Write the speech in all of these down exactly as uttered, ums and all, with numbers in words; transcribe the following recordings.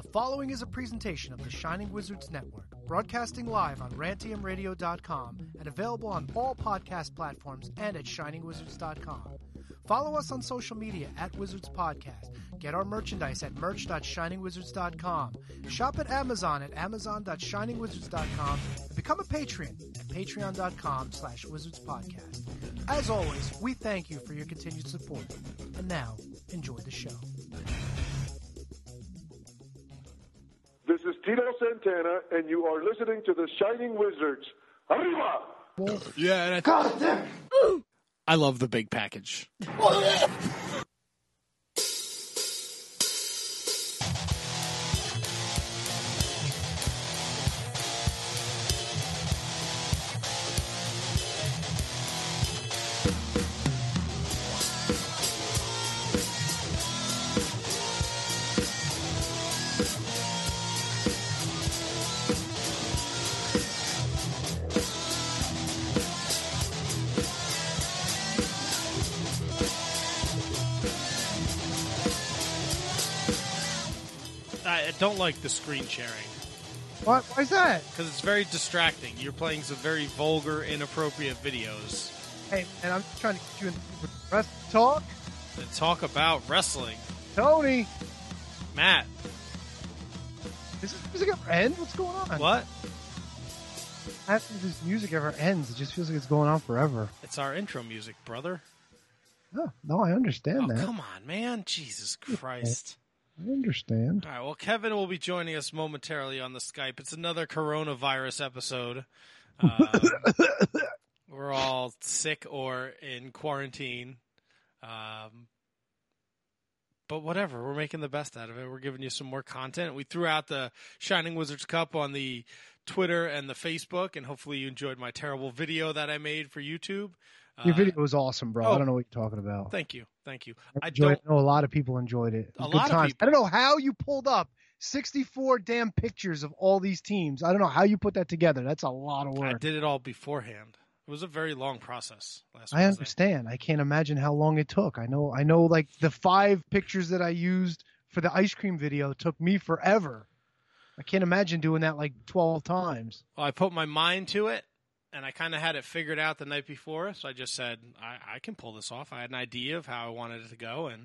The following is a presentation of the Shining Wizards Network, broadcasting live on rantium radio dot com and available on all podcast platforms and at shining wizards dot com. Follow us on social media at Wizards Podcast. Get our merchandise at merch dot shining wizards dot com. Shop at Amazon at amazon dot shining wizards dot com and become a patron at patreon dot com slash wizards podcast. As always, we thank you for your continued support. And now, enjoy the show. This is Tito Santana, and you are listening to the Shining Wizards. Arriba! Yeah, and I, God damn. I love the big package. I don't like the screen sharing. What? Why is that? Because it's very distracting. You're playing some very vulgar, inappropriate videos. Hey, and I'm trying to get you in the rest talk. That talk about wrestling. Tony! Matt. Does this music ever end? What's going on? What? After this music ever ends, it just feels like it's going on forever. It's our intro music, brother. Oh, no, I understand Oh, that. come on, man. Jesus Christ. I understand. All right, well, Kevin will be joining us momentarily on the Skype. It's another coronavirus episode. Um, we're all sick or in quarantine. Um, but whatever, we're making the best out of it. We're giving you some more content. We threw out the Shining Wizards Cup on the Twitter and the Facebook, and hopefully you enjoyed my terrible video that I made for YouTube. Your Uh, video was awesome, bro. oh, I don't know what you're talking about. Thank you. Thank you. I, I enjoyed, don't. I know a lot of people enjoyed it. It was A good lot of times. people. I don't know how you pulled up sixty-four damn pictures of all these teams. I don't know how you put that together. That's a lot of I work. did it all beforehand. It was a very long process last I Wednesday. understand. I can't imagine how long it took. I know. I know. Like the five pictures that I used for the ice cream video took me forever. I can't imagine doing that like twelve times. Well, I put my mind to it, and I kind of had it figured out the night before, so I just said, I, I can pull this off. I had an idea of how I wanted it to go, and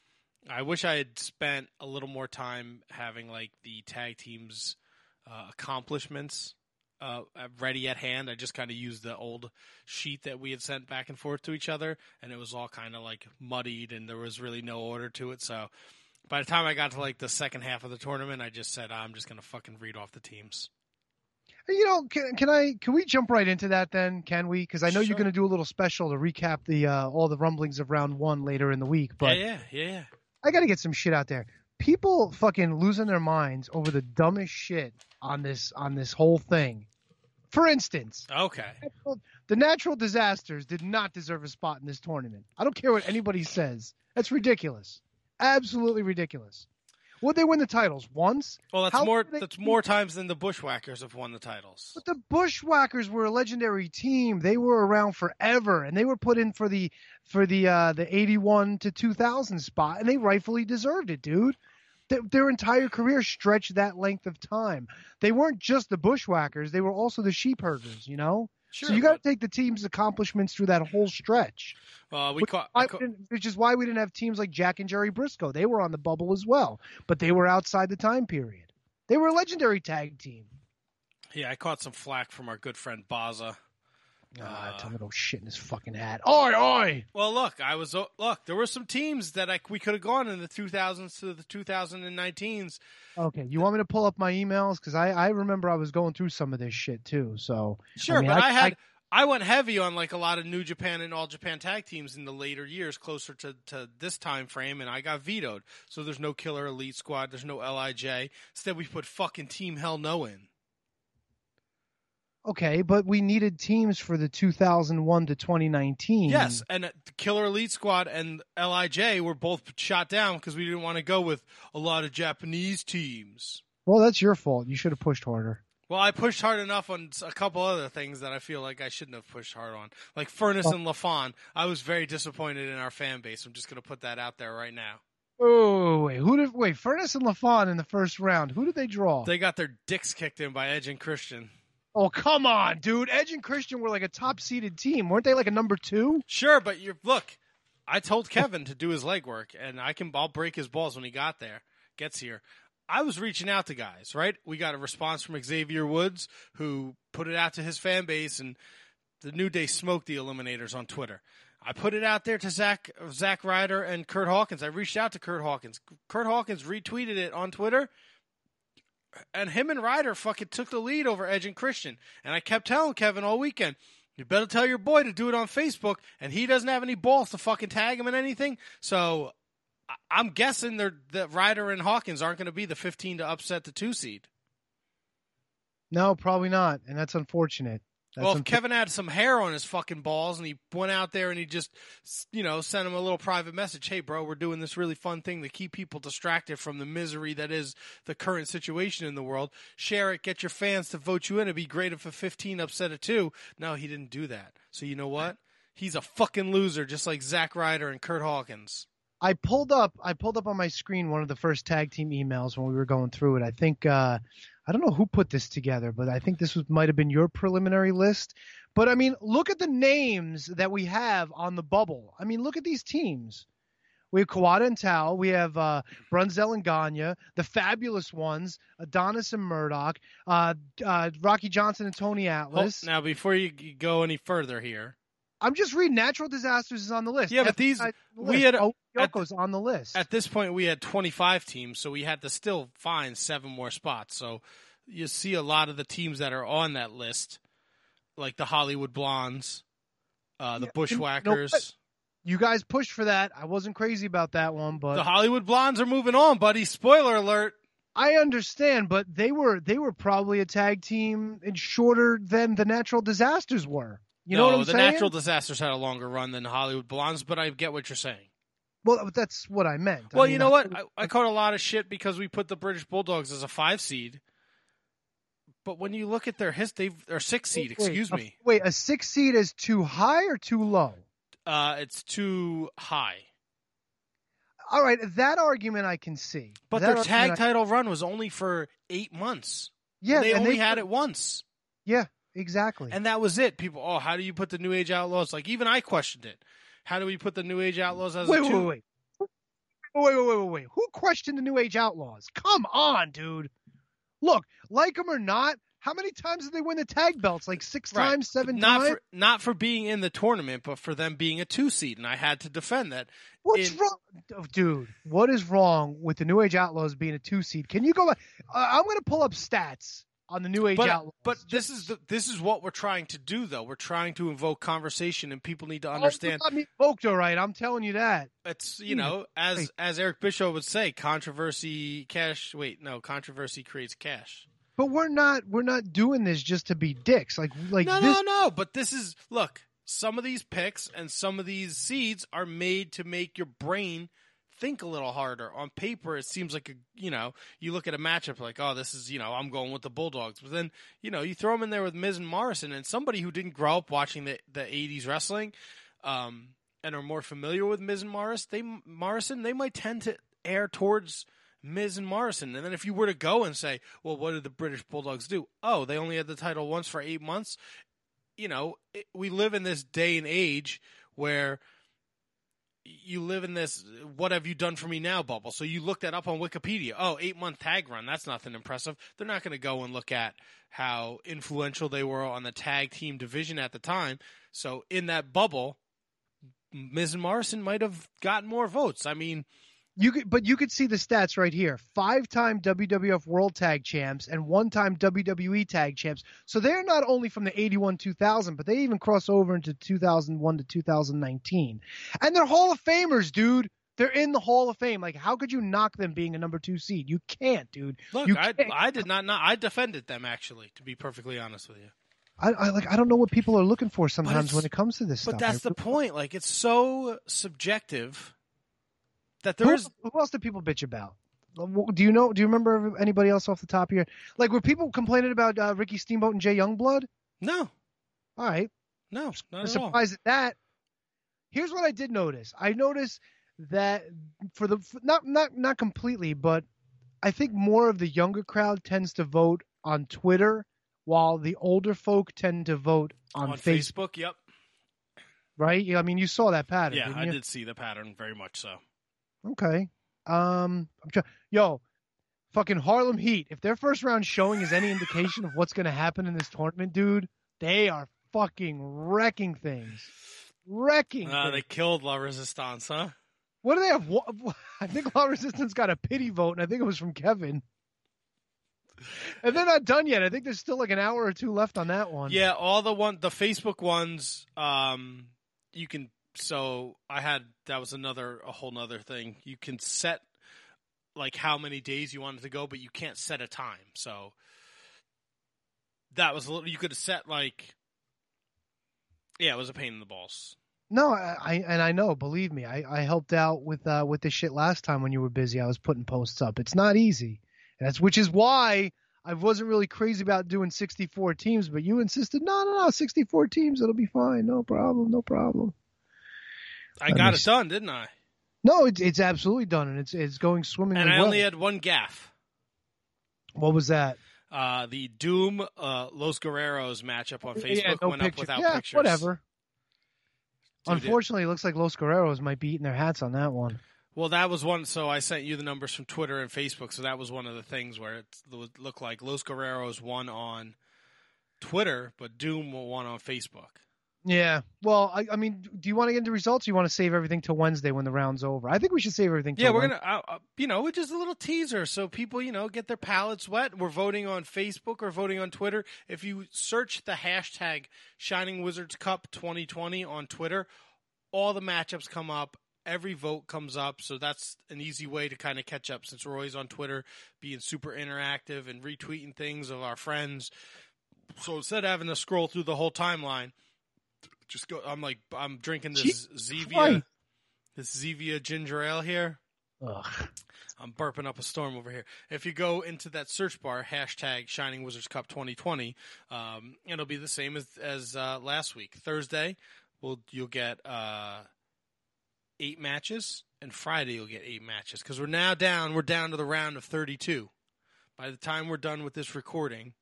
I wish I had spent a little more time having like the tag team's uh, accomplishments uh, ready at hand. I just kind of used the old sheet that we had sent back and forth to each other, and it was all kind of like muddied, and there was really no order to it, so by the time I got to like the second half of the tournament, I just said, I'm just going to fucking read off the teams. You know, can, can I? Can we jump right into that then? Can we? Because I know Sure. you're going to do a little special to recap the uh, all the rumblings of round one later in the week. But yeah, yeah, yeah, yeah. I got to get some shit out there. People fucking losing their minds over the dumbest shit on this on this whole thing. For instance, Okay. the natural disasters did not deserve a spot in this tournament. I don't care what anybody says. That's ridiculous. Absolutely ridiculous. Would they win the titles once? Well, that's How more. could they- That's more times than the Bushwhackers have won the titles. But the Bushwhackers were a legendary team. They were around forever, and they were put in for the for the uh, the eighty-one to two thousand spot, and they rightfully deserved it, dude. Their, their entire career stretched that length of time. They weren't just the Bushwhackers; they were also the Sheepherders. You know, Sure. so you got to but- take the team's accomplishments through that whole stretch. Uh, we Which, caught. why I ca- we didn't- which is why we didn't have teams like Jack and Jerry Briscoe. They were on the bubble as well, but they were outside the time period. They were a legendary tag team. yeah, I caught some flack from our good friend Baza. Ah, Uh, tell me no shit in his fucking hat. Oi, oi! Well, look, I was uh, look. There were some teams that I, we could have gone in the two thousands to the two thousand nineteens. Okay, you want me to pull up my emails? Because I, I remember I was going through some of this shit too. So Sure, mean, but I, I- had. I, went heavy on like a lot of New Japan and All Japan tag teams in the later years, closer to, to this time frame, and I got vetoed. So there's no Killer Elite Squad, there's no L I J. Instead, we put fucking Team Hell No in. Okay, but we needed teams for the two thousand one to twenty nineteen. Yes, and uh, the Killer Elite Squad and L I J were both shot down because we didn't want to go with a lot of Japanese teams. Well, that's your fault. You should have pushed harder. Well, I pushed hard enough on a couple other things that I feel like I shouldn't have pushed hard on. Like Furnace and LaFon. I was very disappointed in our fan base. I'm just going to put that out there right now. Oh, wait, who did wait? Furnace and LaFon in the first round. Who did they draw? They got their dicks kicked in by Edge and Christian. Oh, come on, dude. Edge and Christian were like a top-seeded team. Weren't they like a number two? Sure, but you look, I told Kevin to do his legwork, and I can I'll break his balls when he got there, gets here. I was reaching out to guys, right? We got a response from Xavier Woods, who put it out to his fan base, and the New Day smoked the Eliminators on Twitter. I put it out there to Zach Zach Ryder and Kurt Hawkins. I reached out to Kurt Hawkins. Kurt Hawkins retweeted it on Twitter. And him and Ryder fucking took the lead over Edge and Christian. And I kept telling Kevin all weekend, you better tell your boy to do it on Facebook. And he doesn't have any balls to fucking tag him in anything. So I'm guessing that Ryder and Hawkins aren't going to be the fifteen to upset the two seed. No, probably not. And that's unfortunate. That's well, if unfor- Kevin had some hair on his fucking balls and he went out there and he just, you know, sent him a little private message, hey, bro, we're doing this really fun thing to keep people distracted from the misery that is the current situation in the world. Share it, get your fans to vote you in. It'd be great if a fifteen upset a two. No, he didn't do that. So you know what? He's a fucking loser, just like Zack Ryder and Kurt Hawkins. I pulled up I pulled up on my screen one of the first tag team emails when we were going through it. I think uh, I don't know who put this together, but I think this was might have been your preliminary list. But I mean, look at the names that we have on the bubble. I mean, look at these teams. We have Kawada and Tao. We have uh, Brunzell and Gagne, the fabulous ones, Adonis and Murdoch, uh, uh, Rocky Johnson and Tony Atlas. Oh, now, before you go any further here, I'm just reading Natural Disasters is on the list. Yeah, but F- these the we list. had oh, at, Yoko's on the list. At this point, we had twenty-five teams, so we had to still find seven more spots. So you see a lot of the teams that are on that list, like the Hollywood Blondes, uh, the Yeah, Bushwhackers. You know, you guys pushed for that. I wasn't crazy about that one, but the Hollywood Blondes are moving on, buddy. Spoiler alert. I understand, but they were they were probably a tag team and shorter than the Natural Disasters were. You no, know what I'm the saying? Natural Disasters had a longer run than the Hollywood Blondes, but I get what you're saying. Well, that's what I meant. Well, I mean, you know I, what? I, I caught a lot of shit because we put the British Bulldogs as a five seed. But when you look at their history, or six seed, wait, excuse a, me. Wait, a six seed is too high or too low? Uh, it's too high. All right, that argument I can see. But that their tag I, title run was only for eight months. Yeah, and they and only they, had it once. Yeah, exactly. And that was it. People, oh, how do you put the New Age Outlaws? Like, even I questioned it. How do we put the New Age Outlaws as wait, a two? Wait, wait, wait. Wait, wait, wait, wait, wait. Who questioned the New Age Outlaws? Come on, dude. Look, like them or not, how many times did they win the tag belts? Like six Right. times, seven not times? For, not for being in the tournament, but for them being a two seed. And I had to defend that. What's in, wrong? Oh, dude, what is wrong with the New Age Outlaws being a two seed? Can you go back? Uh, I'm going to pull up stats on the New Age But, Outlaws. but this is the, this is what we're trying to do, though. We're trying to invoke conversation, and people need to understand. Oh, I mean, evoked, all right. I'm telling you that. It's, you know, as as Eric Bischoff would say, controversy cash. Wait, no, controversy creates cash. But we're not we're not doing this just to be dicks. Like like no, this. no, no. But this is look. Some of these picks and some of these seeds are made to make your brain think a little harder. On paper, it seems like a, you know, you look at a matchup like, oh, this is, you know, I'm going with the Bulldogs. But then, you know, you throw them in there with Miz and Morrison, and somebody who didn't grow up watching the the eighties wrestling, um, and are more familiar with Miz and Morris, they Morrison, they might tend to err towards Miz and Morrison. And then if you were to go and say, well, what did the British Bulldogs do? Oh, they only had the title once for eight months. You know, it, we live in this day and age where you live in this what have you done for me now bubble. So you look that up on Wikipedia. Oh, eight-month tag run. That's nothing impressive. They're not going to go and look at how influential they were on the tag team division at the time. So in that bubble, Miz and Morrison might have gotten more votes. I mean, You could, but you could see the stats right here: five-time W W F World Tag Champs and one-time W W E Tag Champs. So they're not only from the eighty-one two thousand, but they even cross over into two thousand one to two thousand nineteen. And they're Hall of Famers, dude. They're in the Hall of Fame. Like, how could you knock them being a number two seed? You can't, dude. Look, you I, can't. I did not know. I defended them, actually, to be perfectly honest with you. I, I like. I don't know what people are looking for sometimes when it comes to this but stuff. But that's I, the point. Like, it's so subjective that there who, is. Who else do people bitch about? Do you know? Do you remember anybody else off the top here? Like, were people complaining about uh, Ricky Steamboat and Jay Youngblood? No. All right. No, not I'm at all. surprised at that. Here's what I did notice. I noticed that for the not not not completely, but I think more of the younger crowd tends to vote on Twitter, while the older folk tend to vote on, on Facebook, Facebook. Yep. Right? Yeah, I mean, you saw that pattern. Yeah, didn't I you? did see the pattern very much so. Okay. Um, I'm try- Yo, fucking Harlem Heat. If their first round showing is any indication of what's going to happen in this tournament, dude, they are fucking wrecking things. Wrecking. Uh, they things. killed La Resistance, huh? What do they have? What, I think La Resistance got a pity vote, and I think it was from Kevin. And they're not done yet. I think there's still like an hour or two left on that one. Yeah, all the one, the Facebook ones, um, you can. So I had that was another a whole nother thing. You can set like how many days you want it to go, but you can't set a time. So that was a little. You could have set like, yeah, it was a pain in the balls. No, I, I and I know. Believe me, I, I helped out with uh, with this shit last time when you were busy. I was putting posts up. It's not easy. And that's which is why I wasn't really crazy about doing sixty-four teams. But you insisted, no, no, no, sixty-four teams. It'll be fine. No problem. No problem. I That got makes- it done, didn't I? No, it's it's absolutely done, and it's it's going swimmingly And I well. only had one gaff. What was that? Uh, the Doom uh, Los Guerreros matchup on Facebook yeah, no went picture. up without yeah, pictures. whatever. Dude, Unfortunately, it looks like Los Guerreros might be eating their hats on that one. Well, that was one. So I sent you the numbers from Twitter and Facebook. So that was one of the things where it looked like Los Guerreros won on Twitter, but Doom won on Facebook. Yeah. Well, I, I mean, do you want to get into results? Or you want to save everything till Wednesday when the round's over? I think we should save everything. Till Yeah, we're Wednesday. gonna, uh, uh, you know, it's just a little teaser so people, you know, get their palates wet. We're voting on Facebook or voting on Twitter. If you search the hashtag Shining Wizards Cup twenty twenty on Twitter, all the matchups come up. Every vote comes up, so that's an easy way to kind of catch up since we're always on Twitter, being super interactive and retweeting things of our friends. So instead of having to scroll through the whole timeline, just go. I'm like, I'm drinking this Zevia, Christ. this Zevia ginger ale here. Ugh. I'm burping up a storm over here. If you go into that search bar, hashtag Shining Wizards Cup twenty twenty, um, it'll be the same as as uh, last week. Thursday, we'll you'll get uh, eight matches, and Friday you'll get eight matches because we're now down. We're down to the round of thirty-two. By the time we're done with this recording,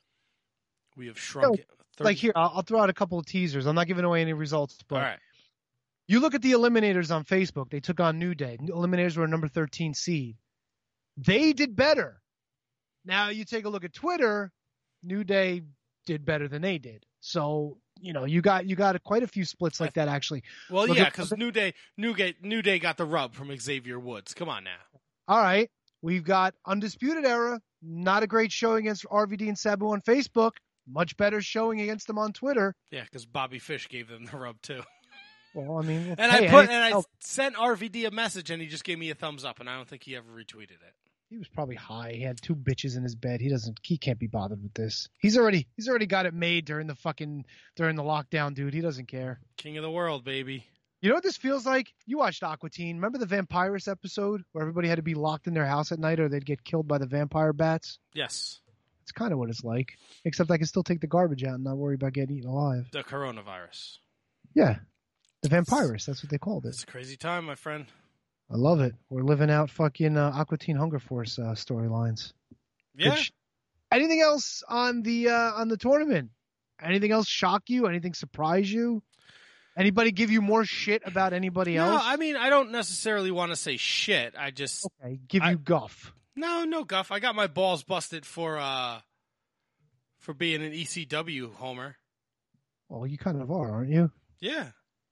we have shrunk So, it. Like here, I'll, I'll throw out a couple of teasers. I'm not giving away any results, but All right. you look at the Eliminators on Facebook. They took on New Day. Eliminators were a number thirteen seed. They did better. Now you take a look at Twitter. New Day did better than they did. So you know you got you got quite a few splits like that actually. Well, Look yeah, at- because New Day, New Day, New Day got the rub from Xavier Woods. Come on now. All right, we've got Undisputed Era. Not a great showing against R V D and Sabu on Facebook. Much better showing against them on Twitter. Yeah, because Bobby Fish gave them the rub too. Well, I mean, And hey, I put hey, and I oh, sent R V D a message, and he just gave me a thumbs up, and I don't think he ever retweeted it. he was probably high. He had two bitches in his bed. He doesn't. He can't be bothered with this. He's already. He's already got it made during the fucking during the lockdown, dude. He doesn't care. King of the world, baby. You know what this feels like? You watched Aqua Teen. Remember the Vampirus episode where everybody had to be locked in their house at night, or they'd get killed by the vampire bats? Yes, It's kind of what it's like, except I can still take the garbage out and not worry about getting eaten alive. the coronavirus. Yeah, the Vampirus. That's what they called it. It's a crazy time, my friend. I love it. We're living out fucking uh, Aqua Teen Hunger Force uh, storylines. Yeah. Good sh- Anything else on the uh, on the tournament? Anything else shock you? Anything surprise you? Anybody give you more shit about anybody No, else? I mean I don't necessarily want to say shit. I just Okay, give I- you guff. no, no guff. I got my balls busted for uh for being an E C W homer. Well, you kind of are, aren't you? Yeah.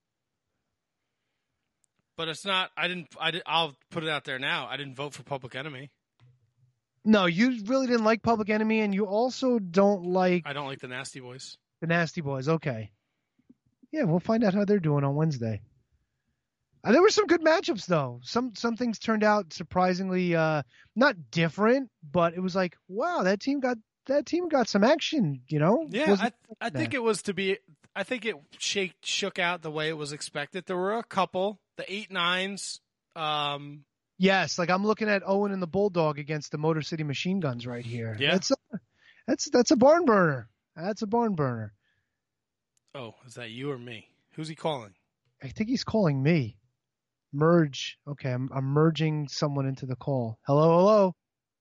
But it's not. I didn't. I did, I'll put it out there now. I didn't vote for Public Enemy. No, you really didn't like Public Enemy, and you also don't like I don't like the Nasty Boys. the Nasty Boys. Okay. Yeah, we'll find out how they're doing on Wednesday. Uh, there were some good matchups, though. Some some things turned out surprisingly uh, not different, but it was like, wow, that team got that team got some action. You know? Yeah, Wasn't I I think it was to be. I think it shake shook out the way it was expected. There were a couple, the eight nines. Um, Yes, like I'm looking at Owen and the Bulldog against the Motor City Machine Guns right here. Yeah. that's a, that's that's a barn burner. That's a barn burner. oh, is that you or me? Who's he calling? I think he's calling me. merge. Okay, I'm, I'm merging someone into the call. Hello, hello.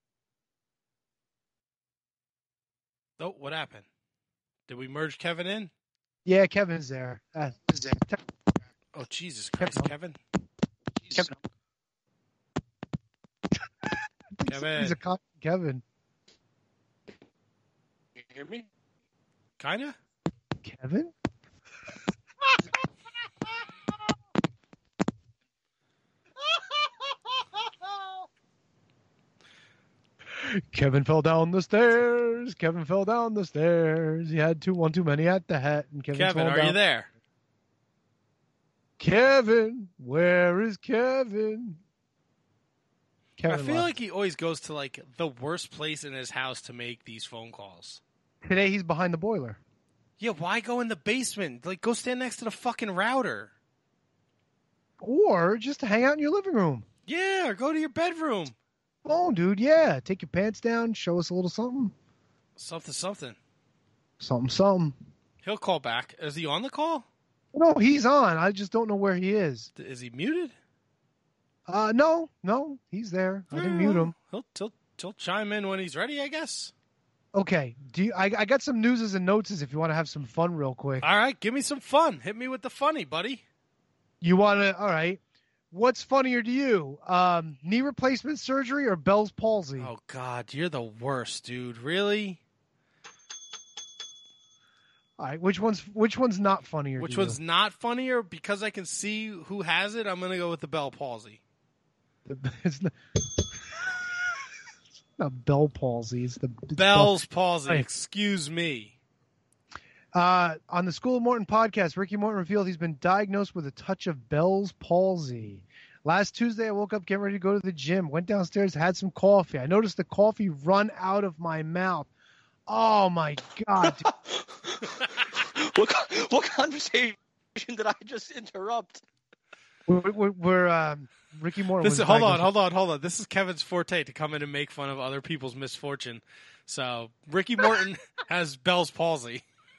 Oh, what happened? Did we merge Kevin in? Yeah, Kevin's there. Uh, Oh, Jesus Christ, Kevin. Kevin. Kevin. He's a cop. Kevin. You hear me? Kinda? Kevin? Kevin fell down the stairs. Kevin fell down the stairs. He had two one too many at the hat. And Kevin's Kevin, falling are down. you there? Kevin, where is Kevin? Kevin I feel left. like he always goes to like the worst place in his house to make these phone calls. Today he's behind the boiler. Yeah, why go in the basement? Like, go stand next to the fucking router. Or just to hang out in your living room. Yeah, or go to your bedroom. Oh, dude, yeah. Take your pants down. Show us a little something. Something, something. Something, something. He'll call back. Is he on the call? No, he's on. I just don't know where he is. Is he muted? Uh, no, no, he's there. I didn't mute him. He'll, he'll, he'll chime in when he's ready, I guess. Okay. Do you, I, I got some newses and notes if you want to have some fun real quick. All right, give me some fun. Hit me with the funny, buddy. You want to? All right. What's funnier to you? Um, knee replacement surgery or Bell's palsy? Oh, God, you're the worst, dude. Really? All right. Which one's which one's not funnier? Which to one's you? not funnier? Because I can see who has it, I'm going to go with the Bell palsy. It's not, it's not Bell palsy. It's the it's Bell's palsy. Right. Excuse me. Uh, on the School of Morton podcast, Ricky Morton revealed he's been diagnosed with a touch of Bell's palsy. Last Tuesday, I woke up getting ready to go to the gym, went downstairs, had some coffee. I noticed the coffee run out of my mouth. Oh, my God. what, what conversation did I just interrupt? We're, we're, we're um, Ricky Morton. This was is, hold on, diagnosed- hold on, hold on. This is Kevin's forte, to come in and make fun of other people's misfortune. So, Ricky Morton has Bell's palsy.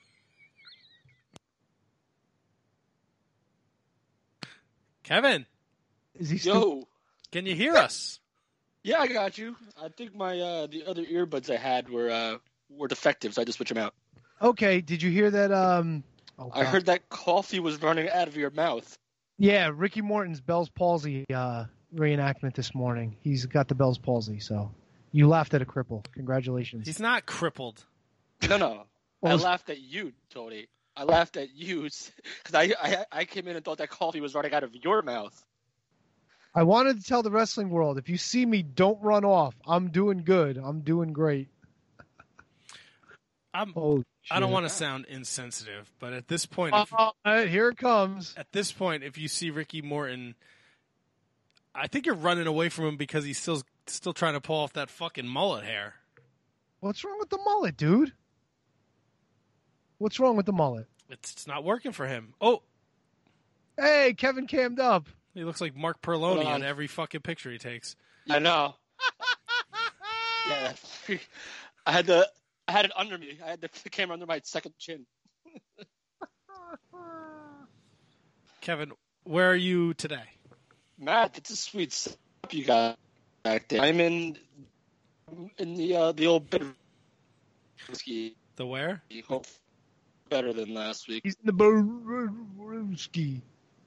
Kevin, Is he still? Yo. can you hear us? Yeah, I got you. I think my uh, the other earbuds I had were uh, were defective, so I just switched them out. Okay. Did you hear that? Um, oh, I God. heard that coffee was running out of your mouth. Yeah, Ricky Morton's Bell's palsy uh, reenactment this morning. He's got the Bell's palsy, so you laughed at a cripple. Congratulations. He's not crippled. No, no. Well, I it's- laughed at you, Tony. I laughed at you because I, I I came in and thought that coffee was running out of your mouth. I wanted to tell the wrestling world, if you see me, don't run off. I'm doing good. I'm doing great. I'm, Oh, I don't shit. want to sound insensitive, but at this point, if, Uh, uh, here it comes. at this point, if you see Ricky Morton, I think you're running away from him because he's still still trying to pull off that fucking mullet hair. What's wrong with the mullet, dude? What's wrong with the mullet? It's, it's not working for him. Oh, Hey, Kevin cammed up. he looks like Mark Perloni Hold on. on every fucking picture he takes. I know. Yeah, I had the I had it under me. I had the, the camera under my second chin. Kevin, where are you today? Matt, it's a sweet setup you got back there. I'm in in the uh, the old bit of whiskey. The where? Hope better than last week. He's in the Borowski.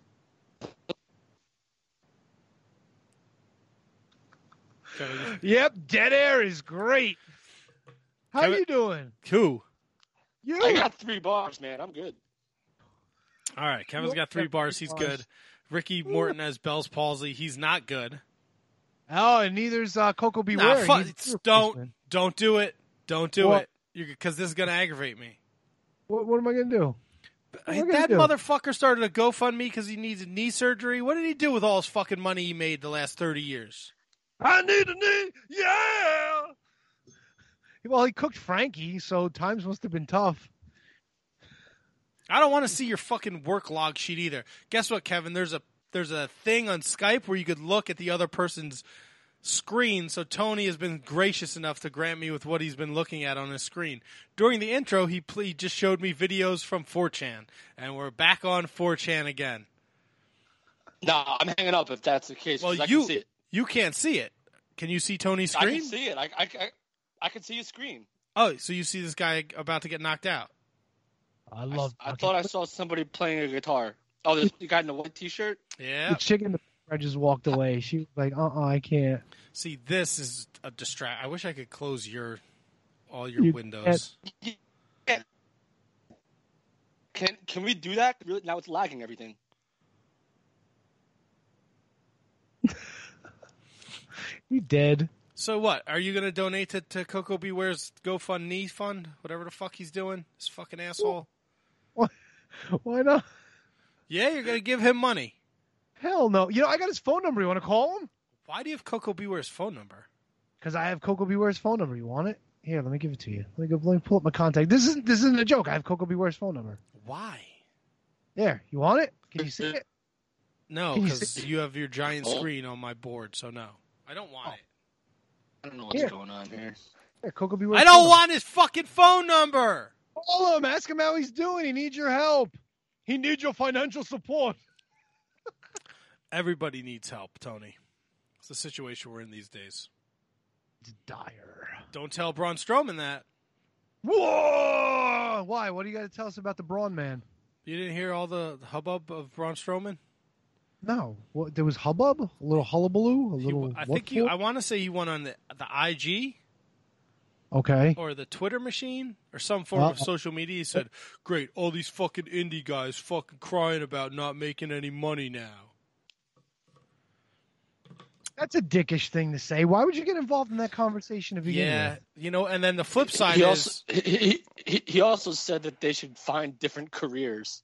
Kevin, Yep, dead air is great. How Kevin- you doing? who? You? I got three bars, man. I'm good. All right, Kevin's got three bars. He's good. Ricky Morton has Bell's palsy. He's not good. Oh, and neither's uh, Coco Nah, Beware. fu- He's- it's- don't don't do it. Don't do What? it. Because this is gonna aggravate me. What, what am I going to do? What am I gonna That do? motherfucker started a GoFundMe because he needs knee surgery. What did he do with all his fucking money he made the last thirty years? I need a knee. Yeah. Well, he cooked Frankie, so times must have been tough. I don't want to see your fucking work log sheet either. Guess what, Kevin? There's a there's a thing on Skype where you could look at the other person's screen. So Tony has been gracious enough to grant me with what he's been looking at on his screen. During the intro, he, pl- he just showed me videos from four chan, and we're back on four chan again. No, I'm hanging up if that's the case. Well, 'cause I you can see it. you can't see it. Can you see Tony's I screen? can see it. I, I, I, I can see his screen. Oh, so you see this guy about to get knocked out? I love. I, I thought I saw somebody playing a guitar. Oh, there's the guy in the white T-shirt. Yeah. The chick in the I just walked away. She was like, "Uh, uh I can't." See, this is a distract. I wish I could close your all your You windows. Yeah. Can can we do that? Really, now it's lagging everything. You dead? So what? Are you going to donate to, to Coco Beware's GoFundMe fund? Whatever the fuck he's doing? This fucking asshole. Why? Why not? Yeah, you're going to give him money. Hell no. You know, I got his phone number. You want to call him? Why do you have Coco Beware's phone number? Because I have Coco Beware's phone number. You want it? Here, let me give it to you. Let me go. Let me pull up my contact. This isn't. This isn't a joke. I have Coco Beware's phone number. Why? There. You want it? Can you see it? No, Can you because see- you have your giant Oh. screen on my board, so no. I don't want Oh. it. I don't know what's Here. going on here. Here, Coco Beware's I phone don't number. want his fucking phone number. Call him. Ask him how he's doing. He needs your help. He needs your financial support. Everybody needs help, Tony. It's the situation we're in these days. It's dire. Don't tell Braun Strowman that. Whoa! Why? What do you got to tell us about the Braun man? You didn't hear all the hubbub of Braun Strowman? No. What? There was hubbub, a little hullabaloo, a He- little. I what think you. for? I want to say he went on the the I G Okay. or the Twitter machine or some form of Uh-oh. social media. He said, "Great, all these fucking indie guys fucking crying about not making any money now." That's a dickish thing to say. Why would you get involved in that conversation to begin Yeah, with? you know. And then the flip side He is, also he, he he also said that they should find different careers.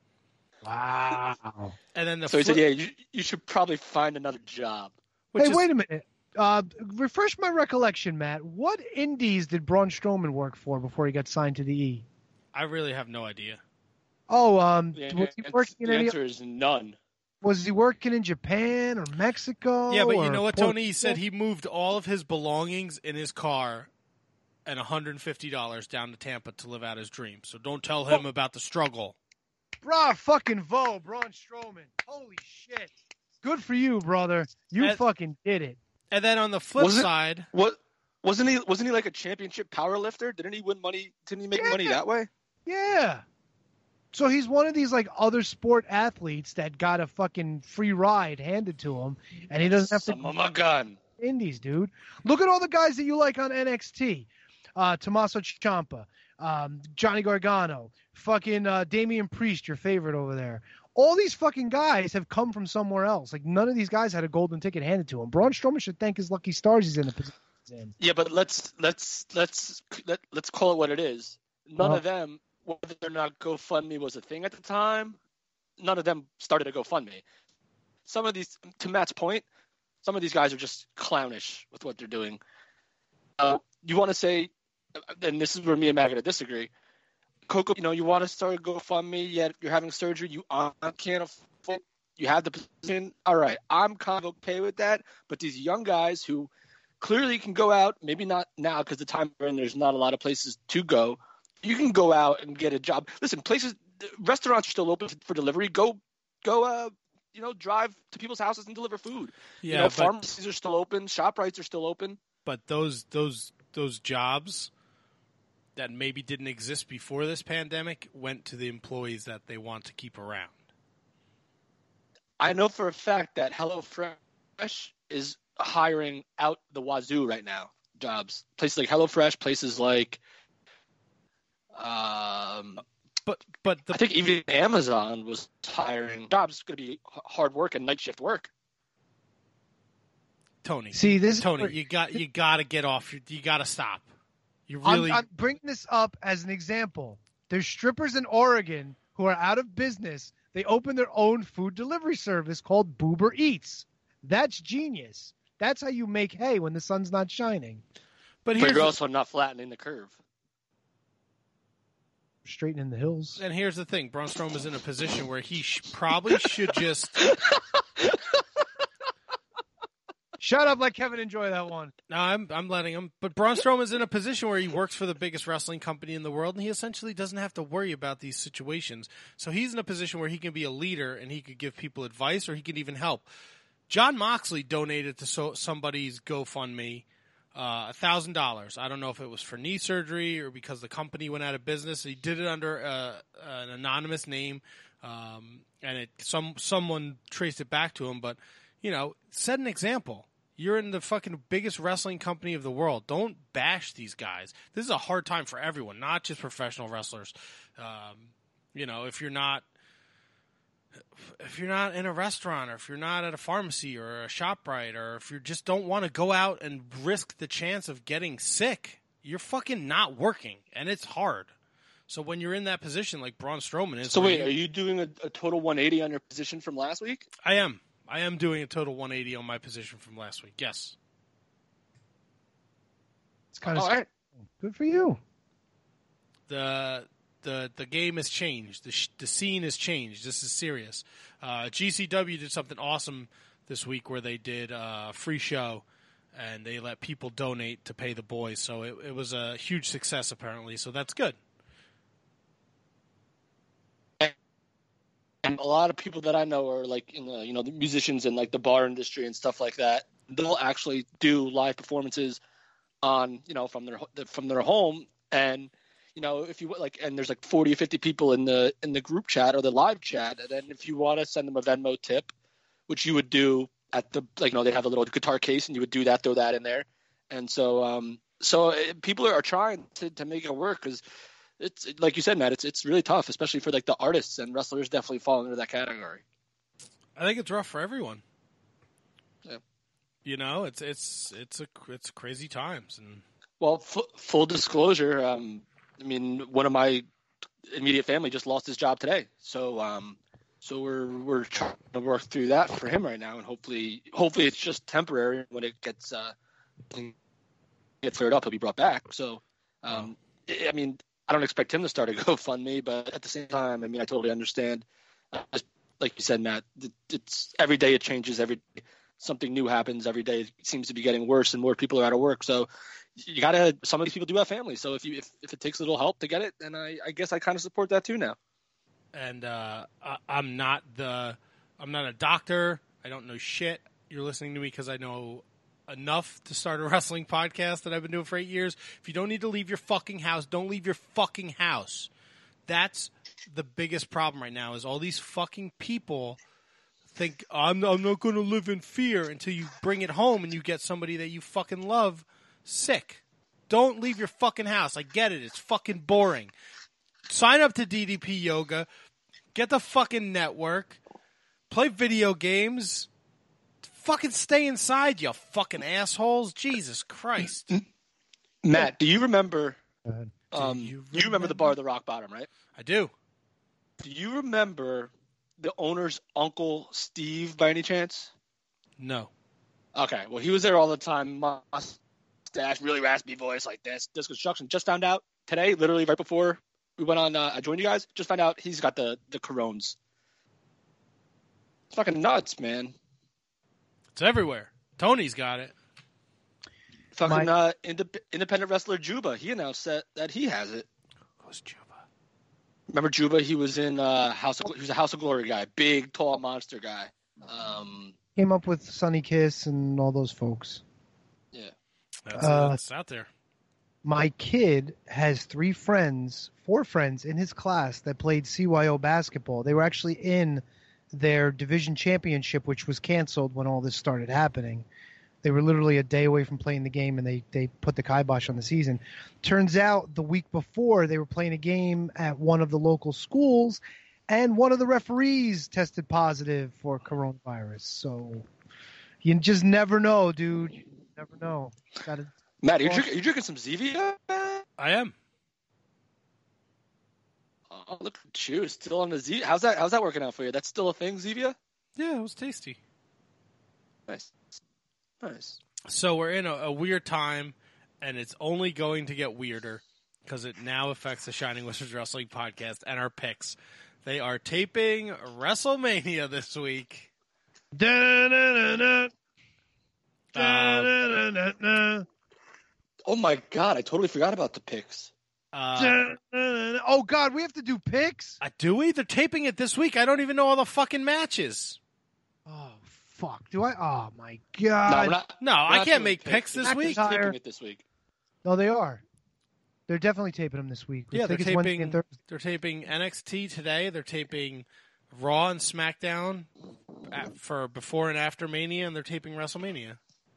Wow. and then the So he flip, said, "Yeah, you, you should probably find another job." which Hey, is, wait a minute. Uh, refresh my recollection, Matt. What indies did Braun Strowman work for before he got signed to the E? I really have no idea. Oh, um, The, was he ans- working in the any? answer is none. Was he working in Japan or Mexico? Yeah, but you or know what, Puerto Tony? He said Rico? he moved all of his belongings in his car and one hundred fifty dollars down to Tampa to live out his dream. So don't tell him about the struggle. Brah, fucking Vo, Braun Strowman. Holy shit. Good for you, brother. You And- fucking did it. And then on the flip Was it- side, What wasn't he? Wasn't he like a championship power lifter? Didn't he win money? Didn't he make Yeah. money that way? Yeah. So he's one of these like other sport athletes that got a fucking free ride handed to him, and he doesn't have Some to of my gun. indies, dude. Look at all the guys that you like on N X T. Uh, Tommaso Ciampa, um, Johnny Gargano, fucking uh, Damian Priest, your favorite over there. All these fucking guys have come from somewhere else. Like, none of these guys had a golden ticket handed to him. Braun Strowman should thank his lucky stars he's in the position he's in. Yeah, but let's let's let's let, let's call it what it is. None Well- of them, whether or not GoFundMe was a thing at the time, none of them started a GoFundMe. Some of these, to Matt's point, some of these guys are just clownish with what they're doing. Uh, you want to say, and this is where me and Matt are going to disagree. Coco, you know, you want to start a GoFundMe, yet you're having surgery, you uh, can't afford, you have the position. All right, I'm kind of okay with that. But these young guys who clearly can go out, maybe not now because the time we're in, there's not a lot of places to go. You can go out and get a job. Listen, places, restaurants are still open for delivery. Go, go, uh, you know, drive to people's houses and deliver food. yeah, you know, but, pharmacies are still open. ShopRites are still open. but those those those jobs that maybe didn't exist before this pandemic went to the employees that they want to keep around. I know for a fact that HelloFresh is hiring out the wazoo right now. Jobs, places like HelloFresh, places like, um, But but the I think even Amazon was hiring jobs. Going to be h- hard work and night shift work. Tony, See, this Tony, is you got you got to get off. your- You got to stop. You I'm, really I'm bringing this up as an example. There's strippers in Oregon who are out of business. They open their own food delivery service called Boober Eats. That's genius. That's how you make hay when the sun's not shining. but But here's you're the, also not flattening the curve. Straightening the hills. and here's the thing: Braun Strowman is in a position where he sh- probably should just Shut up, let Kevin enjoy that one. No, I'm I'm letting him. But Braun Strowman's in a position where he works for the biggest wrestling company in the world, and he essentially doesn't have to worry about these situations. So he's in a position where he can be a leader, and he could give people advice, or he could even help. John Moxley donated to so, somebody's GoFundMe uh, one thousand dollars. I don't know if it was for knee surgery or because the company went out of business. He did it under uh, an anonymous name, um, and it some someone traced it back to him, but you know, set an example. You're in the fucking biggest wrestling company of the world. Don't bash these guys. This is a hard time for everyone, not just professional wrestlers. Um, you know, if you're not, if you're not in a restaurant, or if you're not at a pharmacy or a ShopRite, or if you just don't want to go out and risk the chance of getting sick, you're fucking not working, and it's hard. So when you're in that position, like Braun Strowman is. So wait, are you doing a, a total one eighty on your position from last week? I am. I am doing a total one eighty on my position from last week. Yes. It's kind of All right. Good for you. The the the game has changed. The sh- the scene has changed. This is serious. Uh, G C W did something awesome this week where they did a free show and they let people donate to pay the boys. So it, it was a huge success apparently. So that's good. And a lot of people that I know are like in the, you know, the musicians and like the bar industry and stuff like that. They'll actually do live performances on, you know, from their from their home. And, you know, if you like, and there's like forty or fifty people in the in the group chat or the live chat. And then if you want to send them a Venmo tip, which you would do at the, like, you know, they have a little guitar case and you would do that, throw that in there. And so, um, so people are trying to, to make it work because it's like you said, Matt, it's it's really tough, especially for like the artists, and wrestlers definitely fall into that category. I think it's rough for everyone. Yeah. You know, it's it's it's a it's crazy times. And well, f- full disclosure, um, I mean, one of my immediate family just lost his job today, so um, so we're we're trying to work through that for him right now, and hopefully hopefully it's just temporary. When it gets uh, gets cleared up, he'll be brought back. So, um, I mean. I don't expect him to start a GoFundMe, but at the same time, I mean, I totally understand. Uh, like you said, Matt, it's every day it changes. Every day something new happens. Every day it seems to be getting worse, and more people are out of work. So you gotta. Some of these people do have families. So if you if, if it takes a little help to get it, then I, I guess I kind of support that too now. And uh, I, I'm not the. I'm not a doctor. I don't know shit. You're listening to me because I know enough to start a wrestling podcast that I've been doing for eight years. If you don't need to leave your fucking house, don't leave your fucking house. That's the biggest problem right now is all these fucking people think, I'm, I'm not going to live in fear until you bring it home and you get somebody that you fucking love sick. Don't leave your fucking house. I get it. It's fucking boring. Sign up to D D P Yoga. Get the fucking network. Play video games. Fucking stay inside, you fucking assholes. Jesus Christ. Matt, do you remember you um you, remember? remember the bar the Rock Bottom, right? I do. Do you remember the owner's uncle Steve by any chance? No. Okay, well he was there all the time, mustache, really raspy voice like this. This construction. Just found out today, literally right before we went on uh, I joined you guys, just found out he's got the the Crohn's. It's fucking nuts, man. It's everywhere. Tony's got it. Fucking My- uh, indep- independent wrestler Juba, he announced that, that he has it. Who's Juba? Remember Juba? He was in uh, House of he was a House of Glory guy, big, tall, monster guy. Um, Came up with Sonny Kiss and all those folks. yeah. That's, Uh, that's out there. My kid has three friends, four friends in his class that played C Y O basketball. They were actually in their division championship, which was canceled when all this started happening. They were literally a day away from playing the game, and they, they put the kibosh on the season. Turns out the week before, they were playing a game at one of the local schools, and one of the referees tested positive for coronavirus. So you just never know, dude. You never know. Gotta, Matt, are you, drink, are you drinking some Zevia? I am. Oh, look at you, still on the Z. How's that? How's that working out for you? That's still a thing, Zevia? Yeah, it was tasty. Nice, nice. So we're in a, a weird time, and it's only going to get weirder because it now affects the Shining Wizards Wrestling podcast and our picks. They are taping WrestleMania this week. Da-da-da-da. Uh, Oh my god, I totally forgot about the picks. uh, Oh God, we have to do picks. uh, do we? They're taping it this week. I don't even know all the fucking matches. Oh fuck! Do I? Oh my No, God! we're not. No, we're I not can't doing make picks this We're week. taping it this week. No, they are. They're definitely taping them this week. I Yeah, think they're it's Wednesday taping. and Thursday. They're taping N X T today. They're taping Raw and SmackDown at, for before and after Mania, and they're taping WrestleMania.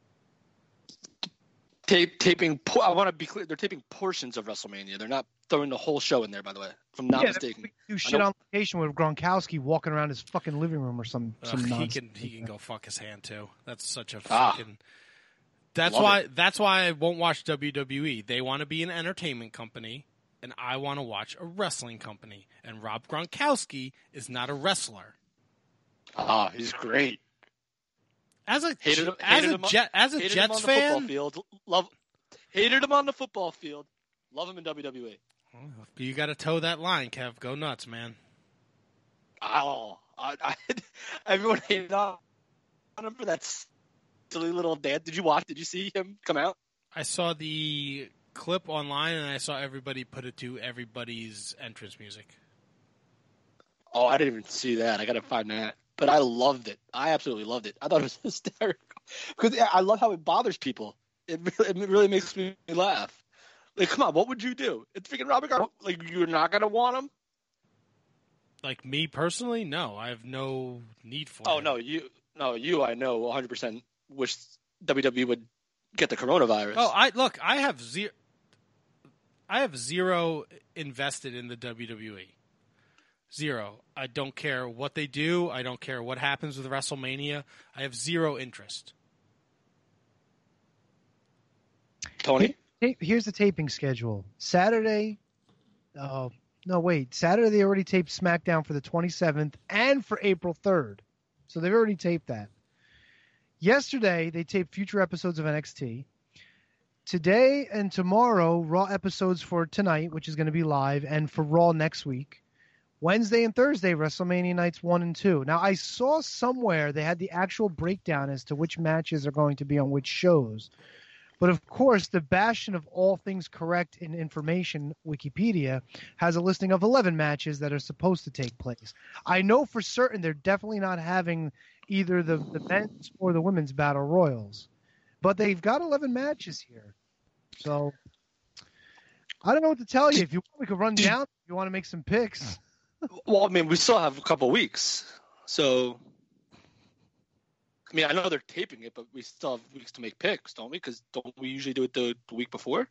Tape, taping. po- I want to be clear. They're taping portions of WrestleMania. They're not throwing the whole show in there. By the way, if I'm not Yeah, mistaken. we do I shit know- on location with Gronkowski walking around his fucking living room or some some Ugh, he nonsense. can he can go fuck his hand too. That's such a Ah. fucking. That's Love why. it. That's why I won't watch W W E. They want to be an entertainment company, and I want to watch a wrestling company. And Rob Gronkowski is not a wrestler. Ah, he's great. As a Hated him- as hated a him on- Jet as a Hated him Jets on the football fan, field. Love. Hated him on the football field. Love him in W W E. you got to toe that line, Kev. Go nuts, man. Oh, I, I, everyone hated on him for that silly little dance. Did you watch? Did you see him come out? I saw the clip online, and I saw everybody put it to everybody's entrance music. Oh, I didn't even see that. I got to find that. But I loved it. I absolutely loved it. I thought it was hysterical because I love how it bothers people. It really, it really makes me laugh. Like, come on, what would you do? It's freaking Robert Gar. Like, you're not gonna want him? Like me personally, no, I have no need for. Oh him. no, you, no, you. I know, one hundred percent wish W W E would get the coronavirus. Oh, I look. I have zero. I have zero invested in the W W E. Zero. I don't care what they do. I don't care what happens with WrestleMania. I have zero interest. Tony. Ta- Here's the taping schedule. Saturday. Oh no, wait. Saturday they already taped SmackDown for the twenty-seventh and for April third, so they've already taped that. Yesterday they taped future episodes of N X T. Today and tomorrow, Raw episodes for tonight, which is going to be live, and for Raw next week. Wednesday and Thursday, WrestleMania nights one and two. Now, I saw somewhere they had the actual breakdown as to which matches are going to be on which shows. But, of course, the bastion of all things correct in information, Wikipedia, has a listing of eleven matches that are supposed to take place. I know for certain they're definitely not having either the, the men's or the women's battle royals. But they've got eleven matches here. So, I don't know what to tell you. If you want, we could run down. If you want to make some picks. Well, I mean, we still have a couple weeks, so. I mean, I know they're taping it, but we still have weeks to make picks, don't we? Because don't we usually do it the, the week before?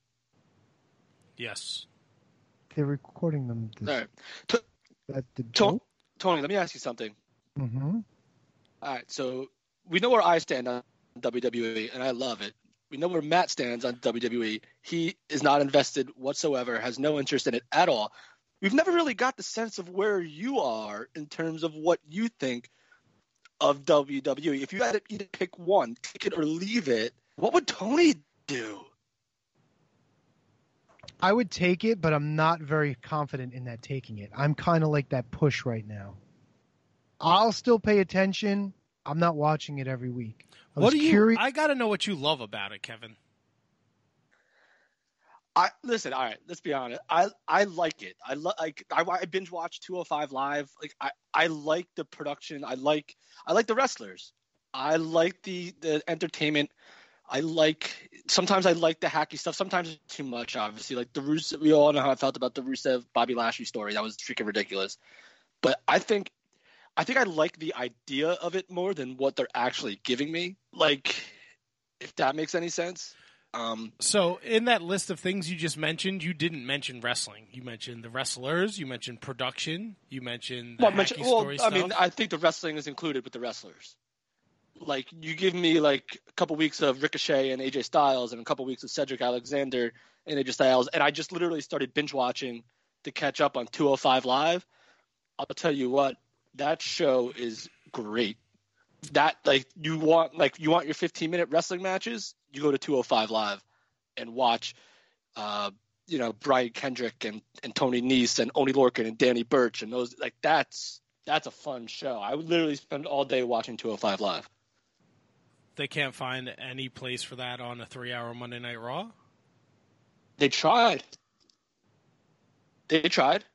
Yes. They're recording them. This, All right. T- at the Tony, Tony, let me ask you something. Mm-hmm. All right, so we know where I stand on W W E, and I love it. We know where Matt stands on W W E. He is not invested whatsoever, has no interest in it at all. We've never really got the sense of where you are in terms of what you think of W W E. If you had to either pick one, take it or leave it, what would Tony do? I would take it, but I'm not very confident in that taking it. I'm kind of like that push right now. I'll still pay attention. I'm not watching it every week. I What was do you? curious. I got to know what you love about it, Kevin. I listen. All right, let's be honest. I I like it. I lo- like. I, I binge watch two oh five Live. Like I, I like the production. I like I like the wrestlers. I like the the entertainment. I like sometimes I like the hacky stuff. Sometimes it's too much. Obviously, like the Rusev. We all know how I felt about the Rusev Bobby Lashley story. That was freaking ridiculous. But I think I think I like the idea of it more than what they're actually giving me. Like, if that makes any sense. Um, So, in that list of things you just mentioned, you didn't mention wrestling. You mentioned the wrestlers. You mentioned production. You mentioned the well, hacky much, well, story I stuff. mean, I think the wrestling is included with the wrestlers. Like, you give me like a couple weeks of Ricochet and A J Styles, and a couple weeks of Cedric Alexander and A J Styles, and I just literally started binge watching to catch up on two oh five Live. I'll tell you what, that show is great. That like you want like you want your fifteen minute wrestling matches, you go to two oh five Live and watch uh you know Brian Kendrick and, and Tony Nese and Oni Lorcan and Danny Burch and those like that's that's a fun show. I would literally spend all day watching two oh five Live. They can't find any place for that on a three-hour Monday Night Raw? They tried. They tried.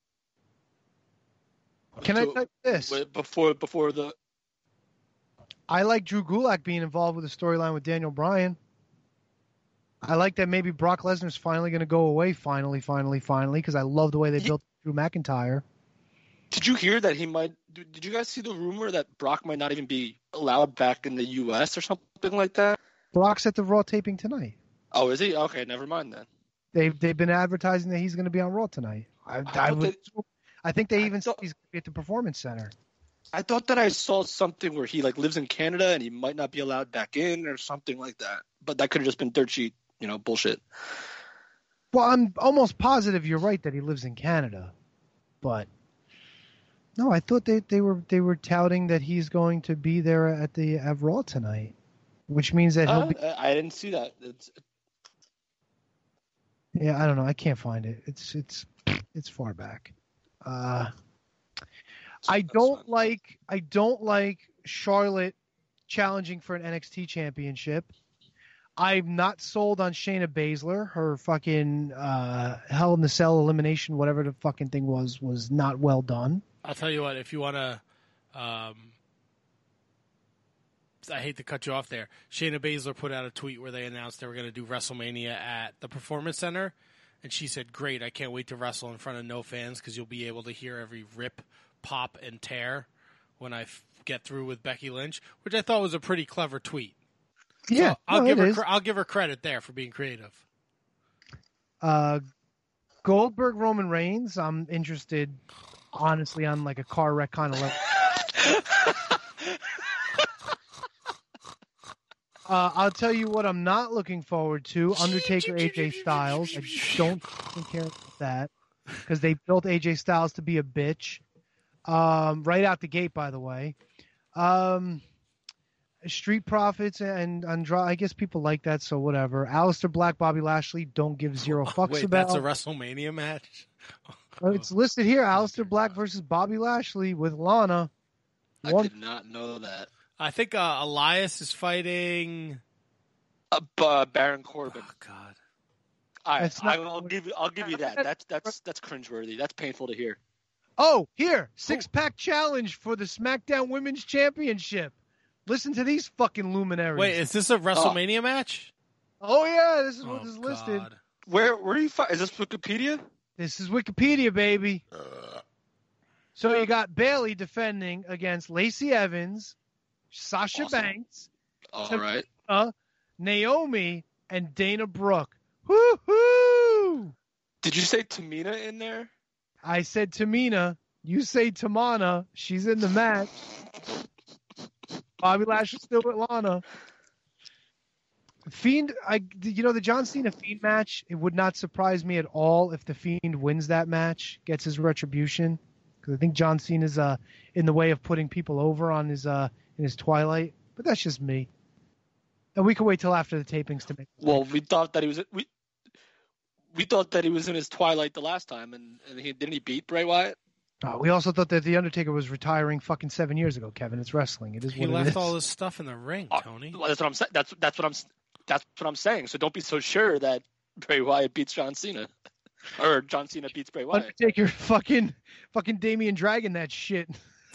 Can I type this? Before, before the... I like Drew Gulak being involved with the storyline with Daniel Bryan. I like that maybe Brock Lesnar's finally going to go away, finally, finally, finally, because I love the way they Yeah. built Drew McIntyre. Did you hear that he might... Did you guys see the rumor that Brock might not even be allowed back in the U S or something like that? Brock's at the Raw taping tonight. Oh, is he? Okay, never mind then. They've they've been advertising that he's going to be on Raw tonight. I, I, thought would, that- I think they I even said thought- he's going to be at the Performance Center. I thought that I saw something where he like lives in Canada and he might not be allowed back in or something like that. But that could have just been dirt sheet, you know, bullshit. Well, I'm almost positive you're right that he lives in Canada, but no, I thought they, they were they were touting that he's going to be there at the at Raw tonight, which means that he'll Uh, be. I didn't see that. It's, Yeah, I don't know. I can't find it. It's it's it's far back. Uh, I that's don't fine. like I don't like Charlotte challenging for an N X T championship. I'm not sold on Shayna Baszler. Her fucking uh, Hell in the Cell elimination, whatever the fucking thing was, was not well done. I'll tell you what, if you want to, um, I hate to cut you off there. Shayna Baszler put out a tweet where they announced they were going to do WrestleMania at the Performance Center, and she said, "Great, I can't wait to wrestle in front of no fans because you'll be able to hear every rip, pop, and tear when I f- get through with Becky Lynch," which I thought was a pretty clever tweet. Yeah, So I'll no, give it her is. cre- I'll give her credit there for being creative. Uh, Goldberg, Roman Reigns. I'm interested, honestly, on like a car wreck kind of level. Uh, I'll tell you what I'm not looking forward to. Undertaker, A J Styles. I don't fucking care about that because they built A J Styles to be a bitch. Um, right out the gate, by the way. Um, Street Profits and Andrade. I guess people like that, so whatever. Aleister Black, Bobby Lashley. Don't give zero fucks Wait, about. that's a WrestleMania match? Uh, It's listed here. Aleister Black versus Bobby Lashley with Lana. I One- did not know that. I think uh, Elias is fighting. Uh, uh, Baron Corbin. Oh God. All right, That's not- I, I'll give you. I'll give you that. That's that's that's cringeworthy. That's painful to hear. Oh, here, six pack challenge for the SmackDown Women's Championship. Listen to these fucking luminaries. Wait, is this a WrestleMania match? oh yeah, this is what Oh, is listed. God. Where where are you? Fi- is this Wikipedia? This is Wikipedia, baby. So you got Bailey defending against Lacey Evans, Sasha Awesome. Banks, All So- right. uh, Naomi, and Dana Brooke. Woo-hoo! Did you say Tamina in there? I said Tamina. You say Tamana. She's in the match. Bobby Lashley's still with Lana. Fiend, I, you know, the John Cena Fiend match, it would not surprise me at all if the Fiend wins that match, gets his retribution. Because I think John Cena's uh, in the way of putting people over on his uh, in his Twilight. But that's just me. And we can wait till after the tapings to make. Well, we thought that he was we we thought that he was in his twilight the last time, and, and he didn't he beat Bray Wyatt? Uh, we also thought that the Undertaker was retiring fucking seven years ago. Kevin, it's wrestling. It is He what it left is. all his stuff in the ring, Uh, Tony. Well, that's what I'm saying. That's that's what I'm that's what I'm saying. So don't be so sure that Bray Wyatt beats John Cena, or John Cena beats Bray Wyatt. Undertaker, fucking, fucking Damian Dragon, that shit.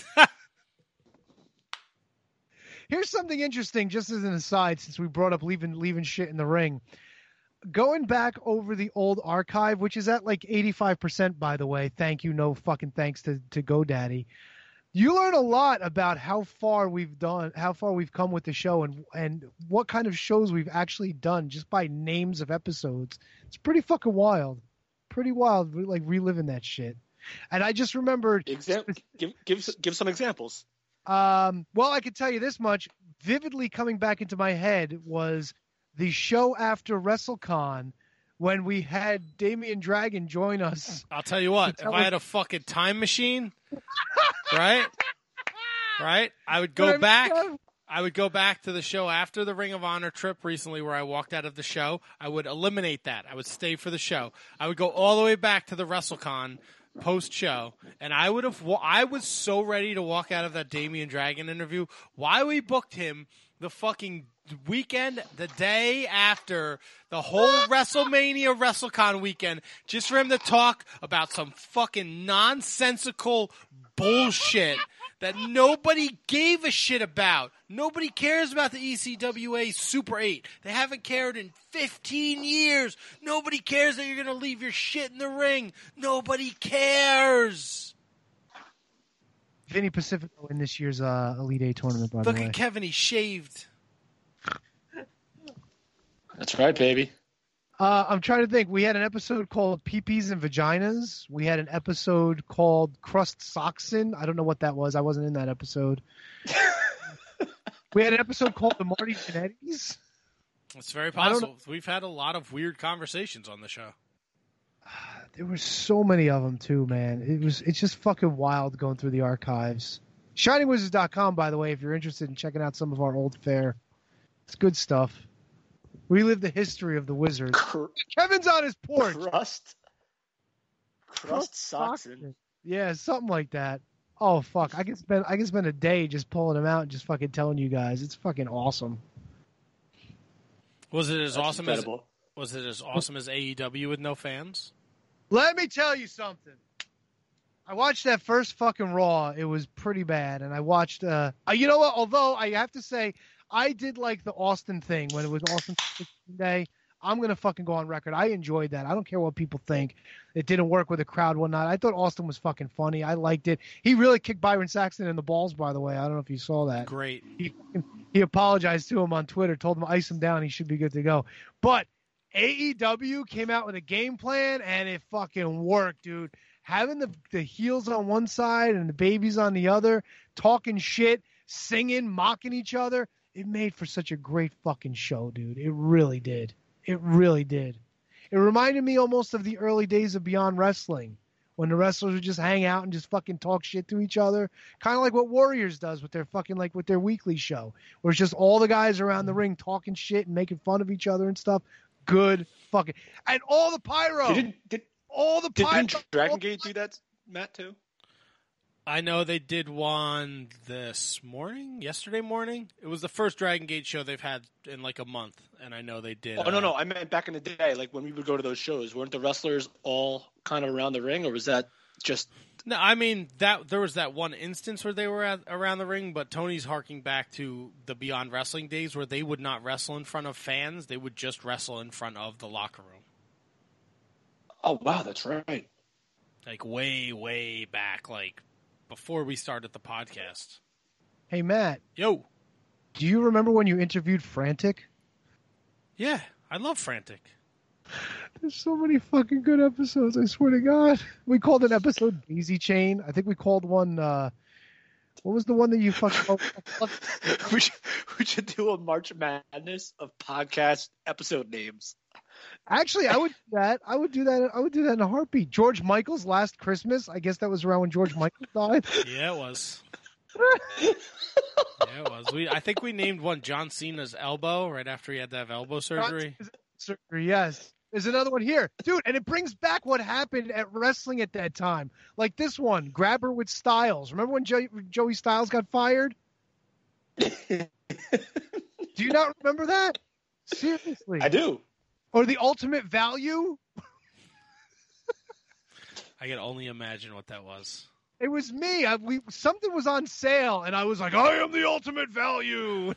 Here's something interesting, just as an aside, since we brought up leaving leaving shit in the ring. Going back over the old archive, which is at like eighty-five percent, by the way. Thank you, no fucking thanks to, to GoDaddy. You learn a lot about how far we've done, how far we've come with the show, and and what kind of shows we've actually done just by names of episodes. It's pretty fucking wild. Pretty wild, like reliving that shit. And I just remembered. Exam- give give give some examples. Um, well, I could tell you this much. Vividly coming back into my head was the show after WrestleCon when we had Damian Dragon join us. I'll tell you what, if tell I us- had a fucking time machine, right? Right? I would But I go mean, back. uh, I would go back to the show after the Ring of Honor trip recently where I walked out of the show. I would eliminate that. I would stay for the show. I would go all the way back to the WrestleCon post show, and I would have. I was so ready to walk out of that Damian Dragon interview. Why we booked him the fucking weekend, the day after the whole WrestleMania WrestleCon weekend, just for him to talk about some fucking nonsensical bullshit that nobody gave a shit about. Nobody cares about the E C W A Super eight. They haven't cared in fifteen years. Nobody cares that you're going to leave your shit in the ring. Nobody cares. Vinny Pacifico in this year's uh, Elite Eight tournament, by Look the way. at Kevin, he shaved. That's right, baby. Uh, I'm trying to think. We had an episode called Peepees and Vaginas. We had an episode called Crust Soxin. I don't know what that was. I wasn't in that episode. We had an episode called The Marty Jannetties. It's very possible. We've had a lot of weird conversations on the show. There were so many of them, too, man. It was It's just fucking wild going through the archives. Shining Wizards dot com, by the way, if you're interested in checking out some of our old fare. It's good stuff. Relive the history of the Wizards. Cr- Kevin's on his porch. Crust. Crust Soxin. Yeah, something like that. Oh fuck! I can spend I can spend a day just pulling them out and just fucking telling you guys. It's fucking awesome. Was it as That's awesome incredible. as was it as awesome as A E W with no fans? Let me tell you something. I watched that first fucking Raw. It was pretty bad, and I watched. Uh, uh, you know what? Although I have to say, I did like the Austin thing when it was Austin Day. I'm going to fucking go on record. I enjoyed that. I don't care what people think. It didn't work with the crowd one night. I thought Austin was fucking funny. I liked it. He really kicked Byron Saxton in the balls, by the way. I don't know if you saw that. Great. He, he apologized to him on Twitter, told him ice him down. He should be good to go. But A E W came out with a game plan, and it fucking worked, dude. Having the, the heels on one side and the babies on the other, talking shit, singing, mocking each other, it made for such a great fucking show, dude. It really did. It really did. It reminded me almost of the early days of Beyond Wrestling, when the wrestlers would just hang out and just fucking talk shit to each other. Kind of like what Warriors does with their fucking, like with their weekly show, where it's just all the guys around the ring talking shit and making fun of each other and stuff. Good fucking, and all the pyro. Did, did, all the pyro. didn't Dragon Gate do that, Matt, too? I know they did one this morning, yesterday morning. It was the first Dragon Gate show they've had in like a month, and I know they did. Oh, uh, no, no. I meant back in the day, like when we would go to those shows, weren't the wrestlers all kind of around the ring, or was that just... No, I mean, that there was that one instance where they were at, around the ring, but Tony's harking back to the Beyond Wrestling days where they would not wrestle in front of fans. They would just wrestle in front of the locker room. Oh, wow, that's right. Like way, way back, like before we started the podcast. Hey, Matt. Yo. Do you remember when you interviewed Frantic? Yeah, I love Frantic. There's so many fucking good episodes, I swear to God. We called an episode Daisy Chain. I think we called one, uh, what was the one that you fucking... we, should, we should do a March Madness of podcast episode names. Actually, I would do that. I would do that. I would do that in a heartbeat. George Michael's Last Christmas. I guess that was around when George Michael died. Yeah, it was. Yeah, it was. We I think we named one John Cena's elbow right after he had to have elbow surgery. Surgery, yes. There's another one here, dude, and it brings back what happened at wrestling at that time. Like this one, Grabber with Styles. Remember when jo- Joey Styles got fired? Do you not remember that? Seriously, I do. Or the Ultimate Value? I can only imagine what that was. It was me. I, we something was on sale, and I was like, "I am the Ultimate Value."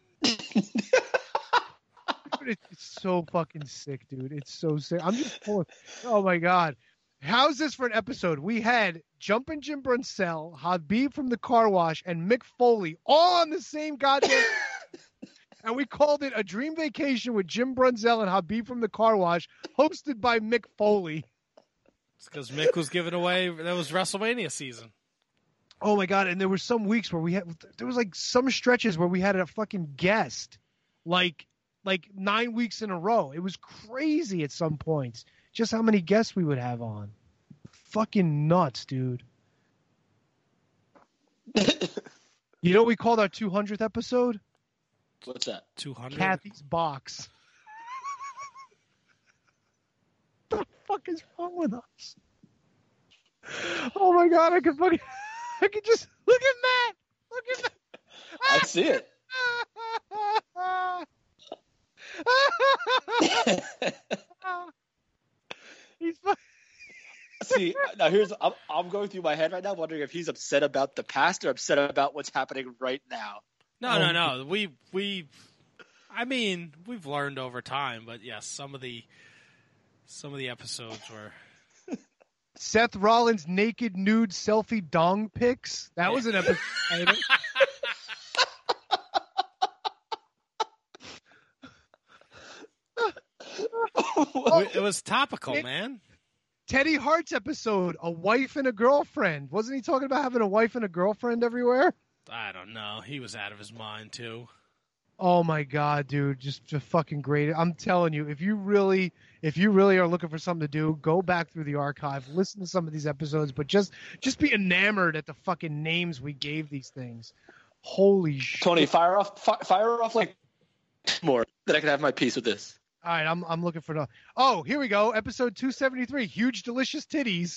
Dude, it's so fucking sick, dude. It's so sick. I'm just pulling. Oh my God, how's this for an episode? We had Jumpin' Jim Brunzell, Habib from the Car Wash, and Mick Foley all on the same goddamn. And we called it A Dream Vacation with Jim Brunzell and Habib from the Car Wash, hosted by Mick Foley. It's because Mick was giving away. That was WrestleMania season. Oh my God! And there were some weeks where we had. There was like some stretches where we had a fucking guest, like like nine weeks in a row. It was crazy at some points. Just how many guests we would have on. Fucking nuts, dude. You know what we called our two hundredth episode? What's that? two hundred? Kathy's Box. What the fuck is wrong with us? Oh my God, I could fucking, I could just, look at Matt! Look at Matt! I see it. He's fu- See, now here's I'm, I'm going through my head right now, wondering if he's upset about the past or upset about what's happening right now. No, no, no. We we, I mean, we've learned over time, but yes, some of the some of the episodes were. Seth Rollins naked nude selfie dong pics. That was an episode. It was topical, it, man. Teddy Hart's episode, a wife and a girlfriend. Wasn't he talking about having a wife and a girlfriend everywhere? I don't know. He was out of his mind too. Oh my god, dude, just, just fucking great. I'm telling you, if you really if you really are looking for something to do, go back through the archive, listen to some of these episodes, but just just be enamored at the fucking names we gave these things. Holy shit. Tony, fire off fi- fire off like more that I can have my piece with this. All right, I'm I'm looking for the. Oh, here we go. Episode two seventy-three. Huge delicious titties.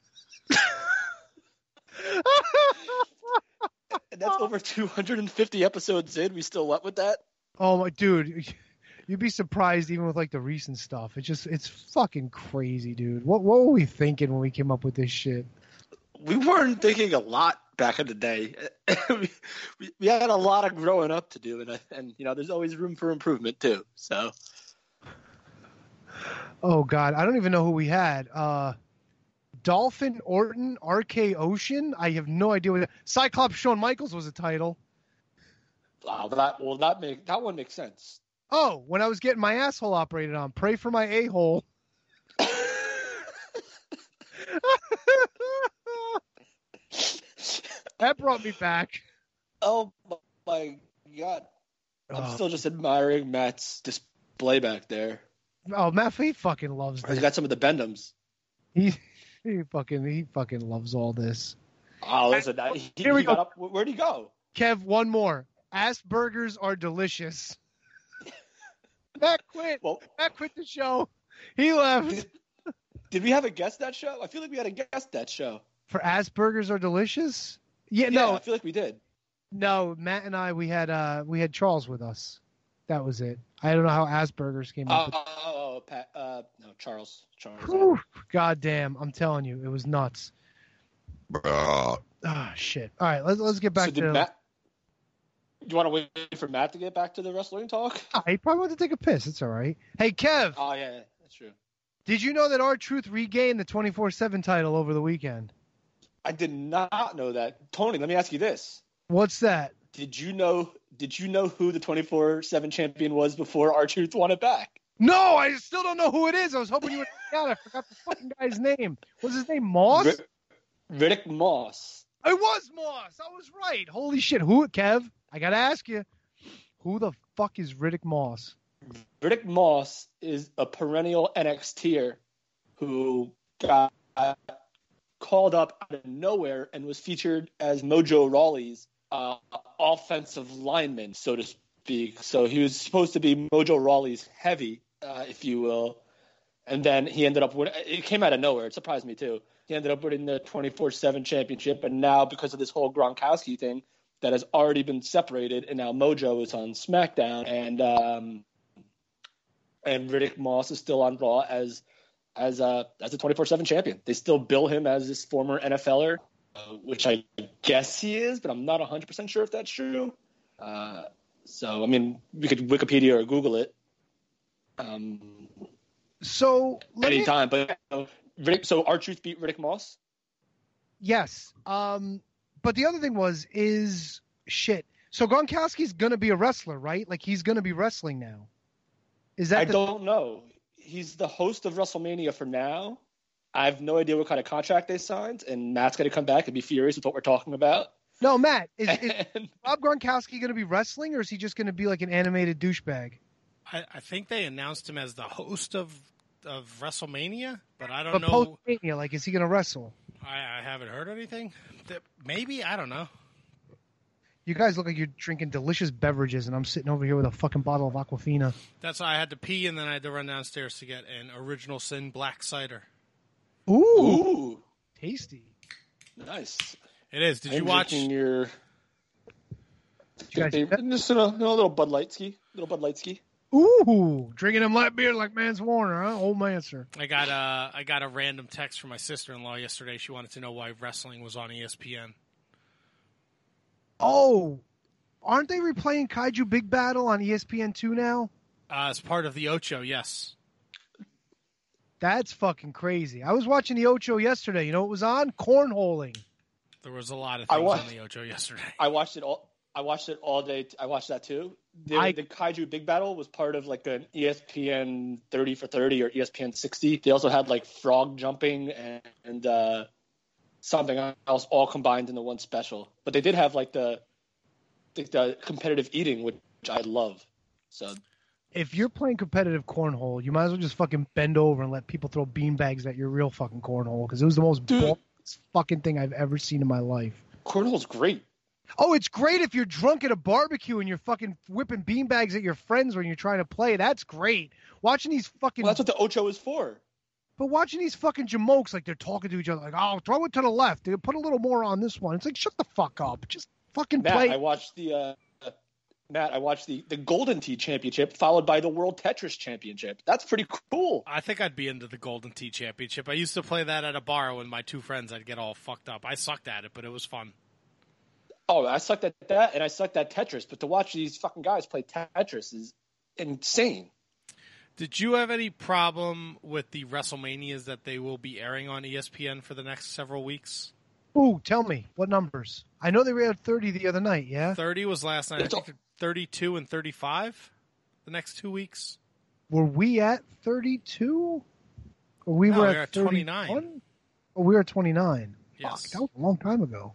And that's over two hundred fifty episodes in. We still went with that. Oh my dude, you'd be surprised even with like the recent stuff. It's just it's fucking crazy, dude. What what were we thinking when we came up with this shit? We weren't thinking a lot back in the day. we, we, we had a lot of growing up to do, and and you know, there's always room for improvement too. So. Oh God, I don't even know who we had. Uh, Dolphin Orton, R K Ocean. I have no idea what. Cyclops Shawn Michaels was a title. Wow, that well, that make that one makes sense. Oh, when I was getting my asshole operated on, pray for my a hole. That brought me back. Oh my God, I'm Oh. still just admiring Matt's display back there. Oh, Matt, he fucking loves He's this. got some of the Bendums. He, he fucking he fucking loves all this. Oh, listen, I, he, Here we he go. got up. Where'd he go? Kev, one more. Aspergers are delicious. Matt quit. Well, Matt quit the show. He left. did, did we have a guest that show? I feel like we had a guest that show. For Aspergers are delicious? Yeah, Yeah, no, I feel like we did. no. Matt and I, we had uh, we had Charles with us. That was it. I don't know how Aspergers came Oh, up. oh, oh, Pat, uh, no, Charles. Charles. Whew, God damn, I'm telling you, it was nuts. Ah, shit. All right, let's let's get back so did to. Matt? You want to wait for Matt to get back to the wrestling talk? Ah, he probably went to take a piss. It's all right. Hey, Kev, Oh yeah, yeah, that's true. did you know that R-Truth regained the twenty-four seven title over the weekend? I did not know that. Tony, let me ask you this: What's that? Did you know? Did you know who the twenty-four seven champion was before R-Truth won it back? No, I still don't know who it is. I was hoping you would find out. I forgot the fucking guy's name. Was his name Moss? R- Riddick Moss. It was Moss. I was right. Holy shit. Who, Kev? I got to ask you. Who the fuck is Riddick Moss? Riddick Moss is a perennial N X T-er who got called up out of nowhere and was featured as Mojo Rawley's uh, offensive lineman, so to speak. So he was supposed to be Mojo Rawley's heavy, uh, if you will. And then he ended up winning. It came out of nowhere. It surprised me, too. He ended up winning the twenty-four seven championship. And now, because of this whole Gronkowski thing, that has already been separated, and now Mojo is on SmackDown, and um, and Riddick Moss is still on Raw as as a as a twenty-four seven champion. They still bill him as this former N F L er, uh, which I guess he is, but I'm not one hundred percent sure if that's true. Uh, so, I mean, we could Wikipedia or Google it um, So, let me, anytime. But uh, Riddick, so R-Truth beat Riddick Moss? yes. Um, but the other thing was, is shit. So Gronkowski's going to be a wrestler, right? Like, he's going to be wrestling now. Is that I the, don't know. He's the host of WrestleMania for now. I have no idea what kind of contract they signed, and Matt's going to come back and be furious with what we're talking about. No, Matt, is, is And Rob Gronkowski going to be wrestling, or is he just going to be like an animated douchebag? I, I think they announced him as the host of of WrestleMania, but I don't But know. post-Mania, like, is he going to wrestle? I, I haven't heard anything. That maybe I don't know. You guys look like you're drinking delicious beverages, and I'm sitting over here with a fucking bottle of Aquafina. That's why I had to pee, and then I had to run downstairs to get an Original Sin black cider. Ooh, ooh, tasty. nice. It is. Did I'm you watch? drinking your you guys- favorite, just a, a little Bud Light ski, little Bud Light ski. Ooh, drinking them light beer like Mance Warner, huh? Old Mancer. I got a I got a random text from my sister-in-law yesterday. She wanted to know why wrestling was on E S P N. Oh, aren't they replaying Kaiju Big Battle on E S P N two now? Uh, as part of the Ocho, yes. That's fucking crazy. I was watching the Ocho yesterday. You know what was on? Cornholing. There was a lot of I things watched- on the Ocho yesterday. I watched it all. I watched it all day. I watched that too. The, I- the Kaiju Big Battle was part of like an E S P N thirty for thirty or E S P N sixty. They also had like frog jumping and, and uh, something else all combined into one special. But they did have like the the, the competitive eating, which I love. So If you're playing competitive cornhole, you might as well just fucking bend over and let people throw beanbags at your real fucking cornhole because it was the most Dude. boring fucking thing I've ever seen in my life. cornhole's great. Oh, it's great if you're drunk at a barbecue and you're fucking whipping beanbags at your friends when you're trying to play. That's great. Watching these fucking, Well, that's what the Ocho is for. but watching these fucking jamokes like they're talking to each other, like, oh, throw it to the left. They put a little more on this one. It's like, shut the fuck up. Just fucking Matt, play. I watched the uh, Matt. I watched the the Golden Tee Championship followed by the World Tetris Championship. That's pretty cool. I think I'd be into the Golden Tee Championship. I used to play that at a bar with my two friends. I'd get all fucked up. I sucked at it, but it was fun. Oh, I sucked at that, and I sucked at Tetris. But to watch these fucking guys play Tetris is insane. Did you have any problem with the WrestleManias that they will be airing on E S P N for the next several weeks? Ooh, tell me, what numbers? I know they were at thirty the other night, yeah? thirty was last night. I It's think thirty-two and thirty-five the next two weeks. Were we at thirty-two? Or we No, were we at were at twenty-nine. thirty-one? Or we were at twenty-nine. Yes. Fuck, that was a long time ago.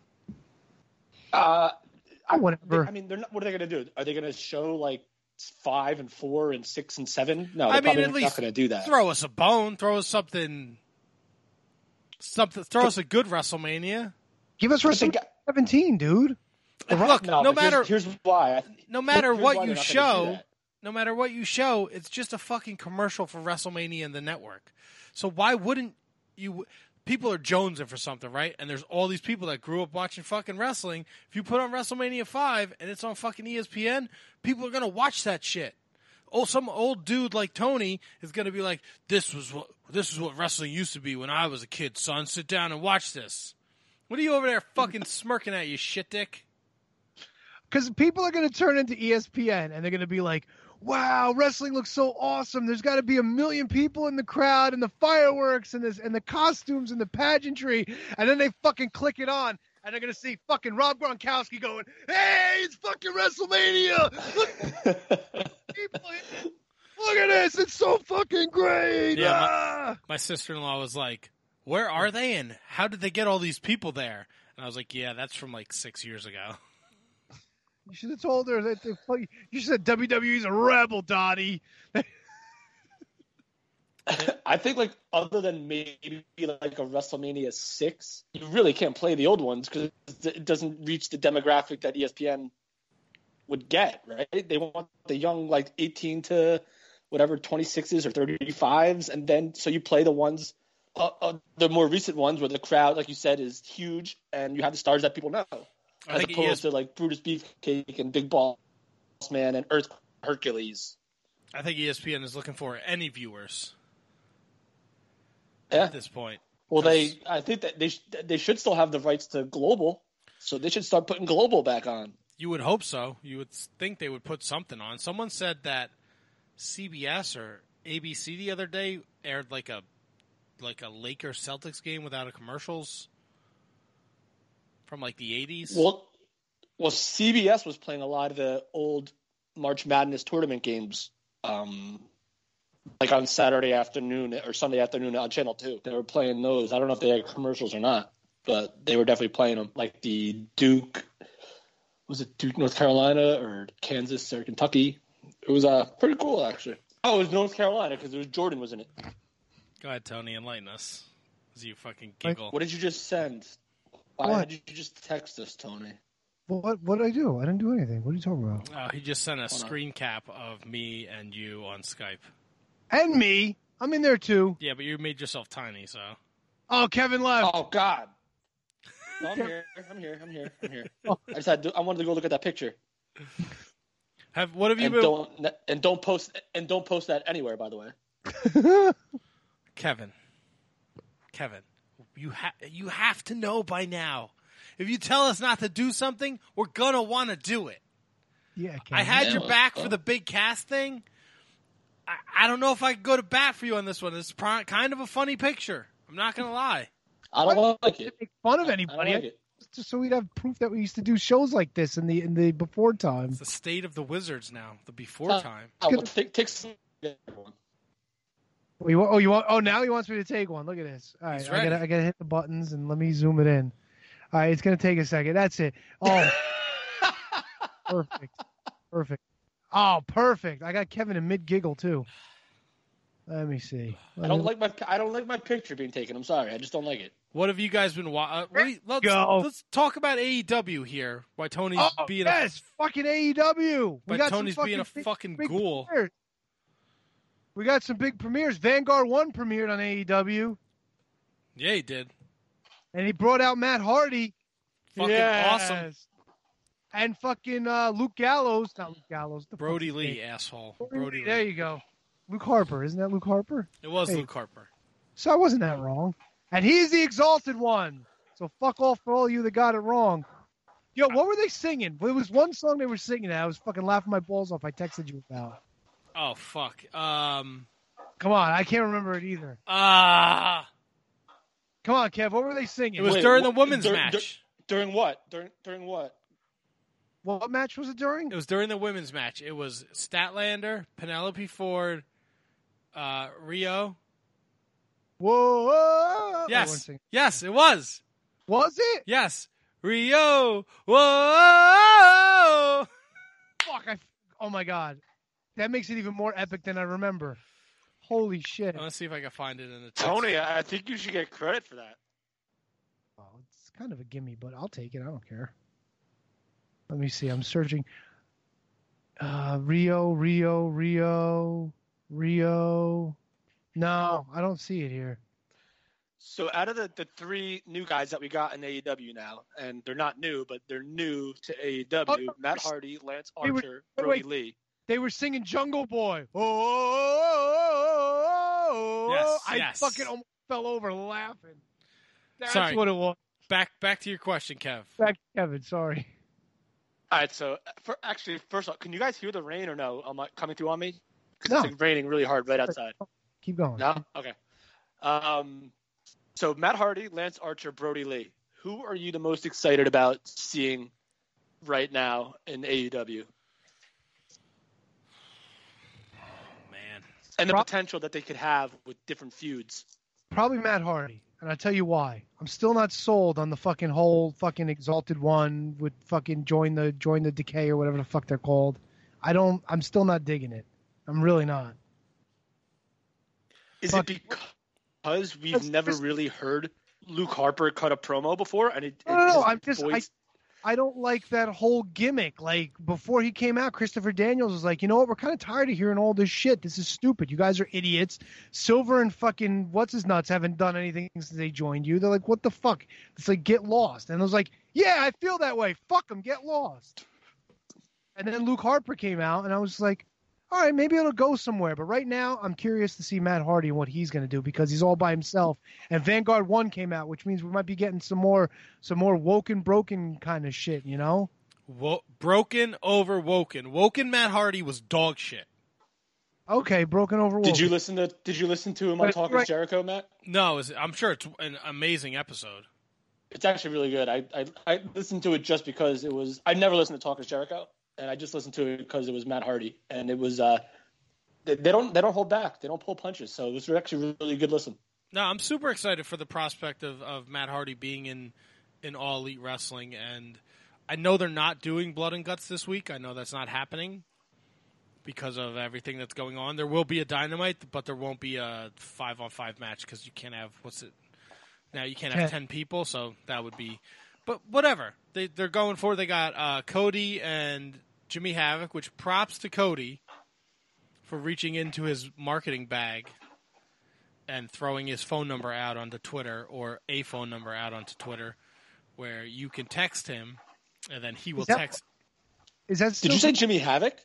Uh, I, Whatever. I mean, they're not, what are they going to do? Are they going to show like five and four and six and seven? No, they're I mean, probably at not least going to do that. throw us a bone. Throw us something. Something. Throw us a good WrestleMania. Give us But they WrestleMania got- seventeen, dude. The Rock- Look, No, no but here's- matter here's, why. I- no matter here's what why you they're not gonna do show, that. no matter what you show, it's just a fucking commercial for WrestleMania and the network. So why wouldn't you? People are jonesing for something, right? And there's all these people that grew up watching fucking wrestling. If you put on WrestleMania five and it's on fucking E S P N, people are gonna watch that shit. Oh, some old dude like Tony is gonna be like, "This was what this is what wrestling used to be when I was a kid, son. Sit down and watch this." What are you over there fucking smirking at, you shit dick? Because people are going to turn into E S P N and they're going to be like, wow, wrestling looks so awesome. There's got to be a million people in the crowd and the fireworks and this and the costumes and the pageantry. And then they fucking click it on and they're going to see fucking Rob Gronkowski going, hey, it's fucking WrestleMania. Look, people, look at this. It's so fucking great. Yeah, my- Ah! My sister-in-law was like, "Where are they and how did they get all these people there?" And I was like, "Yeah, that's from like six years ago." You should have told her that they fucking, you should have said W W E's a rebel, Dottie. I think like other than maybe like a WrestleMania six, you really can't play the old ones because it doesn't reach the demographic that E S P N would get, right? They want the young like eighteen to whatever twenty-sixes or thirty-fives, and then so you play the ones, uh, uh, the more recent ones where the crowd, like you said, is huge and you have the stars that people know, I as think opposed E S- to like Brutus Beefcake and Big Boss Man and Earth Hercules. I think E S P N is looking for any viewers Yeah. at this point. Well, they, I think that they sh- they should still have the rights to global, so they should start putting global back on. You would hope so. You would think they would put something on. Someone said that C B S or A B C the other day aired like a like a Lakers Celtics game without a commercials from like the eighties. Well, well, C B S was playing a lot of the old March Madness tournament games, um, like on Saturday afternoon or Sunday afternoon on Channel Two. They were playing those. I don't know if they had commercials or not, but they were definitely playing them. Like the Duke, was it Duke, North Carolina, or Kansas or Kentucky? It was uh, pretty cool actually. Oh, it was North Carolina because it was Jordan was in it. Go ahead, Tony, enlighten us as you fucking giggle. What did you just send? Why What? did you just text us, Tony? What what did I do? I didn't do anything. What are you talking about? Oh, he just sent a Hold on. screen cap of me and you on Skype. And me. I'm in there too. Yeah, but you made yourself tiny, so. Oh, Kevin left. Oh God! No, I'm here. I'm here. I'm here. I'm here. I just had. To, I wanted to go look at that picture. Have what have you and been? Don't and don't post and don't post that anywhere. By the way, Kevin, Kevin, you have you have to know by now. If you tell us not to do something, we're gonna want to do it. Yeah, I had Yeah, your well, back well. for the big cast thing. I, I don't know if I can go to bat for you on this one. It's pro- kind of a funny picture. I'm not gonna lie. I don't like it. make fun of I anybody. don't like it. Just so we'd have proof that we used to do shows like this in the in the before time. It's the state of the Wizards now. The before Uh, time. Oh, well, take, take some. Oh, you want, oh, you want? Oh, now he wants me to take one. Look at this. All right, He's I ready. gotta, I gotta hit the buttons and let me zoom it in. All right, it's gonna take a second. That's it. Oh, perfect, perfect. Oh, perfect. I got Kevin in mid giggle too. Let me see. I don't like my I don't like my picture being taken. I'm sorry. I just don't like it. What have you guys been watching? Uh, let's, go. let's talk about A E W here. Why Tony's Oh, being yes, fucking A E W. But We got some Tony's being a big- fucking big ghoul. premieres. We got some big premieres. Vanguard One premiered on A E W, a yeah, he did. and he brought out Matt Hardy. Fucking Yes. awesome. And fucking uh, Luke Gallows, not Luke Gallows. The Brody fuck's his Lee, name? asshole. Brody Brody Lee, Lee. There you go. Luke Harper, isn't that Luke Harper? It was Hey. Luke Harper. So I wasn't that wrong. And he's the exalted one. So fuck off for all you that got it wrong. Yo, what were they singing? It was one song they were singing that I was fucking laughing my balls off. I texted you about. Oh fuck. Um. Come on, I can't remember it either. Ah. Come on, Kev, what were they singing? It was Wait, during what- the women's dur- match. dur- During what? During during what? What match was it during? It was during the women's match. It was Statlander, Penelope Ford, uh, Rio. Whoa! whoa. I wasn't Yes, singing. yes, it was. Was it? Yes, Rio. Whoa! Fuck! I, oh my god, that makes it even more epic than I remember. Holy shit! Let's see if I can find it in the text. Tony, I think you should get credit for that. Oh, it's kind of a gimme, but I'll take it. I don't care. Let me see. I'm searching. Uh, Rio, Rio, Rio, Rio. No, I don't see it here. So out of the, the three new guys that we got in A E W now, and they're not new, but they're new to A E W, Oh, no, Matt Hardy, Lance they were- Archer, wait, Brody wait. Lee. They were singing Jungle Boy. Oh, Yes, I yes. fucking almost fell over laughing. That's Sorry. what it was. Back, back to your question, Kev. Back to Kevin. Sorry. All right, so for, actually, first off, can you guys hear the rain or no? Am I coming through on me? 'Cause No. it's like raining really hard right outside. Keep going. No? Okay. Um, so Matt Hardy, Lance Archer, Brody Lee. Who are you the most excited about seeing right now in A E W? Man, And the Pro- potential that they could have with different feuds. Probably Matt Hardy, and I'll tell you why. I'm still not sold on the fucking whole fucking Exalted One with fucking join the join the Decay or whatever the fuck they're called. I don't. I'm still not digging it. I'm really not. Is Fuck. it because we've That's- never that's- really heard Luke Harper cut a promo before? And it, No, no, no. his I'm just. I, voice- I don't like that whole gimmick. Like before he came out, Christopher Daniels was like, you know what? We're kind of tired of hearing all this shit. This is stupid. You guys are idiots. Silver and fucking what's his nuts haven't done anything since they joined you. They're like, what the fuck? It's like get lost. And I was like, yeah, I feel that way. Fuck them. Get lost. And then Luke Harper came out, and I was like, all right, maybe it'll go somewhere. But right now, I'm curious to see Matt Hardy and what he's going to do because he's all by himself. And Vanguard One came out, which means we might be getting some more, some more woken, broken kind of shit. You know? Wo- broken over woken. Woken Matt Hardy was dog shit. Okay, broken over. Did you woken. listen to Did you listen to him on Right, Talking right. Jericho, Matt? No, it's, I'm sure it's an amazing episode. It's actually really good. I, I I listened to it just because it was. I never listened to Talking Jericho, and I just listened to it because it was Matt Hardy, and it was. Uh, they, they don't they don't hold back. They don't pull punches. So it was actually a really good listen. No, I'm super excited for the prospect of, of Matt Hardy being in, in All Elite Wrestling, and I know they're not doing Blood and Guts this week. I know that's not happening because of everything that's going on. There will be a Dynamite, but there won't be a five on five match because you can't have what's it now? You can't have Ten. ten people, so that would be. But whatever they they're going for. They got uh, Cody and Jimmy Havoc, which props to Cody for reaching into his marketing bag and throwing his phone number out onto Twitter, or a phone number out onto Twitter, where you can text him, and then he will that- text. Is that still Did you say Jimmy Havoc?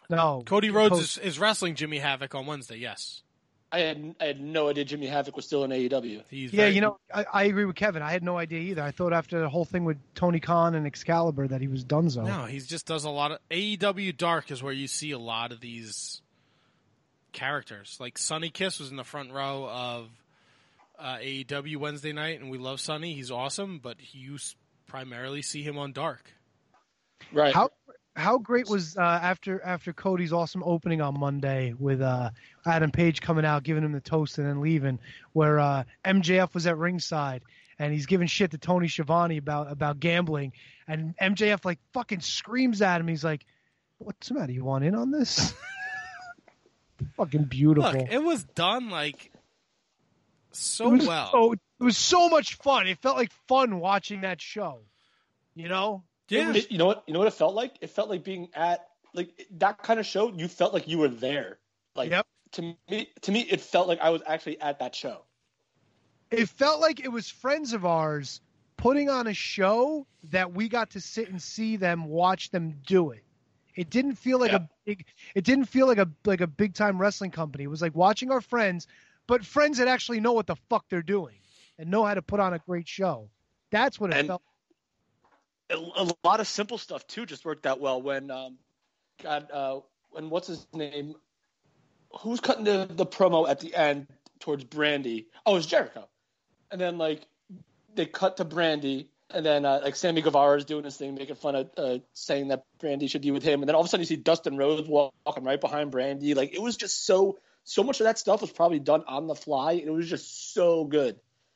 No. Cody Rhodes Cody. is, is wrestling Jimmy Havoc on Wednesday. Yes. I had I had no idea Jimmy Havoc was still in A E W. He's Yeah, very- you know, I, I agree with Kevin. I had no idea either. I thought after the whole thing with Tony Khan and Excalibur that he was donezo. No, he just does a lot of A E W Dark is where you see a lot of these characters. Like Sonny Kiss was in the front row of uh, A E W Wednesday night, and we love Sonny. He's awesome, but you s- primarily see him on Dark. Right. How how great was uh, after after Cody's awesome opening on Monday with uh, Adam Page coming out, giving him the toast and then leaving, where uh, M J F was at ringside and he's giving shit to Tony Schiavone about about gambling, and M J F like fucking screams at him. He's like, "What's the matter? You want in on this?" Fucking beautiful. Look, it was done like so it was well. So, it was so much fun. It felt like fun watching that show. You know? Yeah. It- you know what? You know what it felt like? It felt like being at like that kind of show. You felt like you were there. Like Yep. to me, to me, it felt like I was actually at that show. It felt like it was friends of ours putting on a show that we got to sit and see them watch them do it. It didn't feel like Yeah. a big. It didn't feel like a like a big time wrestling company. It was like watching our friends, but friends that actually know what the fuck they're doing and know how to put on a great show. That's what it And- felt. A, a lot of simple stuff too just worked out well. When um, God, uh, when what's his name? Who's cutting the the promo at the end towards Brandy? Oh, it's Jericho. And then like they cut to Brandy. And then, uh, like, Sammy Guevara is doing his thing, making fun of, uh, saying that Brandy should be with him. And then all of a sudden you see Dustin Rhodes walk, walking right behind Brandy. Like, it was just so, so much of that stuff was probably done on the fly. And it was just so good.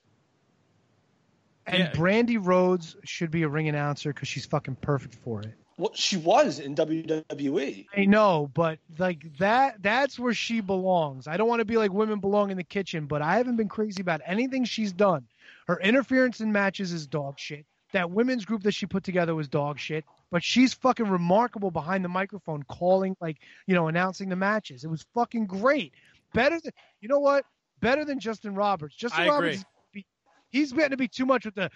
And Yeah. Brandy Rhodes should be a ring announcer because she's fucking perfect for it. Well, she was in W W E. I know, but like that that's where she belongs. I don't want to be like women belong in the kitchen, but I haven't been crazy about anything she's done. Her interference in matches is dog shit. That women's group that she put together was dog shit, but she's fucking remarkable behind the microphone calling, like, you know, announcing the matches. It was fucking great. Better than, you know what? Better than Justin Roberts. Justin I Roberts, agree. is- he's getting to be too much with the,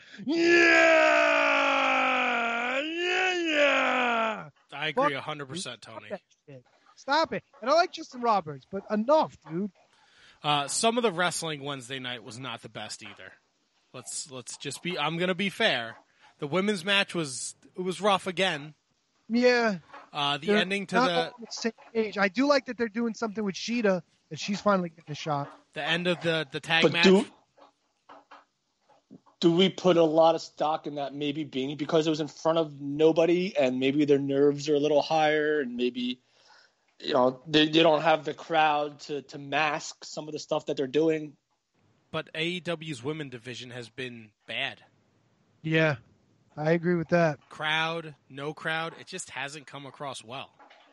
yeah, yeah, yeah. I agree Fuck, one hundred percent, Tony. Stop that shit. Stop it. And I like Justin Roberts, but enough, dude. Uh, some of the wrestling Wednesday night was not the best either. Let's let's just be. I'm gonna be fair. The women's match was it was rough again. Yeah. Uh, the they're ending to not the on the same page. I do like that they're doing something with Sheeta, that she's finally getting a shot. the end of the the tag But match. do, do we put a lot of stock in that maybe being because it was in front of nobody and maybe their nerves are a little higher and maybe, you know, they, they don't have the crowd to, to mask some of the stuff that they're doing? But A E W's women division has been bad. Yeah. I agree with that. Crowd, no crowd, it just hasn't come across well.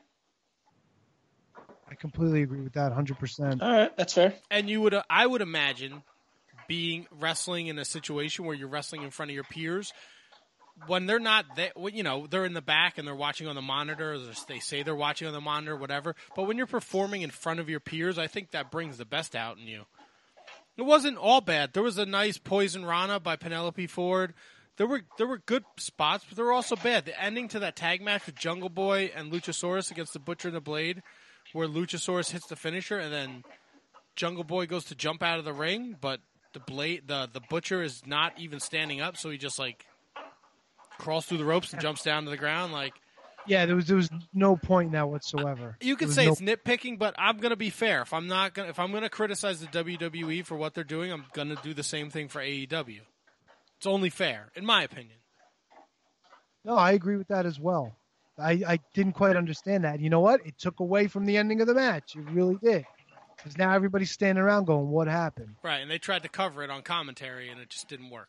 I completely agree with that one hundred percent. All right, that's fair. And you would, uh, I would imagine, being wrestling in a situation where you're wrestling in front of your peers, when they're not there, you know, they're in the back and they're watching on the monitor. Or they say they're watching on the monitor, whatever. But when you're performing in front of your peers, I think that brings the best out in you. It wasn't all bad. There was a nice Poison Rana by Penelope Ford. There were there were good spots, but they were also bad. The ending to that tag match with Jungle Boy and Luchasaurus against the Butcher and the Blade, where Luchasaurus hits the finisher and then Jungle Boy goes to jump out of the ring, but the blade the, the Butcher is not even standing up, so he just like crawls through the ropes and jumps down to the ground. Like, Yeah, there was there was no point in that whatsoever. you could There was say no- it's nitpicking, but I'm gonna be fair. If I'm not gonna if I'm gonna criticize the W W E for what they're doing, I'm gonna do the same thing for A E W. It's only fair, in my opinion. No, I agree with that as well. I, I didn't quite understand that. You know what? It took away from the ending of the match. It really did. Because now everybody's standing around going, what happened? Right, and they tried to cover it on commentary, and it just didn't work.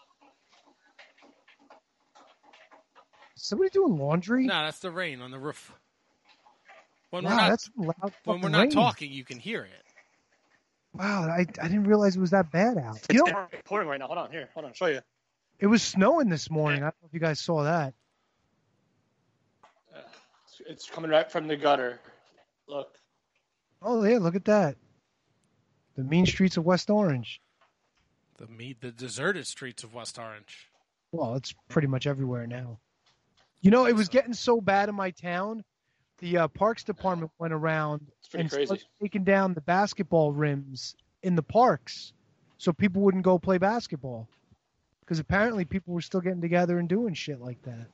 Is somebody doing laundry? No, that's the rain on the roof. When wow, we're not that's loud. when fucking we're not rain. talking, you can hear it. Wow, I, I didn't realize it was that bad out. You know, It's pouring right now. Hold on. Here. Hold on. I'll show you. it was snowing this morning. I don't know if you guys saw that. It's, it's coming right from the gutter. Look. Oh, yeah, look at that. The mean streets of West Orange. The meat, the deserted streets of West Orange. Well, it's pretty much everywhere now. You know, it was getting so bad in my town. the uh, Parks Department went around pretty and crazy. started taking down the basketball rims in the parks so people wouldn't go play basketball. Because apparently people were still getting together and doing shit like that.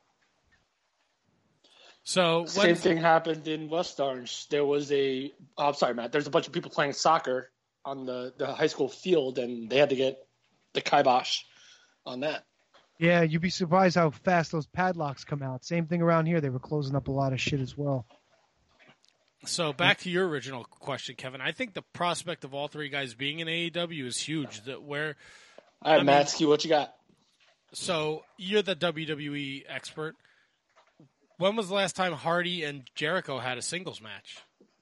So Same when, thing happened in West Orange. There was a oh, I'm sorry, Matt. There's a bunch of people playing soccer on the, the high school field, and they had to get the kibosh on that. Yeah, you'd be surprised how fast those padlocks come out. Same thing around here. They were closing up a lot of shit as well. So back to your original question, Kevin. I think the prospect of all three guys being in A E W is huge. That where, All right, I mean- Matsky, what you got? so you're the W W E expert. When was the last time Hardy and Jericho had a singles match?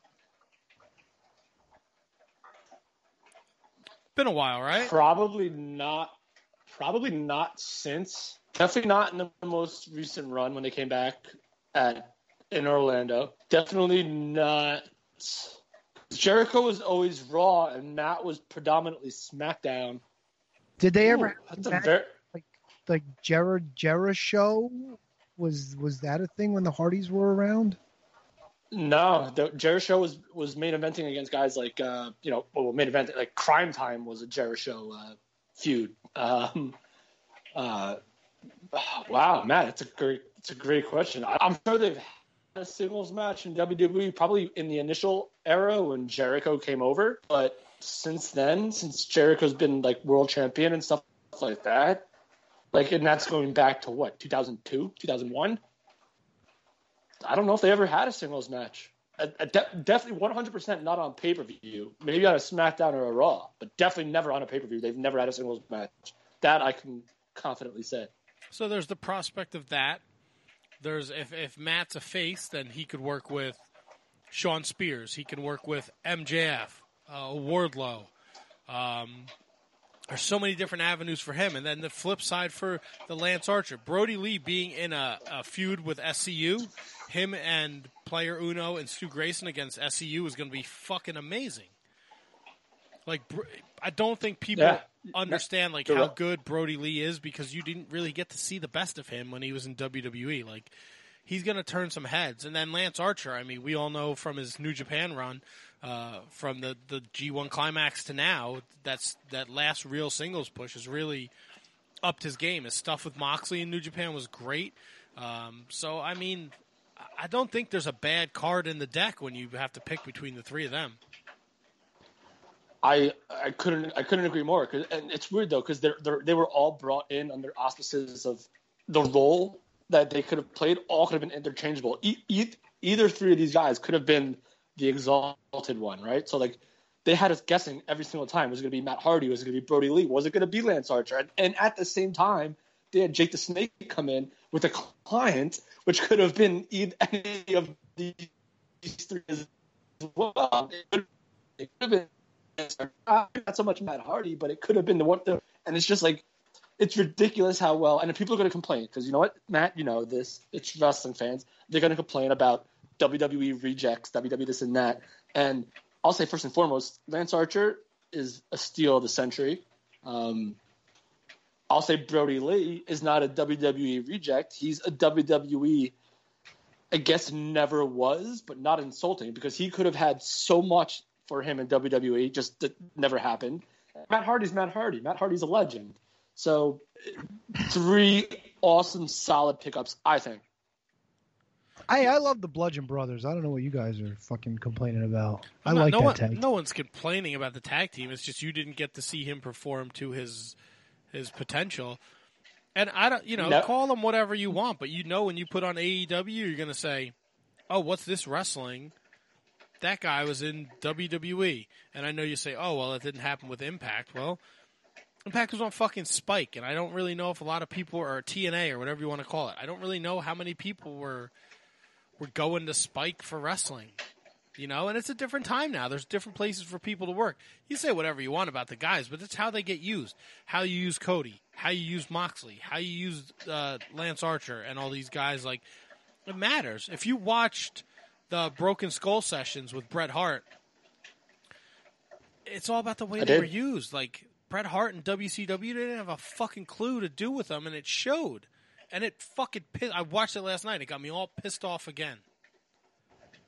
Been a while, right? Probably not. Probably not since. Definitely not in the most recent run when they came back at in Orlando. Definitely not. Jericho was always Raw, and Matt was predominantly SmackDown. Did they ever Ooh, have that's a that, very, like Jared Jera show? Was was that a thing when the Hardys were around? No, the Jericho was was main eventing against guys like uh, you know, well, main event like Crime Time was a Jericho uh, feud. Um, uh, wow, Matt, it's a great it's a great question. I, I'm sure they've had a singles match in W W E probably in the initial era when Jericho came over, but since then, since Jericho's been like world champion and stuff like that, like, and that's going back to what, two thousand two, two thousand one. I don't know if they ever had a singles match. A, a de- definitely one hundred percent not on pay-per-view. Maybe on a SmackDown or a Raw, but definitely never on a pay-per-view. They've never had a singles match. That I can confidently say. So there's the prospect of that. There's if if Matt's a face, then he could work with Shawn Spears. He can work with M J F, uh, Wardlow. Um, there's so many different avenues for him. And then the flip side for the Lance Archer. Brody Lee being in a, a feud with S C U, him and Player Uno and Stu Grayson against S C U is going to be fucking amazing. Like, I don't think people Yeah. understand like You're how right. good Brody Lee is because you didn't really get to see the best of him when he was in W W E. Like, he's going to turn some heads. And then Lance Archer, I mean, we all know from his New Japan run, uh, from the, the G one Climax to now, that's that last real singles push has really upped his game. His stuff with Moxley in New Japan was great. Um, so, I mean, I don't think there's a bad card in the deck when you have to pick between the three of them. I I couldn't I couldn't agree more. 'Cause, and it's weird though because they they were all brought in under auspices of the role that they could have played. All could have been interchangeable. E- e- either three of these guys could have been the exalted one, right? So like they had us guessing every single time. Was it going to be Matt Hardy? Was it going to be Brody Lee? Was it going to be Lance Archer? And, and at the same time, they had Jake the Snake come in with a client, which could have been either any of these three as well. It could, it could have been. Not so much Matt Hardy, but it could have been the one. The, and it's just like, it's ridiculous how well. And people are going to complain because you know what, Matt, you know this. It's wrestling fans. They're going to complain about W W E rejects, W W E this and that. And I'll say first and foremost, Lance Archer is a steal of the century. Um, I'll say Brody Lee is not a W W E reject. He's a W W E. I guess never was, but not insulting because he could have had so much for him in W W E, just that never happened. Matt Hardy's Matt Hardy. Matt Hardy's a legend. So three awesome, solid pickups, I think. I I love the Bludgeon Brothers. I don't know what you guys are fucking complaining about. I No- like no that one, tag. No one's complaining about the tag team. It's just you didn't get to see him perform to his his potential. And I don't, you know, No. call him whatever you want, but you know when you put on A E W, you're going to say, "Oh, what's this wrestling?" That guy was in W W E. And I know you say, oh, well, it didn't happen with Impact. Well, Impact was on fucking Spike, and I don't really know if a lot of people, or T N A, or whatever you want to call it, I don't really know how many people were were going to Spike for wrestling. You know, and it's a different time now. There's different places for people to work. You say whatever you want about the guys, but it's how they get used. How you use Cody, how you use Moxley, how you use uh, Lance Archer, and all these guys. Like, it matters. If you watched the Broken Skull sessions with Bret Hart, it's all about the way I they did. were used. Like, Bret Hart and W C W didn't have a fucking clue to do with them, and it showed. And it fucking pissed. I watched it last night. It got me all pissed off again.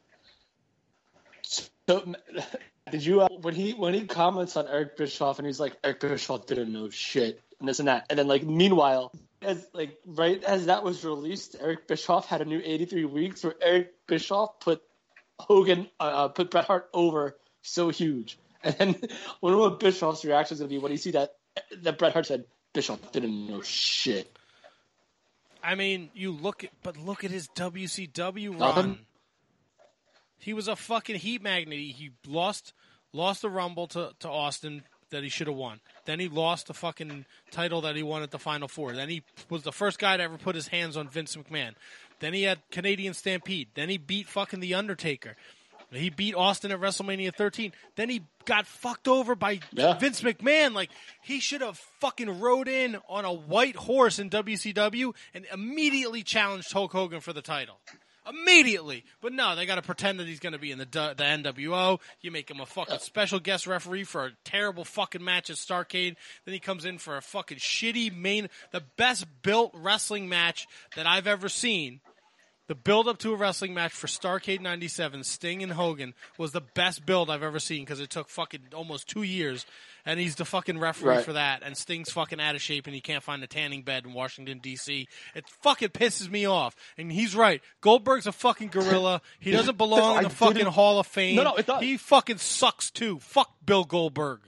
So, did you uh, when he when he comments on Eric Bischoff and he's like, Eric Bischoff didn't know shit and this and that, and then like meanwhile, as like right as that was released, Eric Bischoff had a new eighty-three weeks where Eric Bischoff put Hogan uh, put Bret Hart over so huge, and then one of Bischoff's reactions would be when he see that that Bret Hart said Bischoff didn't know shit. I mean, you look at but look at his W C W run. Nothing? He was a fucking heat magnet. He lost lost the Rumble to, to Austin that he should have won. Then he lost the fucking title that he won at the Final Four. Then he was the first guy to ever put his hands on Vince McMahon. Then he had Canadian Stampede. Then he beat fucking The Undertaker. He beat Austin at WrestleMania thirteen. Then he got fucked over by yeah. Vince McMahon. Like, he should have fucking rode in on a white horse in W C W and immediately challenged Hulk Hogan for the title. Immediately. But no, they got to pretend that he's going to be in the the N W O. You make him a fucking special guest referee for a terrible fucking match at Starrcade. Then he comes in for a fucking shitty main, the best built wrestling match that I've ever seen. The build up to a wrestling match for Starrcade ninety-seven, Sting and Hogan, was the best build I've ever seen because it took fucking almost two years. And he's the fucking referee right. for that. And Sting's fucking out of shape and he can't find a tanning bed in Washington, D C. It fucking pisses me off. And he's right. Goldberg's a fucking gorilla. He doesn't belong in the fucking Hall of Fame. No, no, it does. He fucking sucks too. Fuck Bill Goldberg.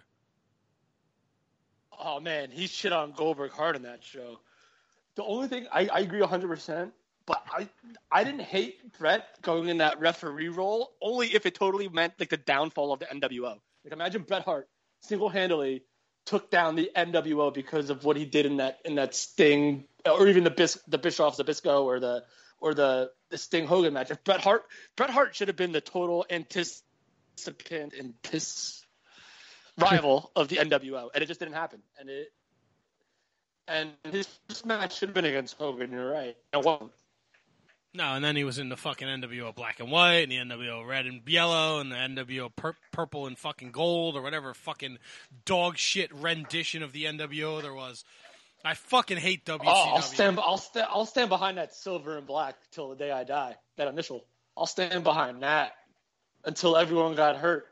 Oh, man, he shit on Goldberg hard in that show. The only thing, I, I agree one hundred percent. But I I didn't hate Bret going in that referee role only if it totally meant like the downfall of the N W O. Like imagine Bret Hart single-handedly took down the N W O because of what he did in that in that Sting or even the Bis, the Bischoff Zbyszko or the or the, the Sting Hogan match. If Bret Hart Bret Hart should have been the total anticipant and piss rival of the N W O, and it just didn't happen. And it and his first match should have been against Hogan. You're right. It wasn't. No, and then he was in the fucking N W O black and white, and the N W O red and yellow, and the N W O pur- purple and fucking gold, or whatever fucking dog shit rendition of the N W O there was. I fucking hate W C W. Oh, I'll stand, I'll, st- I'll stand behind that silver and black till the day I die. That initial. I'll stand behind that until everyone got hurt.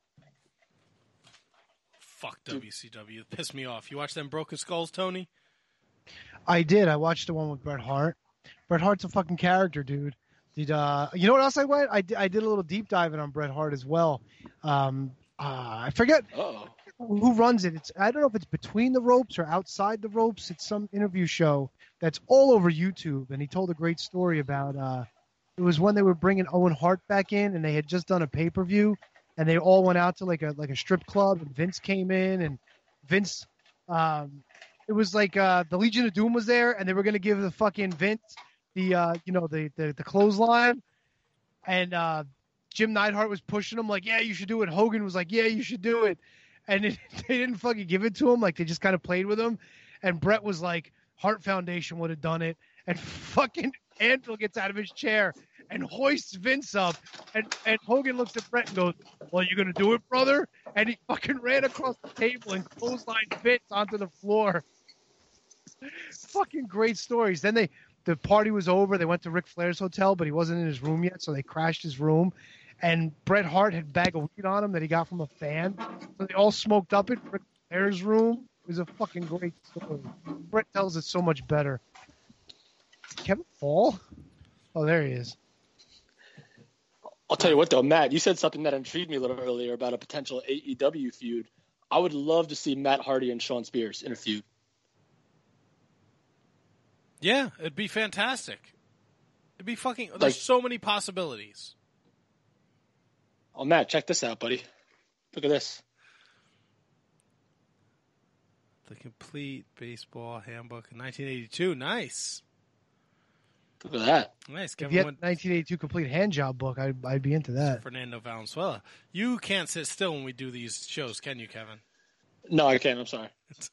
Fuck W C W. It pissed me off. You watch them Broken Skulls, Tony? I did. I watched the one with Bret Hart. Bret Hart's a fucking character, dude. Did uh, you know what else I went? I, I did a little deep diving on Bret Hart as well. Um, uh, I forget Uh-oh. who runs it. It's I don't know if it's Between the Ropes or Outside the Ropes. It's some interview show that's all over YouTube, and he told a great story about. Uh, it was when they were bringing Owen Hart back in, and they had just done a pay per view, and they all went out to like a like a strip club, and Vince came in, and Vince. Um, it was like uh, the Legion of Doom was there, and they were going to give the fucking Vince. The uh, you know the, the the clothesline, and uh, Jim Neidhart was pushing him like, yeah, you should do it. Hogan was like, yeah, you should do it, and it, they didn't fucking give it to him. Like they just kind of played with him, and Bret was like, Hart Foundation would have done it, and fucking Anvil gets out of his chair and hoists Vince up, and and Hogan looks at Bret and goes, well, you gonna do it, brother? And he fucking ran across the table and clotheslined Vince onto the floor. Fucking great stories. Then they. The party was over. They went to Ric Flair's hotel, but he wasn't in his room yet, so they crashed his room. And Bret Hart had a bag of weed on him that he got from a fan. So they all smoked up in Ric Flair's room. It was a fucking great story. Bret tells it so much better. Kevin Paul? Oh, there he is. I'll tell you what, though, Matt, you said something that intrigued me a little earlier about a potential A E W feud. I would love to see Matt Hardy and Shawn Spears in a feud. Yeah, it'd be fantastic. It'd be fucking... There's Like, so many possibilities. Oh, Matt, check this out, buddy. Look at this. The Complete Baseball Handbook in nineteen eighty-two. Nice. Look at that. Nice. If Kevin you had went... the nineteen eighty-two complete hand job book, I'd, I'd be into that. Fernando Valenzuela. You can't sit still when we do these shows, can you, Kevin? No, I can't. I'm sorry.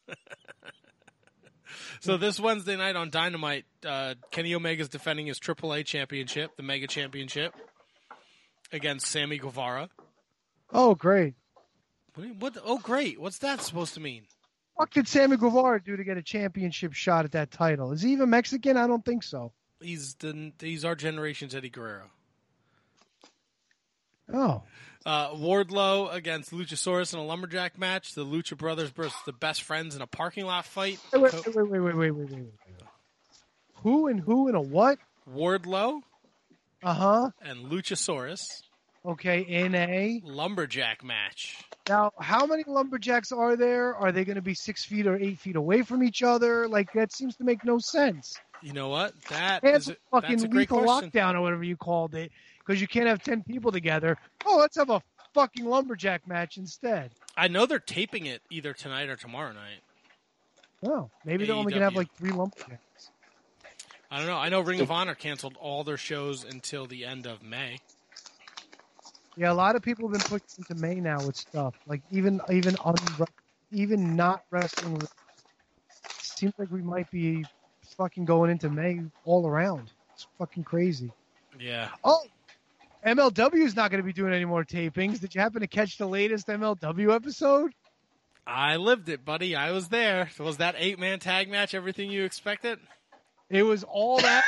So this Wednesday night on Dynamite, uh, Kenny Omega's defending his Triple A championship, the Mega Championship, against Sammy Guevara. Oh, great. What, what? Oh, great. What's that supposed to mean? What did Sammy Guevara do to get a championship shot at that title? Is he even Mexican? I don't think so. He's the he's our generation's Eddie Guerrero. Oh. Uh, Wardlow against Luchasaurus in a lumberjack match. The Lucha Brothers versus the Best Friends in a parking lot fight. Wait, wait, wait, wait, wait, wait, wait, wait, wait. Who and who and a what? Wardlow Uh-huh. and Luchasaurus. Okay, in a... lumberjack match. Now, how many lumberjacks are there? Are they going to be six feet or eight feet away from each other? Like, that seems to make no sense. You know what? That It's is a a, fucking that's a great lethal question. lockdown or whatever you called it, because you can't have ten people together. Oh, let's have a fucking lumberjack match instead. I know they're taping it either tonight or tomorrow night. Oh, maybe they're only going to have like three lumberjacks. I don't know. I know Ring of Honor canceled all their shows until the end of May. Yeah, a lot of people have been pushed into May now with stuff. Like, even even un- even not wrestling. Seems like we might be fucking going into May all around. It's fucking crazy. Yeah. Oh, M L W is not going to be doing any more tapings. Did you happen to catch the latest M L W episode? I lived it, buddy. I was there. Was that eight-man tag match everything you expected? It was all that.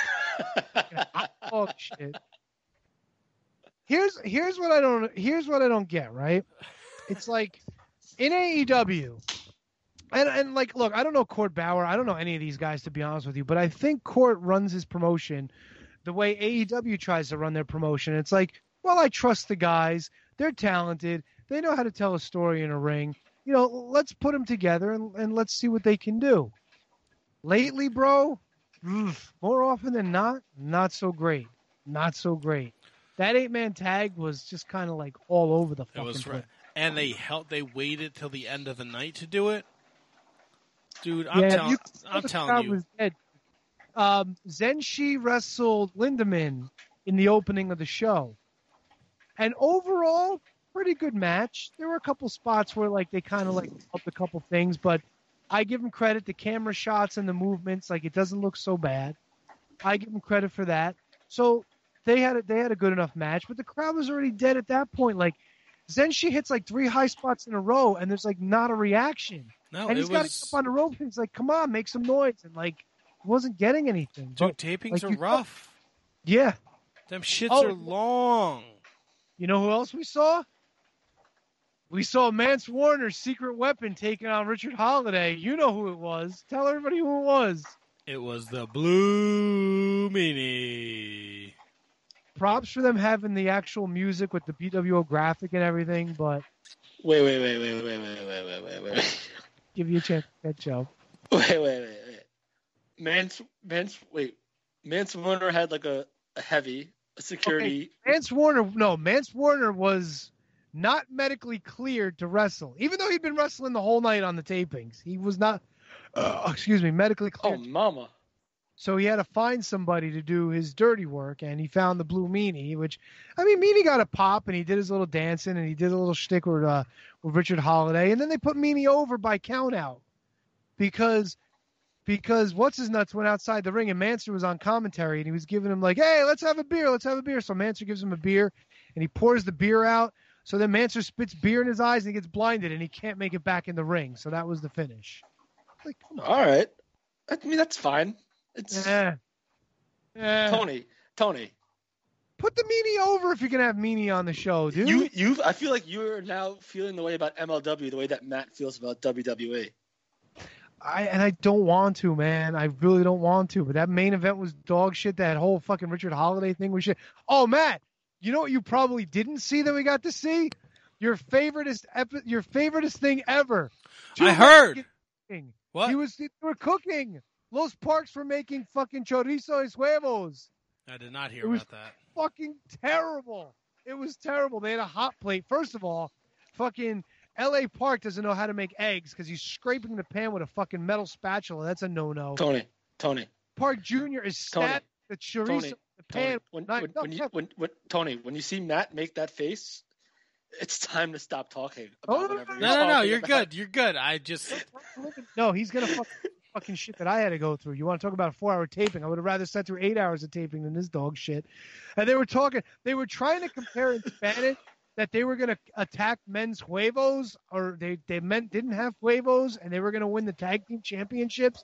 Oh shit. Here's here's what I don't here's what I don't get, right? It's like in A E W, and and like look, I don't know Court Bauer, I don't know any of these guys to be honest with you, but I think Court runs his promotion the way A E W tries to run their promotion. It's like, well, I trust the guys, they're talented, they know how to tell a story in a ring. You know, let's put them together and, and let's see what they can do. Lately, bro, more often than not, not so great. Not so great. That eight-man tag was just kind of like all over the fucking It was place. right. And they held, they waited till the end of the night to do it. Dude, I'm, Yeah, tell, you- I'm the telling crowd you. was dead. Um, Zenshi wrestled Lindemann in the opening of the show. And overall, pretty good match. There were a couple spots where like they kind of like upped a couple things, but I give him credit. The camera shots and the movements, like it doesn't look so bad. I give him credit for that. So they had a, they had a good enough match, but the crowd was already dead at that point. Like Zenshi hits like three high spots in a row, and there's like not a reaction. No, and it he's got to was. get up on the rope. And he's like, "Come on, make some noise!" And like, wasn't getting anything. Dude, But, tapings like, are you- rough. Yeah. Them shits Oh. are long. You know who else we saw? We saw Mance Warner's secret weapon taking on Richard Holiday. You know who it was. Tell everybody who it was. It was the Blue Meanie. Props for them having the actual music with the B W O graphic and everything, but Wait, wait, wait, wait, wait, wait, wait, wait, wait, wait, wait. give you a chance to catch up. Wait, wait, wait, wait. Mance, Mance, wait. Mance Warner had like a, a heavy, a security. Mance Warner, no, Mance Warner was not medically cleared to wrestle. Even though he'd been wrestling the whole night on the tapings, he was not, uh, excuse me, medically Oh, cleared. mama. So he had to find somebody to do his dirty work, and he found the Blue Meanie, which, I mean, Meanie got a pop, and he did his little dancing, and he did a little shtick with, uh, with Richard Holiday, and then they put Meanie over by countout because because what's-his-nuts went outside the ring, and Mansour was on commentary, and he was giving him like, hey, let's have a beer, let's have a beer. So Mansour gives him a beer, and he pours the beer out, so then Mansour spits beer in his eyes, and he gets blinded, and he can't make it back in the ring. So that was the finish. Like, come on. All right. I mean, that's fine. It's Eh. Eh. Tony. Tony. Put the Meanie over if you're gonna have Meanie on the show, dude. You, you. I feel like you're now feeling the way about M L W, the way that Matt feels about W W E. I and I don't want to, man. I really don't want to. But that main event was dog shit. That whole fucking Richard Holiday thing was shit. Oh, Matt, you know what you probably didn't see that we got to see? Your favoriteest, epi- your favoriteest thing ever. Two I heard. guys cooking. What? He was. They were cooking. Los Parks were making fucking chorizo y huevos. I did not hear It was- about that. Fucking terrible. It was terrible. They had a hot plate. First of all, fucking L A Park doesn't know how to make eggs because he's scraping the pan with a fucking metal spatula. That's a no-no. Tony. Tony. Park Junior is Tony. stabbing the chorizo Tony. in the pan. Tony. When, Not- when, no, when, you, no. when, when, Tony, when you see Matt make that face, it's time to stop talking Oh, about no, whatever no, you're No, no, no. talking You're about. good. You're good. I just. No, he's gonna fuck fucking shit that I had to go through. You want to talk about a four-hour taping? I would have rather sat through eight hours of taping than this dog shit. And they were talking. They were trying to compare in Spanish that they were gonna attack men's huevos, or they they meant didn't have huevos, and they were gonna win the tag team championships.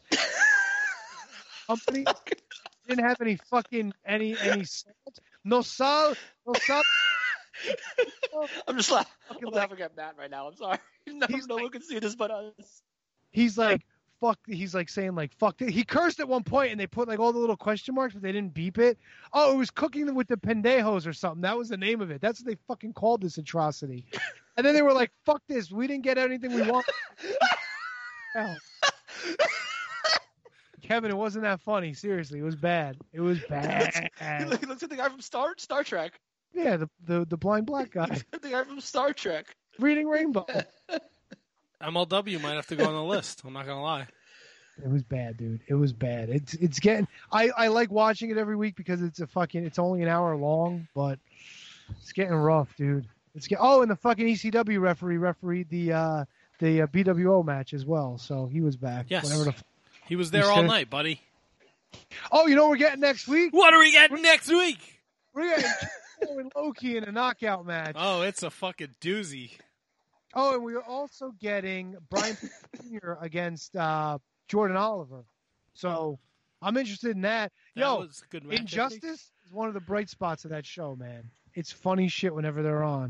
Company didn't have any fucking any any salt. No sal, no sal. I'm just laughing. I'm like- laughing at Matt right now. I'm sorry. No, He's no like- one can see this but us. He's like, fuck. He's like saying like, fuck. He cursed at one point and they put like all the little question marks, but they didn't beep it. Oh, it was cooking with the pendejos or something. That was the name of it. That's what they fucking called this atrocity. And then they were like, fuck this. We didn't get anything we wanted. Hell. Kevin, it wasn't that funny. Seriously, it was bad. It was bad. He looks at the guy from Star Star Trek. Yeah, the the, the blind black guy The guy from Star Trek. reading Rainbow. M L W might have to go on the list. I'm not gonna lie. It was bad, dude. It was bad. It's it's getting. I, I like watching it every week because it's a fucking. It's only an hour long, but it's getting rough, dude. It's get. Oh, and the fucking E C W referee refereed the uh, the uh, B W O match as well, so he was back. Yes. Whatever the. F- He was there You all said- night, buddy. oh, you know what we're getting next week? What are we getting next week? We're getting Joe and Loki in a knockout match. Oh, it's a fucking doozy. Oh, and we're also getting Brian Junior against uh, Jordan Oliver. So I'm interested in that. That Yo, was a good match. I think. Injustice is one of the bright spots of that show, man. It's funny shit whenever they're on.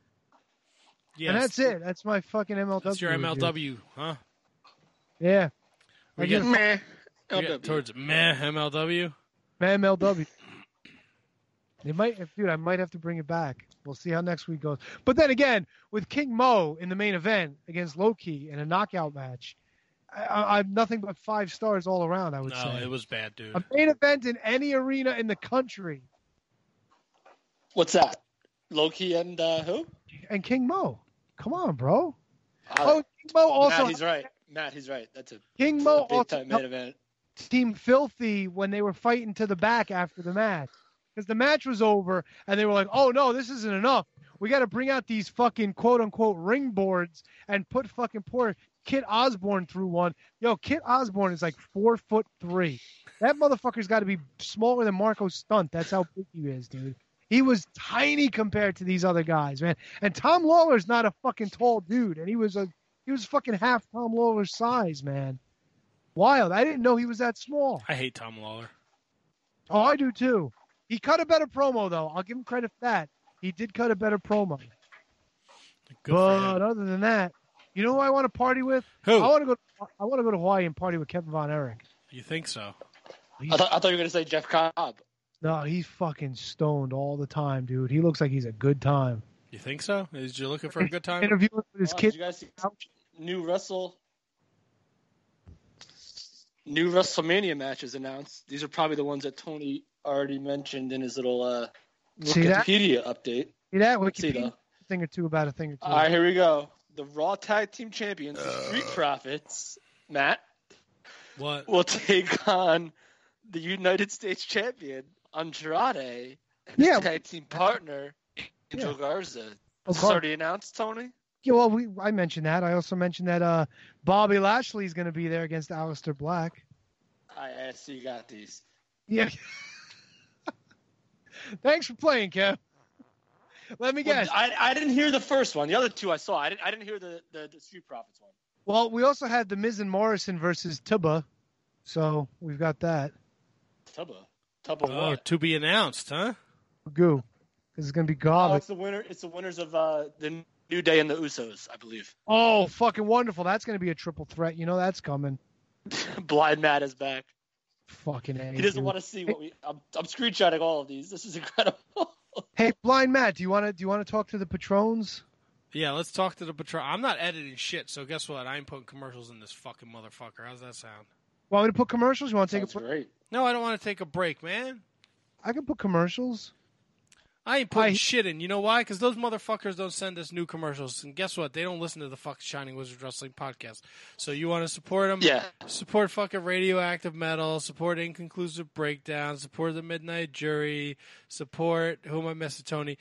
Yes. And that's it. That's my fucking M L W. That's your M L review. W, huh? Yeah. We I get, get Meh. we get towards meh M L W. M L W. They might, dude. I might have to bring it back. We'll see how next week goes. But then again, with King Mo in the main event against Loki in a knockout match, I, I, I'm nothing but five stars all around. I would No, say it was bad, dude. a main event in any arena in the country, What's that? Loki and uh, who? and King Mo. Come on, bro. Uh, Oh, King Mo also. Matt, he's right. Matt, he's right. That's a, King Mo big also time main helped event. Team Filthy when they were fighting to the back after the match. Because the match was over and they were like, oh no, this isn't enough. We got to bring out these fucking quote unquote ring boards and put fucking poor Kit Osborne through one. Yo, Kit Osborne is like four foot three. That motherfucker's got to be smaller than Marco Stunt. That's how big he is, dude. He was tiny compared to these other guys, man. And Tom Lawler's not a fucking tall dude. And he was a he was fucking half Tom Lawler's size, man. Wild. I didn't know he was that small. I hate Tom Lawler. Oh, I do too. He cut a better promo, though. I'll give him credit for that. He did cut a better promo. Good for but him. other than that, you know who I want to party with? Who? I want to go. I want to go to Hawaii and party with Kevin Von Erich. You think so? I thought, I thought you were going to say Jeff Cobb. No, he's fucking stoned all the time, dude. He looks like he's a good time. You think so? Is you looking for a good time? Interviewing with his Oh, kid. did you guys see new Wrestle new WrestleMania matches announced? These are probably the ones that Tony already mentioned in his little uh, See that? Wikipedia update. See that? Let's see, Wikipedia though. a thing or two about a thing or two. All right, here we go. The Raw Tag Team Champions, the Street Profits, Matt, What? will take on the United States Champion, Andrade, and Yeah. his tag team partner, Angel Yeah. Garza. Of Is this course. already announced, Tony? Yeah, well, we I mentioned that. I also mentioned that uh, Bobby Lashley is going to be there against Aleister Black. I, I see you got these. Yeah. Thanks for playing, Kev. Let me guess. Well, I, I didn't hear the first one. The other two I saw. I didn't I didn't hear the, the, the Street Profits one. Well, we also had the Miz and Morrison versus Tuba, so we've got that. Tubba. Tubba Oh, what? to be announced, huh? Goo, because it's going to be Oh, garbage. it's the winner. It's the winners of uh, the New Day and the Usos, I believe. Oh, fucking wonderful! That's going to be a triple threat. You know that's coming. Blind Matt is back. Fucking A. He doesn't dude. want to see what we. I'm, I'm screenshotting all of these. This is incredible. Hey, Blind Matt, do you want to do you want to talk to the patrons? Yeah, let's talk to the patrol. I'm not editing shit, so guess what? I ain't putting commercials in this fucking motherfucker. How's that sound? Want me to put commercials? You want to take Sounds a break? great. No, I don't want to take a break, man. I can put commercials. I ain't putting I- shit in. You know why? Because those motherfuckers don't send us new commercials. And guess what? They don't listen to the fucking Shining Wizard Wrestling podcast. So you want to support them? Yeah. Support fucking Radioactive Metal. Support Inconclusive Breakdown. Support the Midnight Jury. Support, who am I missing, Tony?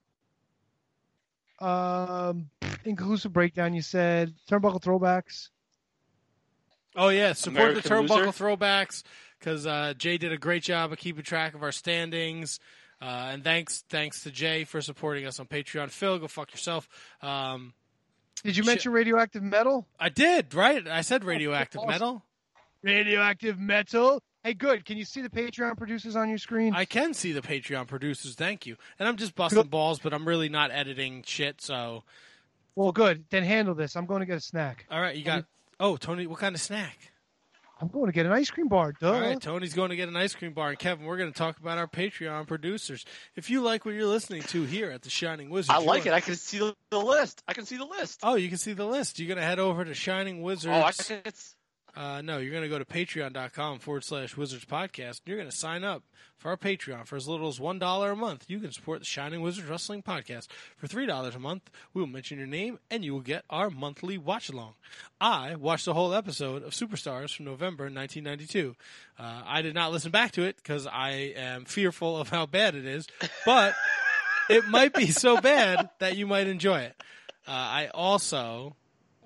Um, inclusive breakdown. You said turnbuckle throwbacks. Oh, yeah. Support American the Turnbuckle Loser? Throwbacks because uh, Jay did a great job of keeping track of our standings. Uh, and thanks thanks to Jay for supporting us on Patreon. Phil, go fuck yourself. Um, Did you Shit. mention radioactive metal? I did, right? I said Radioactive Awesome. Metal. Radioactive metal. Hey, good. Can you see the Patreon producers on your screen? I can see the Patreon producers. Thank you. And I'm just busting balls, but I'm really not editing shit. So, well, good. Then handle this. I'm going to get a snack. all right, you got. Oh, Tony, what kind of snack? I'm going to get an ice cream bar. Duh. All right, Tony's going to get an ice cream bar. And Kevin, we're going to talk about our Patreon producers. If you like what you're listening to here at the Shining Wizards, I like it. I can see the, the list. I can see the list. Oh, you can see the list. You're going to head over to Shining Wizards. Oh, I can, it's... Uh, no, you're going to go to patreon.com forward slash Wizards Podcast. You're going to sign up for our Patreon for as little as one dollar a month. You can support the Shining Wizards Wrestling Podcast. For three dollars a month, we will mention your name, and you will get our monthly watch-along. I watched the whole episode of Superstars from November nineteen ninety-two. Uh, I did not listen back to it because I am fearful of how bad it is, but it might be so bad that you might enjoy it. Uh, I also...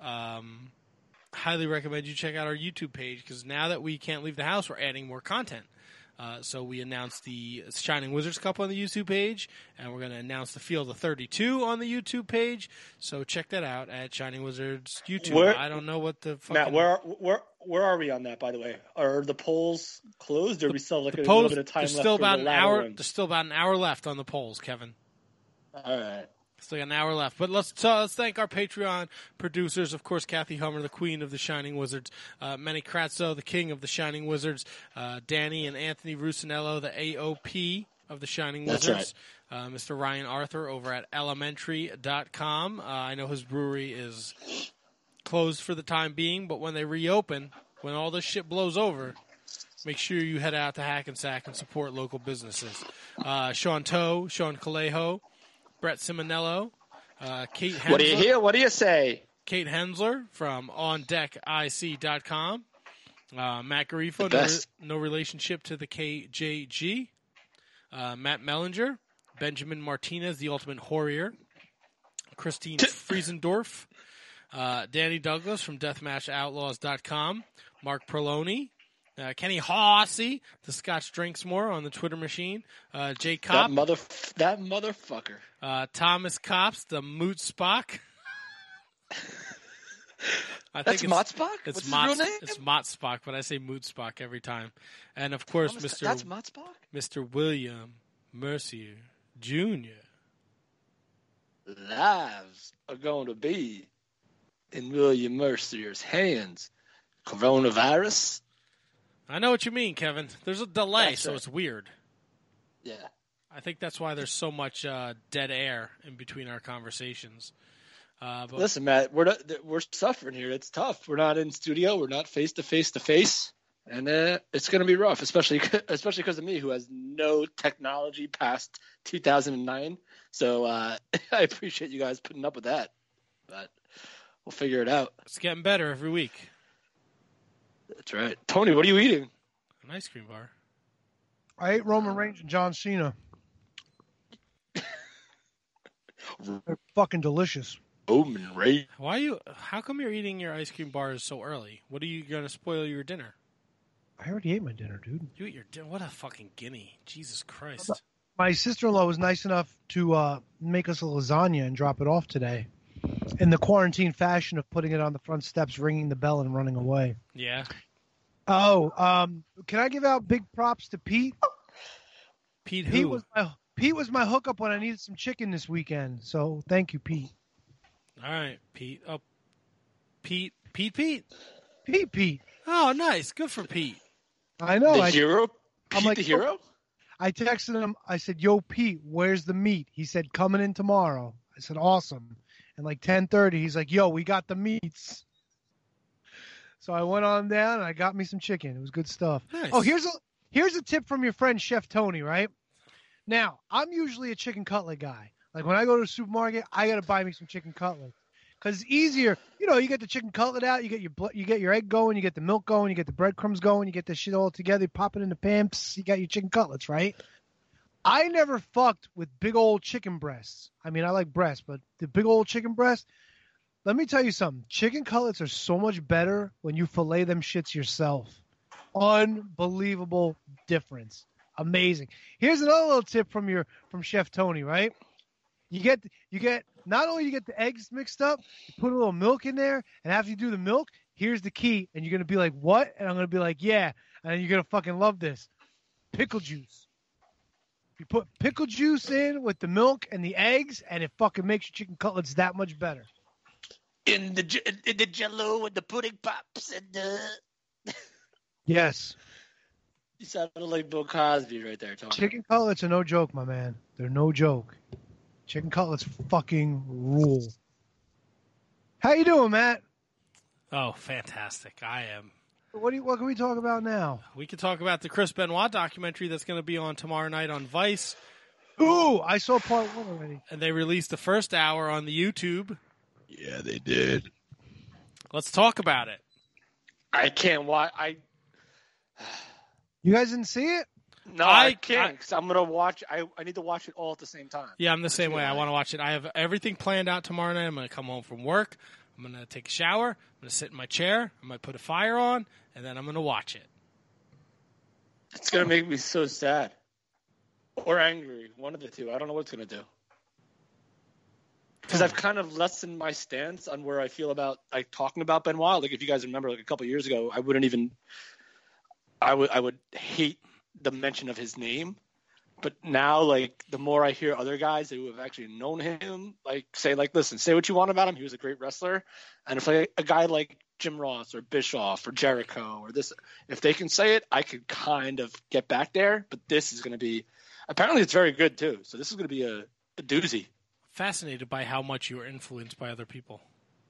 Um, highly recommend you check out our YouTube page because now that we can't leave the house, we're adding more content. Uh, so we announced the Shining Wizards Cup on the YouTube page, and we're going to announce the Field of thirty-two on the YouTube page. So check that out at Shining Wizards YouTube. Where, I don't know what the fucking... Matt, where where where are we on that? By the way, are the polls closed, or are we still like the a polls, little bit of time there's left still for about the an latter hour. ones? There's still about an hour left on the polls, Kevin. All right. Still got an hour left. But let's uh, let's thank our Patreon producers. Of course, Kathy Hummer, the queen of the Shining Wizards. Uh, Manny Kratzo, the king of the Shining Wizards. Uh, Danny and Anthony Rusinello, the A O P of the Shining That's Wizards. Right. Uh, Mister Ryan Arthur over at elementary dot com. Uh, I know his brewery is closed for the time being, but when they reopen, when all this shit blows over, make sure you head out to Hackensack and support local businesses. Uh, Sean Toe, Sean Calejo, Brett Simonello, uh, Kate Hensler. What do you hear? What do you say? Kate Hensler from on deck I C dot com. Uh, Matt Garifo, no, re- no relationship to the K J G. Uh, Matt Mellinger. Benjamin Martinez, the Ultimate Horrier. Christine Friesendorf. Uh, Danny Douglas from deathmatch outlaws dot com. Mark Perloni. Uh, Kenny Hossey, the Scotch Drinks More on the Twitter machine. Uh, Jay Kopp. That, mother, that motherfucker. Uh, Thomas Kops, the Moot Spock. I That's think Mott it's, Spock? It's What's Mott, his real name? It's Mott Spock, but I say Moot Spock every time. And, of course, Thomas, Mister That's Mott Spock? Mister William Mercier Junior Lives are going to be in William Mercier's hands. Coronavirus? I know what you mean, Kevin. There's a delay, That's so right. it's weird. Yeah. I think that's why there's so much uh, dead air in between our conversations. Uh, but Listen, Matt, we're not, we're suffering here. It's tough. We're not in studio. We're not face to face to face, and uh, it's going to be rough, especially especially because of me, who has no technology past two thousand nine. So uh, I appreciate you guys putting up with that, but we'll figure it out. it's getting better every week. That's right. Tony, what are you eating? An ice cream bar. I ate Roman Reigns and John Cena. They're fucking delicious. Roman Reigns. Why you? How come you're eating your ice cream bars so early? What are you going to spoil your dinner? I already ate my dinner, dude. You eat your dinner? What a fucking guinea! Jesus Christ! My sister-in-law was nice enough to uh, make us a lasagna and drop it off today, in the quarantine fashion of putting it on the front steps, ringing the bell, and running away. Yeah. Oh, um, can I give out big props to Pete? Pete who? Pete was my Pete was my hookup when I needed some chicken this weekend. So thank you, Pete. All right, Pete. Oh, Pete. Pete. Pete. Pete. Pete. Oh, nice. Good for Pete. I know. The I, hero? Pete I'm like, the hero? I texted him. I said, "Yo, Pete, where's the meat?" He said, "Coming in tomorrow." I said, "Awesome." And like ten thirty, he's like, "Yo, we got the meats." So I went on down and I got me some chicken. It was good stuff. Nice. Oh, here's a here's a tip from your friend Chef Tony. Right now, I'm usually a chicken cutlet guy. Like when I go to the supermarket, I gotta buy me some chicken cutlets because it's easier. You know, you get the chicken cutlet out, you get your you get your egg going, you get the milk going, you get the breadcrumbs going, you get this shit all together, you pop it in the pan, pss, you got your chicken cutlets, right? I never fucked with big old chicken breasts. I mean, I like breasts, but the big old chicken breasts, let me tell you something. Chicken cutlets are so much better when you fillet them shits yourself. Unbelievable difference. Amazing. Here's another little tip from your from Chef Tony, right? You get you get not only you get the eggs mixed up, you put a little milk in there, and after you do the milk, here's the key. And you're going to be like, what? And I'm going to be like, yeah. And then you're going to fucking love this. Pickle juice. You put pickle juice in with the milk and the eggs, and it fucking makes your chicken cutlets that much better. In the j- in the jello and the pudding pops and the... Yes. You sounded like Bill Cosby right there, Tony. Chicken cutlets are no joke, my man. They're no joke. Chicken cutlets fucking rule. How you doing, Matt? Oh, fantastic. I am. What do you, what can we talk about now? We could talk about the Chris Benoit documentary that's going to be on tomorrow night on Vice. Ooh, I saw part one already. And they released the first hour on the YouTube. Yeah, they did. Let's talk about it. I can't watch. I You guys didn't see it? no, I- I, can't because I'm gonna watch. I I need to watch it all at the same time. Yeah, I'm the same way. I why. want to watch it. I have everything planned out tomorrow night. I'm going to come home from work. I'm going to take a shower. I'm going to sit in my chair. I'm going to put a fire on, and then I'm going to watch it. It's gonna make me so sad or angry. One of the two. I don't know what it's gonna do. Because I've kind of lessened my stance on where I feel about like talking about Benoit. Like if you guys remember, like a couple of years ago, I wouldn't even. I would I would hate the mention of his name, but now like the more I hear other guys who have actually known him, like say like listen, say what you want about him. He was a great wrestler, and if like, a guy like Jim Ross or Bischoff or Jericho or this, if they can say it, I could kind of get back there. But this is going to be apparently it's very good too. So this is going to be a, a doozy. Fascinated by how much you are influenced by other people.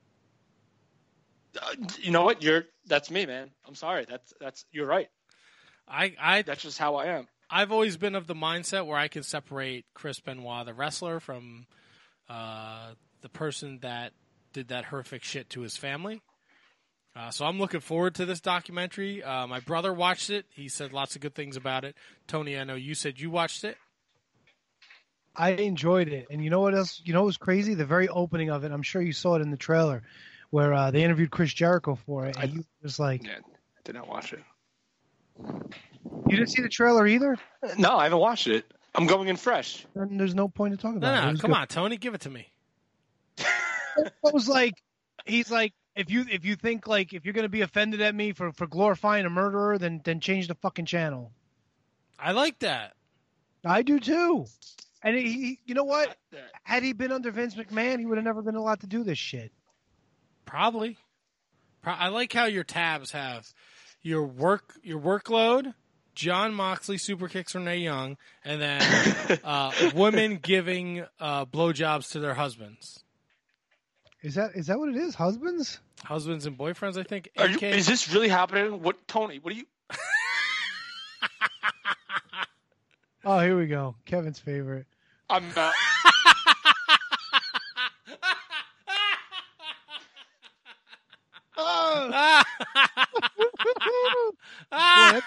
Uh, you know what? You're that's me, man. I'm sorry. That's that's you're right. I, I That's just how I am. I've always been of the mindset where I can separate Chris Benoit, the wrestler, from uh, the person that did that horrific shit to his family. Uh, so I'm looking forward to this documentary. Uh, my brother watched it. He said lots of good things about it. Tony, I know you said you watched it. I enjoyed it. And you know what else? You know what was crazy? The very opening of it, I'm sure you saw it in the trailer, where uh, they interviewed Chris Jericho for it. And I- he was like, Yeah, I did not watch it. you didn't see the trailer either? No, I haven't watched it. I'm going in fresh. Then there's no point in talking No, about it. no, It was come good. on, Tony, give it to me. It was like, he's like, if you if you think like if you're gonna be offended at me for, for glorifying a murderer, then then change the fucking channel. I like that. I do too. And he, he you know what? Had he been under Vince McMahon, he would have never been allowed to do this shit. Probably. Pro- I like how your tabs have your work, your workload, John Moxley super kicks Renee Young, and then uh, women giving uh, blowjobs to their husbands, Is that is that what it is? Husbands? husbands and boyfriends. I think. Are you, A K is this really happening? What, Tony? What are you? Oh, here we go. Kevin's favorite. I'm not. Oh, Ah!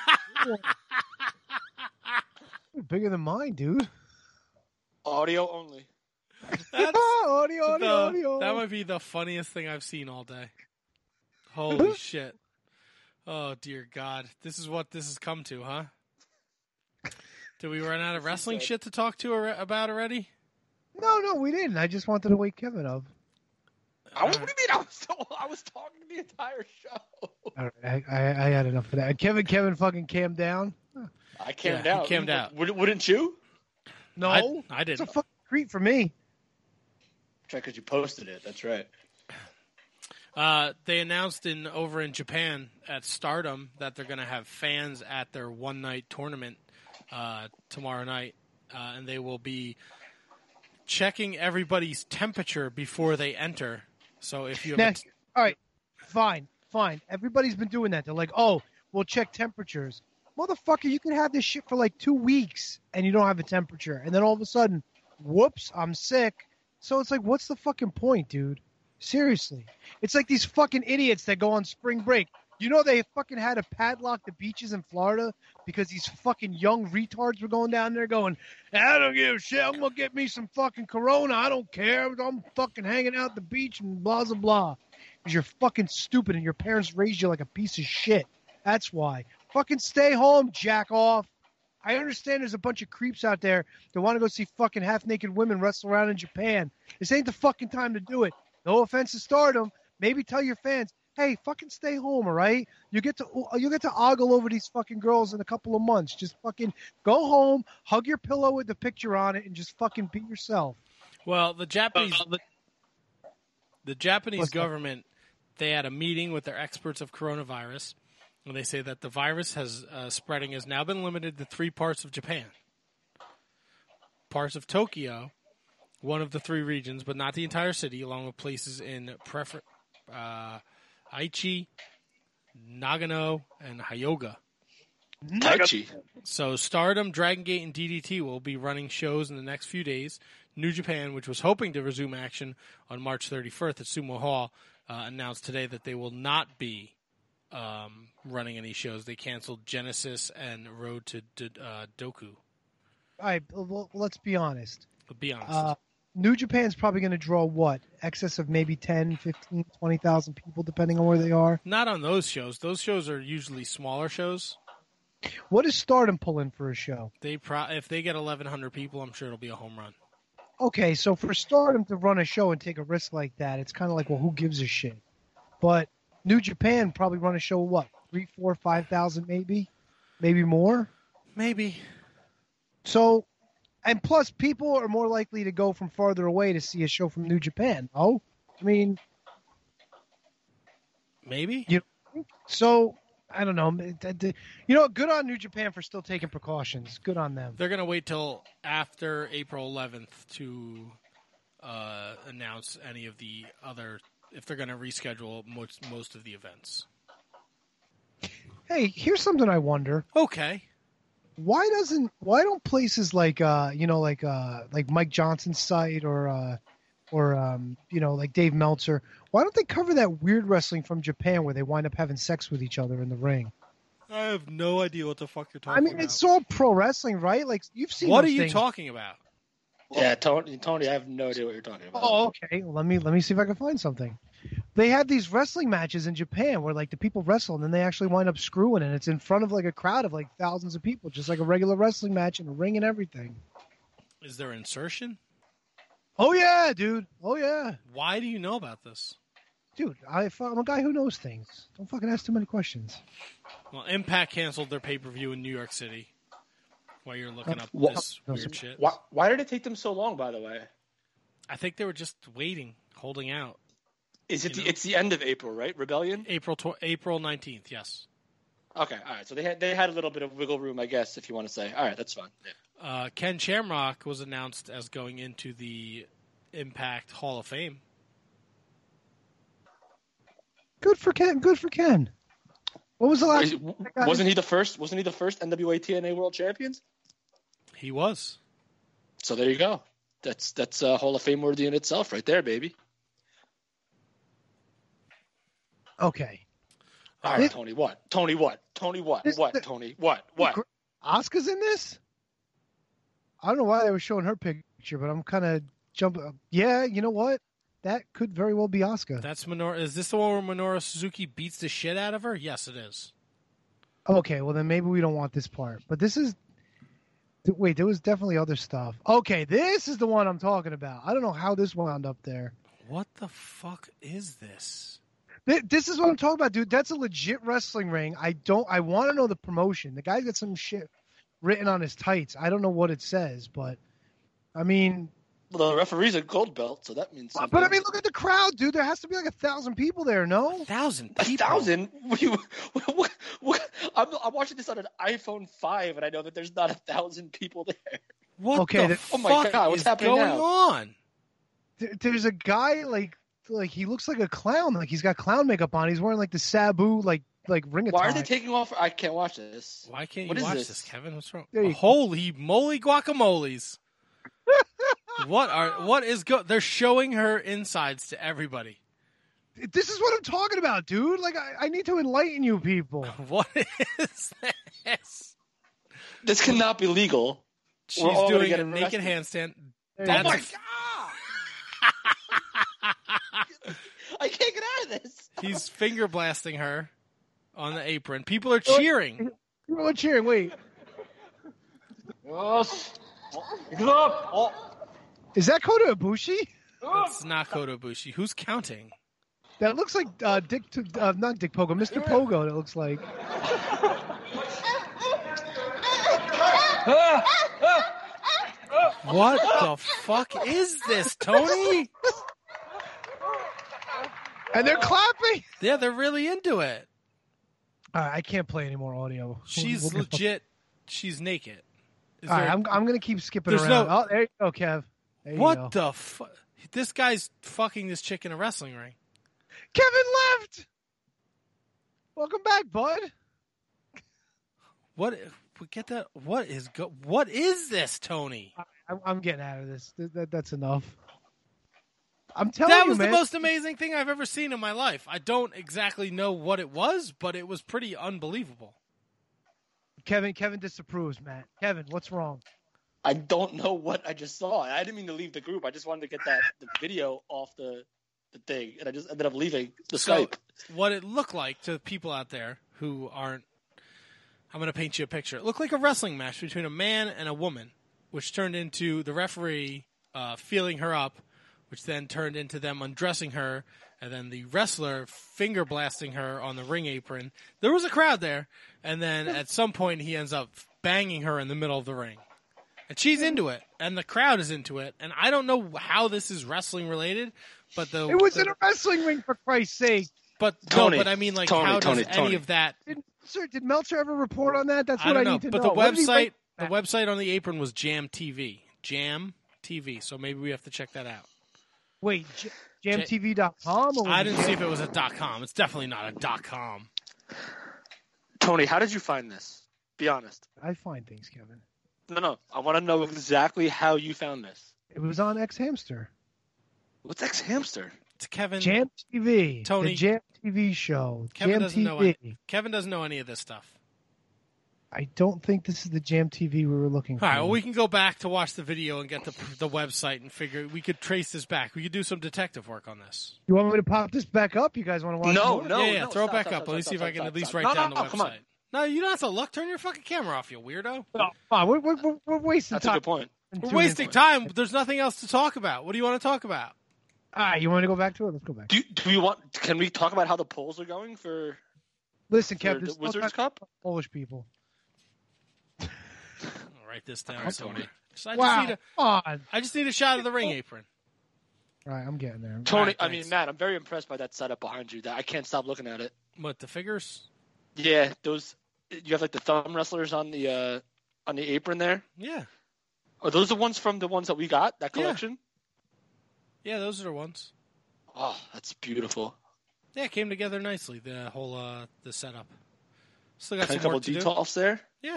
bigger than mine, dude. Audio only. That's audio, audio, the- audio. that might be the funniest thing I've seen all day. Holy shit! Oh dear God, this is what this has come to, huh? Did we run out of wrestling said- shit to talk to ar- about already? No, no, we didn't. I just wanted to wake Kevin up. I, what do you mean? I was still, I was talking the entire show. All right, I, I, I had enough of that. Kevin, Kevin, fucking calmed down. I cammed Yeah, he out. cammed out. Would, wouldn't you? No, I, I it's a didn't. fucking treat for me. Try because you posted it. That's right. Uh, they announced in over in Japan at Stardom that they're going to have fans at their one night tournament uh, tomorrow night, uh, and they will be checking everybody's temperature before they enter. So if you have a Next, all right, fine, fine. Everybody's been doing that. They're like, oh, we'll check temperatures. Motherfucker, you can have this shit for like two weeks and you don't have a temperature. And then all of a sudden, whoops, I'm sick. So it's like, what's the fucking point, dude? Seriously. It's like these fucking idiots that go on spring break. You know they fucking had to padlock the beaches in Florida because these fucking young retards were going down there going, I don't give a shit. I'm going to get me some fucking Corona. I don't care. I'm fucking hanging out at the beach and blah, blah, blah. Because you're fucking stupid and your parents raised you like a piece of shit. That's why. Fucking stay home, jack off. I understand there's a bunch of creeps out there that want to go see fucking half-naked women wrestle around in Japan. This ain't the fucking time to do it. No offense to Stardom. Maybe tell your fans, hey, fucking stay home, all right? You get to you get to ogle over these fucking girls in a couple of months. Just fucking go home, hug your pillow with the picture on it, and just fucking be yourself. Well, the Japanese Uh, the Japanese What's that? government, they had a meeting with their experts of coronavirus, and they say that the virus has uh, spreading has now been limited to three parts of Japan. Parts of Tokyo, one of the three regions, but not the entire city, along with places in prefer- uh, Aichi, Nagano, and Hyoga. Taichi. So Stardom, Dragon Gate, and D D T will be running shows in the next few days. New Japan, which was hoping to resume action on March thirty-first at Sumo Hall, uh, announced today that they will not be um, running any shows. They canceled Genesis and Road to D- uh, Doku. All right, well, let's be honest. But be honest. Uh, New Japan's probably going to draw what? Excess of maybe ten, fifteen, twenty thousand people, depending on where they are. Not on those shows. Those shows are usually smaller shows. What does Stardom pull in for a show? They pro- If they get eleven hundred people, I'm sure it'll be a home run. Okay, so for Stardom to run a show and take a risk like that, it's kind of like, well, who gives a shit? But New Japan probably run a show, what, three, four, five thousand, maybe, maybe more. Maybe. So, and plus, people are more likely to go from farther away to see a show from New Japan. Oh, I mean, Maybe. you know, so I don't know. You know, good on New Japan for still taking precautions. Good on them. They're going to wait till after April eleventh to uh, announce any of the other, if they're going to reschedule most, most of the events. Hey, here's something I wonder. Okay. Why doesn't why don't places like uh you know like uh like Mike Johnson's site or uh or um you know like Dave Meltzer, why don't they cover that weird wrestling from Japan where they wind up having sex with each other in the ring? I have no idea what the fuck you're talking I mean, about. it's all pro wrestling, right? Like you've seen. What are those you things. talking about? Yeah, Tony, Tony, I have no idea what you're talking about. Oh, okay. Well, let me let me see if I can find something. They have these wrestling matches in Japan where like the people wrestle and then they actually wind up screwing, and it's in front of like a crowd of like thousands of people, just like a regular wrestling match in a ring and everything. Is there insertion? Oh yeah, dude. Oh yeah, Why do you know about this? dude. I, I'm a guy who knows things. Don't fucking ask too many questions. Well, Impact canceled their pay-per-view in New York City. While you're looking up What- this weird shit. Why, why did it take them so long, by the way? I think they were just waiting, holding out. Is it You the, know? it's the end of April, right? Rebellion? April tw- April nineteenth, yes. Okay, all right. So they had they had a little bit of wiggle room, I guess, if you want to say. All right, that's fine. Yeah. Uh, Ken Shamrock was announced as going into the Impact Hall of Fame. Good for Ken. Good for Ken. What was the last? Is- wasn't he the first? Wasn't he the first N W A T N A World Champions? He was. So there you go. That's that's a Hall of Fame worthy in itself, right there, baby. Okay. All right, This- Tony. What? Tony? What? Tony? What? This- What? the- Tony? What? What? Asuka's in this? I don't know why they were showing her picture, but I'm kind of jumping. Yeah, you know what? That could very well be Asuka. That's Minoru. Is this the one where Minoru Suzuki beats the shit out of her? Yes, it is. Okay, well then maybe we don't want this part. But this is. th- Wait, there was definitely other stuff. Okay, this is the one I'm talking about. I don't know how this wound up there. What the fuck is this? Th- This is what I'm talking about, dude. That's a legit wrestling ring. I don't. I want to know the promotion. The guy's got some shit written on his tights. I don't know what it says, but I mean, Well, the referee's a gold belt, so that means something. but I mean, look at the crowd, dude. There has to be like a thousand people there, no? Thousand a people. thousand. What, you- what, what, what, I'm, I'm watching this on an iPhone five, and I know that there's not a thousand people there. What Okay, the that- fuck Oh my God, what's is happening going now? on? Th- There's a guy like like he looks like a clown. Like he's got clown makeup on. He's wearing like the Sabu like like ring attire. Why are they taking off? I can't watch this. Why can't What you is watch this? this? Kevin? What's wrong? There you go. Holy moly guacamoles. What are what is go they're showing her insides to everybody. This is what I'm talking about, dude. Like I, I need to enlighten you people. What is this? This cannot be legal. She's We're all gonna doing get a naked arrested. handstand. There you That's go. Oh my a- God! I can't get out of this. He's finger blasting her on the apron. People are cheering. People are cheering. Wait, is that Kota Ibushi? It's not Kota Ibushi. Who's counting? That looks like uh, Dick, to, uh, not Dick Pogo, Mister Pogo. That looks like. What the fuck is this, Tony? And they're clapping. Yeah, they're really into it. All right, I can't play any more audio. She's We'll- we'll get- legit. She's naked. Is All right, there- I'm I'm gonna keep skipping There's around. no- Oh, there you go, Kev. There you what go. the fuck? This guy's fucking this chick in a wrestling ring. Kevin left. Welcome back, bud. What? We get that? What is go? What is this, Tony? I'm, I'm getting out of this. Th- that- that's enough. I'm telling That you, was man. the most amazing thing I've ever seen in my life. I don't exactly know what it was, but it was pretty unbelievable. Kevin, Kevin disapproves, Matt. Kevin, what's wrong? I don't know what I just saw. I didn't mean to leave the group. I just wanted to get that the video off the the thing, and I just ended up leaving the So, Skype. what it looked like to people out there who aren't, I'm going to paint you a picture. It looked like a wrestling match between a man and a woman, which turned into the referee uh, feeling her up, which then turned into them undressing her, and then the wrestler finger blasting her on the ring apron. There was a crowd there, and then at some point he ends up banging her in the middle of the ring. And she's into it, and the crowd is into it, and I don't know how this is wrestling related, but the It was the, in a wrestling ring, for Christ's sake. but Tony, no, but I mean, like, Tony, how does Tony, any Tony. of that? Did, sir, did Meltzer ever report on that? That's I what I, don't know. need to But know. the What did he website, write? the website on the apron was Jam T V, Jam T V. So maybe we have to check that out. Wait, j- jam T V dot com? Or was I it didn't Jam- see if it was a dot com. It's definitely not a dot com. Tony, how did you find this? Be honest. I find things, Kevin. No, no. I want to know exactly how you found this. It was on X Hamster. What's X Hamster? It's Kevin. Jam T V. Tony- The Jam T V show. Kevin Jam doesn't know T V. any- Kevin doesn't know any of this stuff. I don't think this is the Jam T V we were looking for. All right, well, we can go back to watch the video and get the the website and figure we could trace this back. We could do some detective work on this. You want me to pop this back up? You guys want to watch No, more? no. yeah, yeah, throw it stop, back stop, up. stop, Let me stop, see if I stop, can stop, at least stop. write No, down no, the no, website. come on. No, you don't have to look. Turn your fucking camera off, you weirdo. No, come on, we're, we're, we're wasting That's time. a good point. and We're tuning wasting in. time. There's nothing else to talk about. What do you want to talk about? All right, you want to go back to it? Let's go back. Do, do we want? Can we talk about how the polls are going for, Listen, for Kev, the this is no Wizards time Cup? for Polish people. I'll write this down, Right, Tony. Tony. Just- I just Wow, need a, come on. I just need a shot of the ring apron. All right, I'm getting there. Tony, Alright, I mean, thanks. Matt, I'm very impressed by that setup behind you. That I can't stop looking at it. What, the figures? Yeah, those. You have like the thumb wrestlers on the uh, on the apron there. Yeah. Are those the ones from the ones that we got? That Yeah. collection? Yeah, those are the ones. Oh, that's beautiful. Yeah, it came together nicely, the whole uh, the setup. Still got And a some couple work to do. details there. Yeah.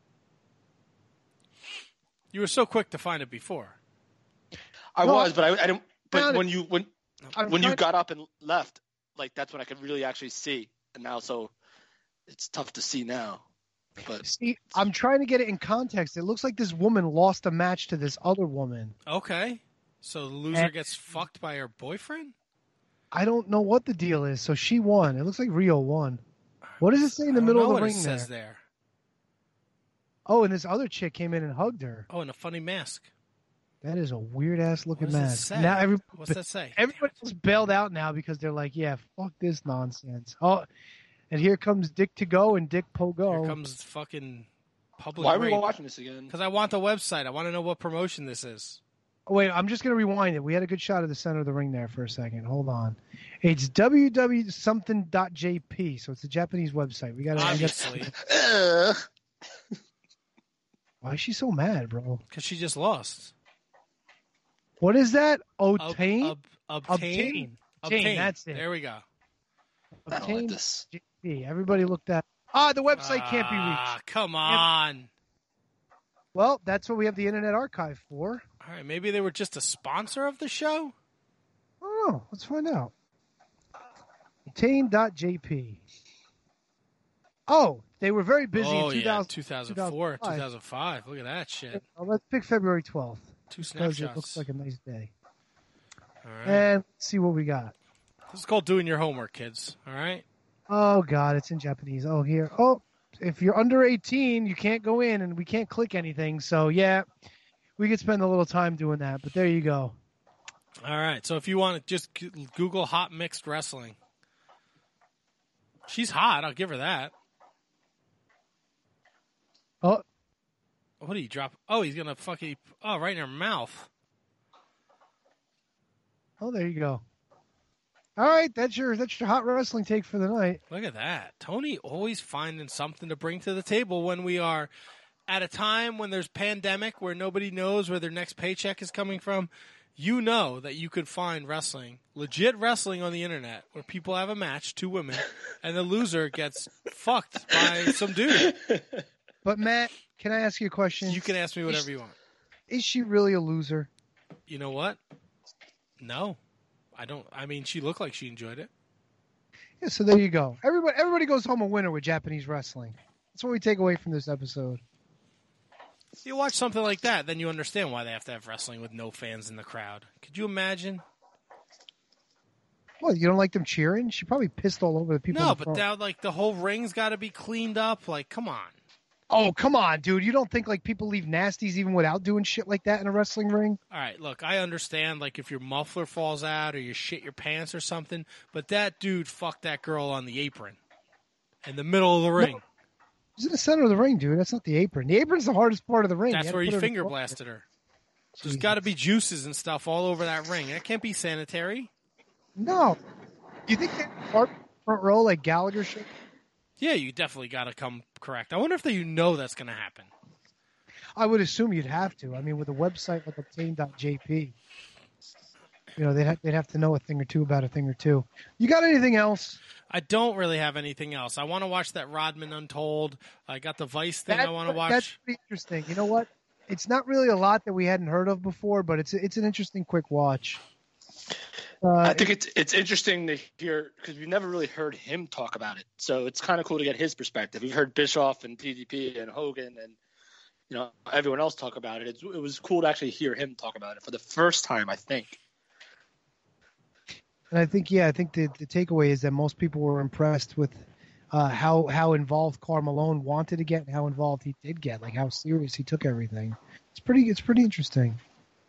You were so quick to find it before. I Well, was, but I, I didn't. But found it. when you when I'm when you trying- got up and left, like that's when I could really actually see. And now, so it's tough to see now. But See, I'm trying to get it in context. It looks like this woman lost a match to this other woman. Okay. So the loser And- gets fucked by her boyfriend? I don't know what the deal is. So she won. It looks like Rio won. What does it say in the I don't middle know of the what ring it there? says there. Oh, and this other chick came in and hugged her. Oh, and a funny mask. That is a weird ass What looking does it mask. say? Now every, What's that say? everybody else bailed out now because they're like, yeah, fuck this nonsense. Oh, and here comes Dick to go and Dick Pogo. Here comes fucking public why are we rape. watching this again? Because I want the website. I want to know what promotion this is. Oh, wait, I'm just gonna rewind it. We had a good shot of the center of the ring there for a second. Hold on. It's w w something dot j p, so it's a Japanese website. We gotta. I Obviously. Ugh. gotta- Why is she so mad, bro? Because she just lost. What is that? Ob- Obtain. ob- obtain? Obtain. Obtain. Obtain, that's it. There we go. I don't like Obtain this. J P. Everybody looked at. Ah, the website can't be Ah, reached. come on. Well, that's what we have the Internet Archive for. All right, maybe they were just a sponsor of the show? I don't know. Let's find out. Obtain dot j p. Oh, they were very busy oh, in yeah, two thousand, two thousand four, two thousand five. two thousand five. Look at that shit. Uh, let's pick February twelfth. Two Because snapshots. it looks like a nice day. All right. And let's see what we got. This is called doing your homework, kids. All right? Oh, God, it's in Japanese. Oh, here. Oh, if you're under eighteen, you can't go in and we can't click anything. So, yeah, we could spend a little time doing that. But there you go. All right. So if you want to just g- Google hot mixed wrestling. She's hot. I'll give her that. Oh, What do you drop? Oh, he's going to fucking. Oh, right in her mouth. oh, there you go. All right, that's your that's your hot wrestling take for the night. Look at that. Tony always finding something to bring to the table when we are at a time when there's pandemic where nobody knows where their next paycheck is coming from. You know that you could find wrestling, legit wrestling on the internet where people have a match, two women, and the loser gets fucked by some dude. But Matt, can I ask you a question? You can ask me whatever you want. Is she really a loser? You know what? No. I don't. I mean, she looked like she enjoyed it. Yeah, so there you go. Everybody, everybody goes home a winner with Japanese wrestling. That's what we take away from this episode. You watch something like that, then you understand why they have to have wrestling with no fans in the crowd. Could you imagine? Well, you don't like them cheering? She probably pissed all over the people. No, in the but front. now, like, the whole ring's got to be cleaned up. Like, come on. Oh, come on, dude. You don't think like people leave nasties even without doing shit like that in a wrestling ring? All right, look, I understand, like, if your muffler falls out or you shit your pants or something, but that dude fucked that girl on the apron in the middle of the ring. No, he's in the center of the ring, dude. That's not the apron. The apron's the hardest part of the ring. That's You where gotta he put her in finger the- blasted her. There's Jesus. got to be juices and stuff all over that ring. That can't be sanitary. No. You think they part front row like Gallagher shit? Yeah, you definitely got to come correct. I wonder if they, you know that's going to happen. I would assume you'd have to. I mean, with a website like obtain dot j p, you know, they'd have, they'd have to know a thing or two about a thing or two. You got anything else? I don't really have anything else. I want to watch that Rodman Untold. I got the Vice thing That- I want to watch. That's pretty interesting. You know what? It's not really a lot that we hadn't heard of before, but it's it's an interesting quick watch. Uh, I think it's it's interesting to hear because we've never really heard him talk about it. So it's kind of cool to get his perspective. We've heard Bischoff and D D P and Hogan and you know everyone else talk about it. It's, it was cool to actually hear him talk about it for the first time, I think. And I think, yeah, I think the, the takeaway is that most people were impressed with uh, how how involved Karl Malone wanted to get and how involved he did get, like how serious he took everything. It's pretty it's pretty interesting.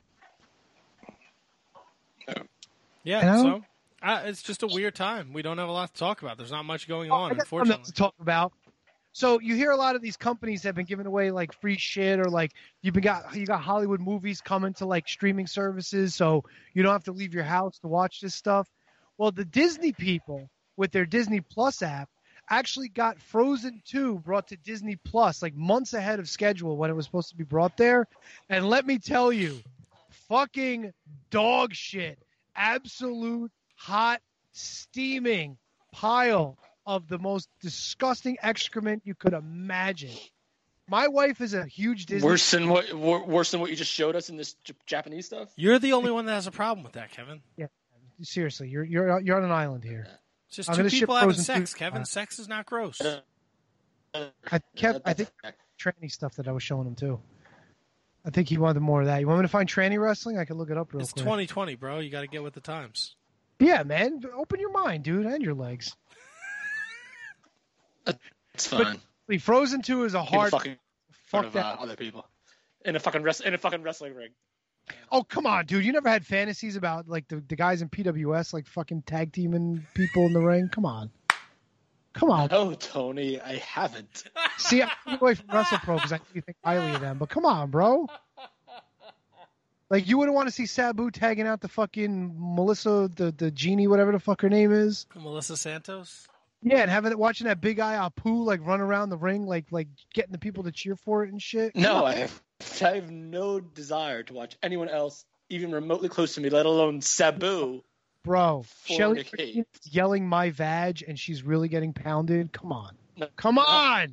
And I Yeah, don't- so uh, it's just a weird time. We don't have a lot to talk about. There's not much going on, I got something unfortunately. else to talk about. So you hear a lot of these companies have been giving away like free shit, or like you've been got you got Hollywood movies coming to like streaming services, so you don't have to leave your house to watch this stuff. Well, the Disney people with their Disney Plus app actually got Frozen two brought to Disney Plus like months ahead of schedule when it was supposed to be brought there. And let me tell you, fucking dog shit. Absolute hot, steaming pile of the most disgusting excrement you could imagine. My wife is a huge Disney. Worse than what wor- worse than what you just showed us in this J- Japanese stuff. You're the only one that has a problem with that, Kevin. Seriously, you're you're you're on an island here. It's just I'm two gonna ship people having Frozen sex, two. Kevin. Uh, Sex is not gross. I kept. I think tranny stuff that I was showing him too. I think he wanted more of that. You want me to find tranny wrestling? I can look it up real It's quick. twenty twenty, bro. You got to get with the times. Yeah, man. Open your mind, dude, and your legs. It's fine. Like, Frozen two is a People hard. fucking in front Fuck of uh, that. other people in a fucking rest in a fucking wrestling ring. Oh, come on, dude. You never had fantasies about like the, the guys in P W S like fucking tag teaming people in the ring? Come on. Come on. No, Tony, I haven't. See, I'm away from WrestlePro because I know you think highly of them, but come on, bro. Like, you wouldn't want to see Sabu tagging out the fucking Melissa, the, the genie, whatever the fuck her name is. Melissa Santos. Yeah, and having watching that big eye Apu like run around the ring, like like getting the people to cheer for it and shit. No, I have, I have no desire to watch anyone else even remotely close to me, let alone Sabu. Bro, Shelly Fornicate. yelling my vag and she's really getting pounded. Come on. No. Come on.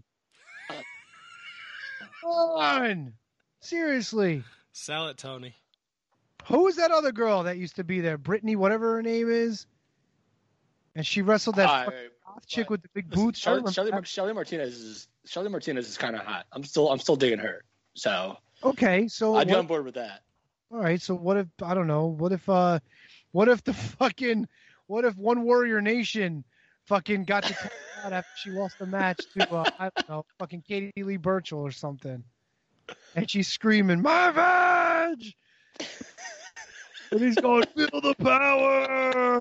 Come on. Seriously. Sell it, Tony. Who was that other girl that used to be there? Brittany, whatever her name is. And she wrestled that I- fucking goth chick with the big Listen, boots. I don't Shelly, Shelly, remember- Shelly Martinez is Shelly Martinez is kind of hot. I'm still I'm still digging her. So Okay, so I'd be what- on board with that. all right. So what if I don't know? What if uh, what if the fucking what if One Warrior Nation fucking got to tap out after she lost the match to uh, I don't know, fucking Katie Lee Burchill or something, and she's screaming my vag. And he's going, feel the power.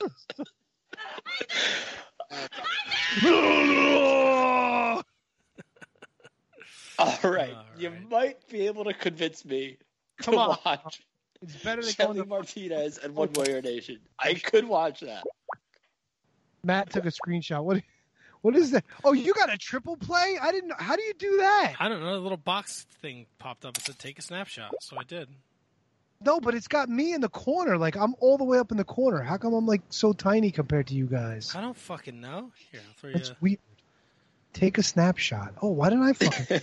All right. All You right. might be able to convince me to Come on. watch It's better than going Shelly to... Martinez and One Warrior Nation. I could watch that. Matt took a screenshot. What? What is that? Oh, you got a triple play? I didn't know. How do you do that? I don't know. A little box thing popped up. It said take a snapshot, so I did. No, but it's got me in the corner. Like, I'm all the way up in the corner. How come I'm, like, so tiny compared to you guys? I don't fucking know. Here, I'll throw you. That's weird. Take a snapshot. Oh, why didn't I fucking...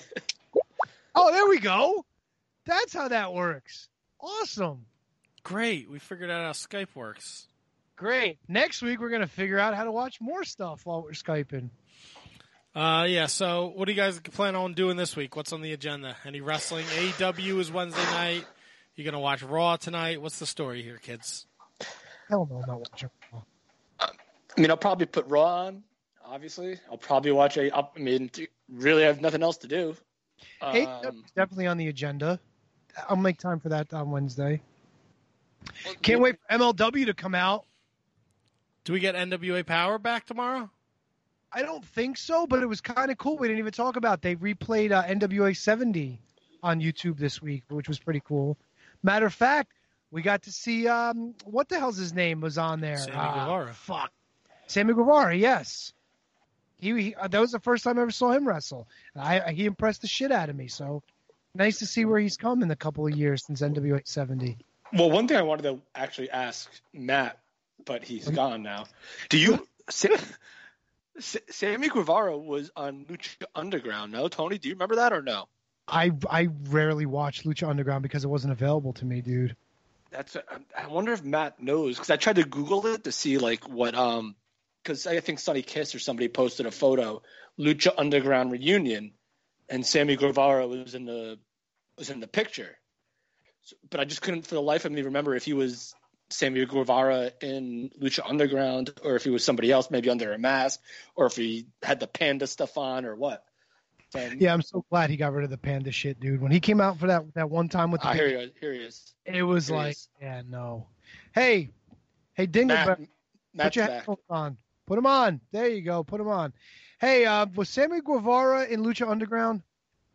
Oh, there we go. That's how that works. Awesome. Great. We figured out how Skype works. Great. Next week, we're going to figure out how to watch more stuff while we're Skyping. Uh, yeah. So, what do you guys plan on doing this week? What's on the agenda? Any wrestling? A E W is Wednesday night. You gonna watch Raw tonight? What's the story here, kids? Hell no, I'm not watching. I mean, I'll probably put Raw on, obviously. I'll probably watch a. I mean, really have nothing else to do. Hey, Um, definitely on the agenda. I'll make time for that on Wednesday. Can't wait for M L W to come out. Do we get N W A Power back tomorrow? I don't think so, but it was kind of cool. We didn't even talk about it. They replayed uh, N W A seventy on YouTube this week, which was pretty cool. Matter of fact, we got to see, um, what the hell's his name was on there? Sammy Uh, Guevara. Fuck. Sammy Guevara, yes. He, he uh, that was the first time I ever saw him wrestle. And I, he impressed the shit out of me, so nice to see where he's come in a couple of years since N W A seventy. Well, one thing I wanted to actually ask Matt, but he's gone now. Do you... Sa- Sa- Sammy Guevara was on Lucha Underground, no? Tony, do you remember that or no? I, I rarely watch Lucha Underground because it wasn't available to me, dude. That's. I wonder if Matt knows, because I tried to Google it to see like what um, because I think Sonny Kiss or somebody posted a photo, Lucha Underground reunion, and Sammy Guevara was in the was in the picture, so, but I just couldn't for the life of me remember if he was Sammy Guevara in Lucha Underground or if he was somebody else, maybe under a mask, or if he had the panda stuff on or what. Um, Yeah, I'm so glad he got rid of the panda shit, dude. When he came out for that that one time with the ah, here he is. Here he is. it was Here he like, is. yeah, no. Hey, hey, Matt, Dingleberry, put Matt's your back. headphones on. Put them on. There you go. Put them on. Hey, uh, was Sammy Guevara in Lucha Underground?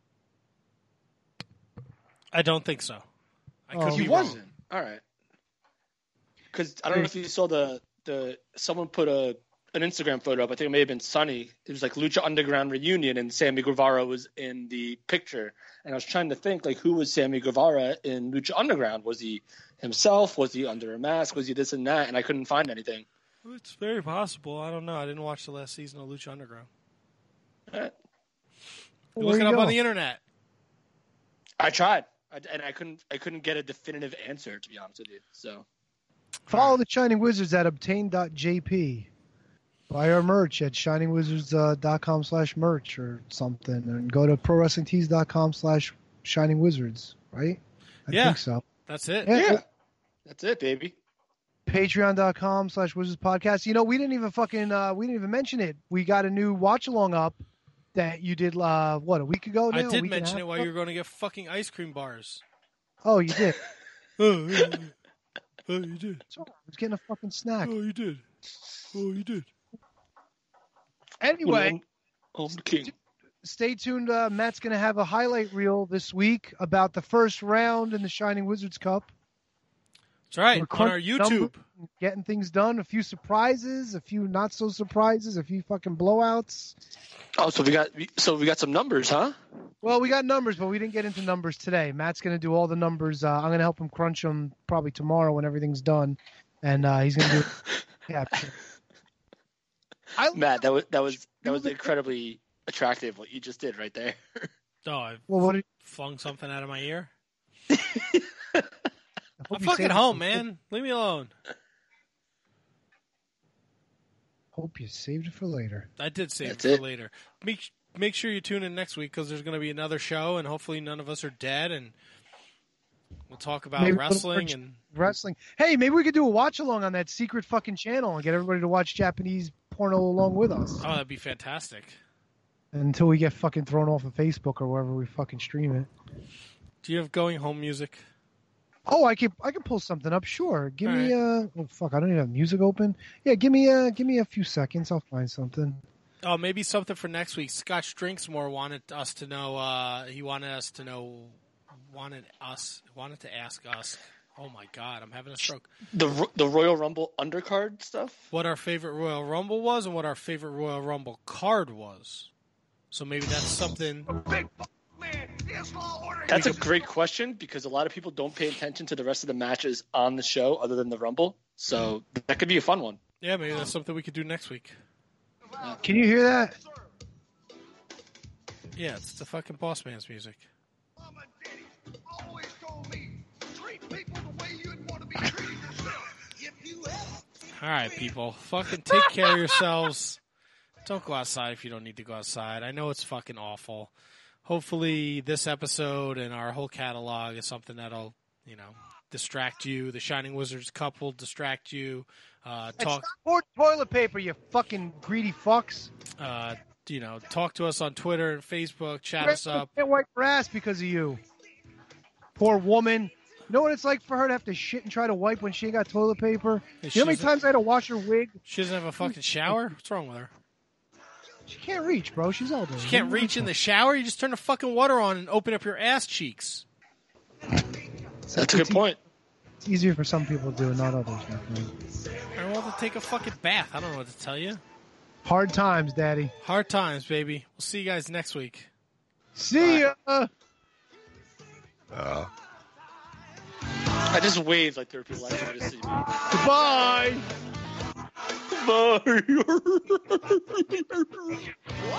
I don't think so. I Oh, could he be wasn't. wrong. All right. Because I don't know if you saw the the someone put a an Instagram photo up. I think it may have been Sunny. It was like Lucha Underground reunion, and Sammy Guevara was in the picture. And I was trying to think like who was Sammy Guevara in Lucha Underground? Was he himself? Was he under a mask? Was he this and that? And I couldn't find anything. It's very possible. I don't know. I didn't watch the last season of Lucha Underground. All right. Well, Look there it you up on go. the internet. I tried, I, and I couldn't. I couldn't get a definitive answer, to be honest with you. So Follow the Shining Wizards at obtain dot j p. Buy our merch at shining wizards dot com slash merch or something. And go to pro wrestling tees dot com slash shining wizards, right? I Yeah. think so. That's it. Yeah. yeah, that's it, baby. Patreon dot com slash wizards podcast. You know, we didn't even fucking, uh, we didn't even mention it. We got a new watch along up that you did, uh, what, a week ago now? I A did week and a mention half it while ago? you were going to get fucking ice cream bars. Oh, you did. Oh, yeah, yeah. Oh, you did. It's all right. I was getting a fucking snack. Oh, you did. Oh, you did. Anyway, I'm the king. stay tuned. Uh, Matt's going to have a highlight reel this week about the first round in the Shining Wizards Cup. That's right. We're On our crunching YouTube. numbers, getting things done. A few surprises, a few not so surprises, a few fucking blowouts. Oh, so we got so we got some numbers, huh? Well, we got numbers, but we didn't get into numbers today. Matt's going to do all the numbers. Uh, I'm going to help him crunch them probably tomorrow when everything's done, and uh, he's going to do. Yeah. I, Matt, that was that was that was incredibly attractive what you just did right there. Oh, I well, what? Did, flung something out of my ear. I I'm hope you fucking saved it home, for- man. Leave me alone. Hope you saved it for later. I did save That's it for it. later. Make make sure you tune in next week because there's going to be another show, and hopefully none of us are dead, and we'll talk about Maybe a little wrestling more and Wrestling. Hey, maybe we could do a watch along on that secret fucking channel and get everybody to watch Japanese porno along with us oh, that'd be fantastic. until we get fucking thrown off of Facebook or wherever we fucking stream it. Do you have going home music? Oh, I can I can pull something up. Sure. Give All me right. uh oh fuck, I don't even have music open. Yeah, give me uh give me a few seconds. I'll find something. Oh, maybe something for next week. Scotch Drinksmore wanted us to know. Uh, he wanted us to know. Wanted us. Wanted to ask us. Oh my God, I'm having a stroke. The the Royal Rumble undercard stuff. What our favorite Royal Rumble was, and what our favorite Royal Rumble card was. So maybe that's something. That's a great question because a lot of people don't pay attention to the rest of the matches on the show other than the Rumble. So that could be a fun one. Yeah, maybe that's something we could do next week. Can you hear that? Yeah, it's the fucking Boss Man's music. All right, people. Fucking take care of yourselves. Don't go outside if you don't need to go outside. I know it's fucking awful. Hopefully this episode and our whole catalog is something that'll, you know, distract you. The Shining Wizards Cup will distract you. Uh, talk more toilet paper, you fucking greedy fucks. Uh, you know, talk to us on Twitter and Facebook. Chat us up. Can't wipe her ass because of you. Poor woman. You know what it's like for her to have to shit and try to wipe when she ain't got toilet paper? You know how many times I had to wash her wig? She doesn't have a fucking shower? What's wrong with her? She can't reach, bro. She's older. She can't reach in the shower? You just turn the fucking water on and open up your ass cheeks. That's a good point. It's easier for some people to do it, not others. I want to take a fucking bath. I don't know what to tell you. Hard times, Daddy. Hard times, baby. We'll see you guys next week. See ya. Uh. I just waved like there were people actually to see me. Goodbye. Bye.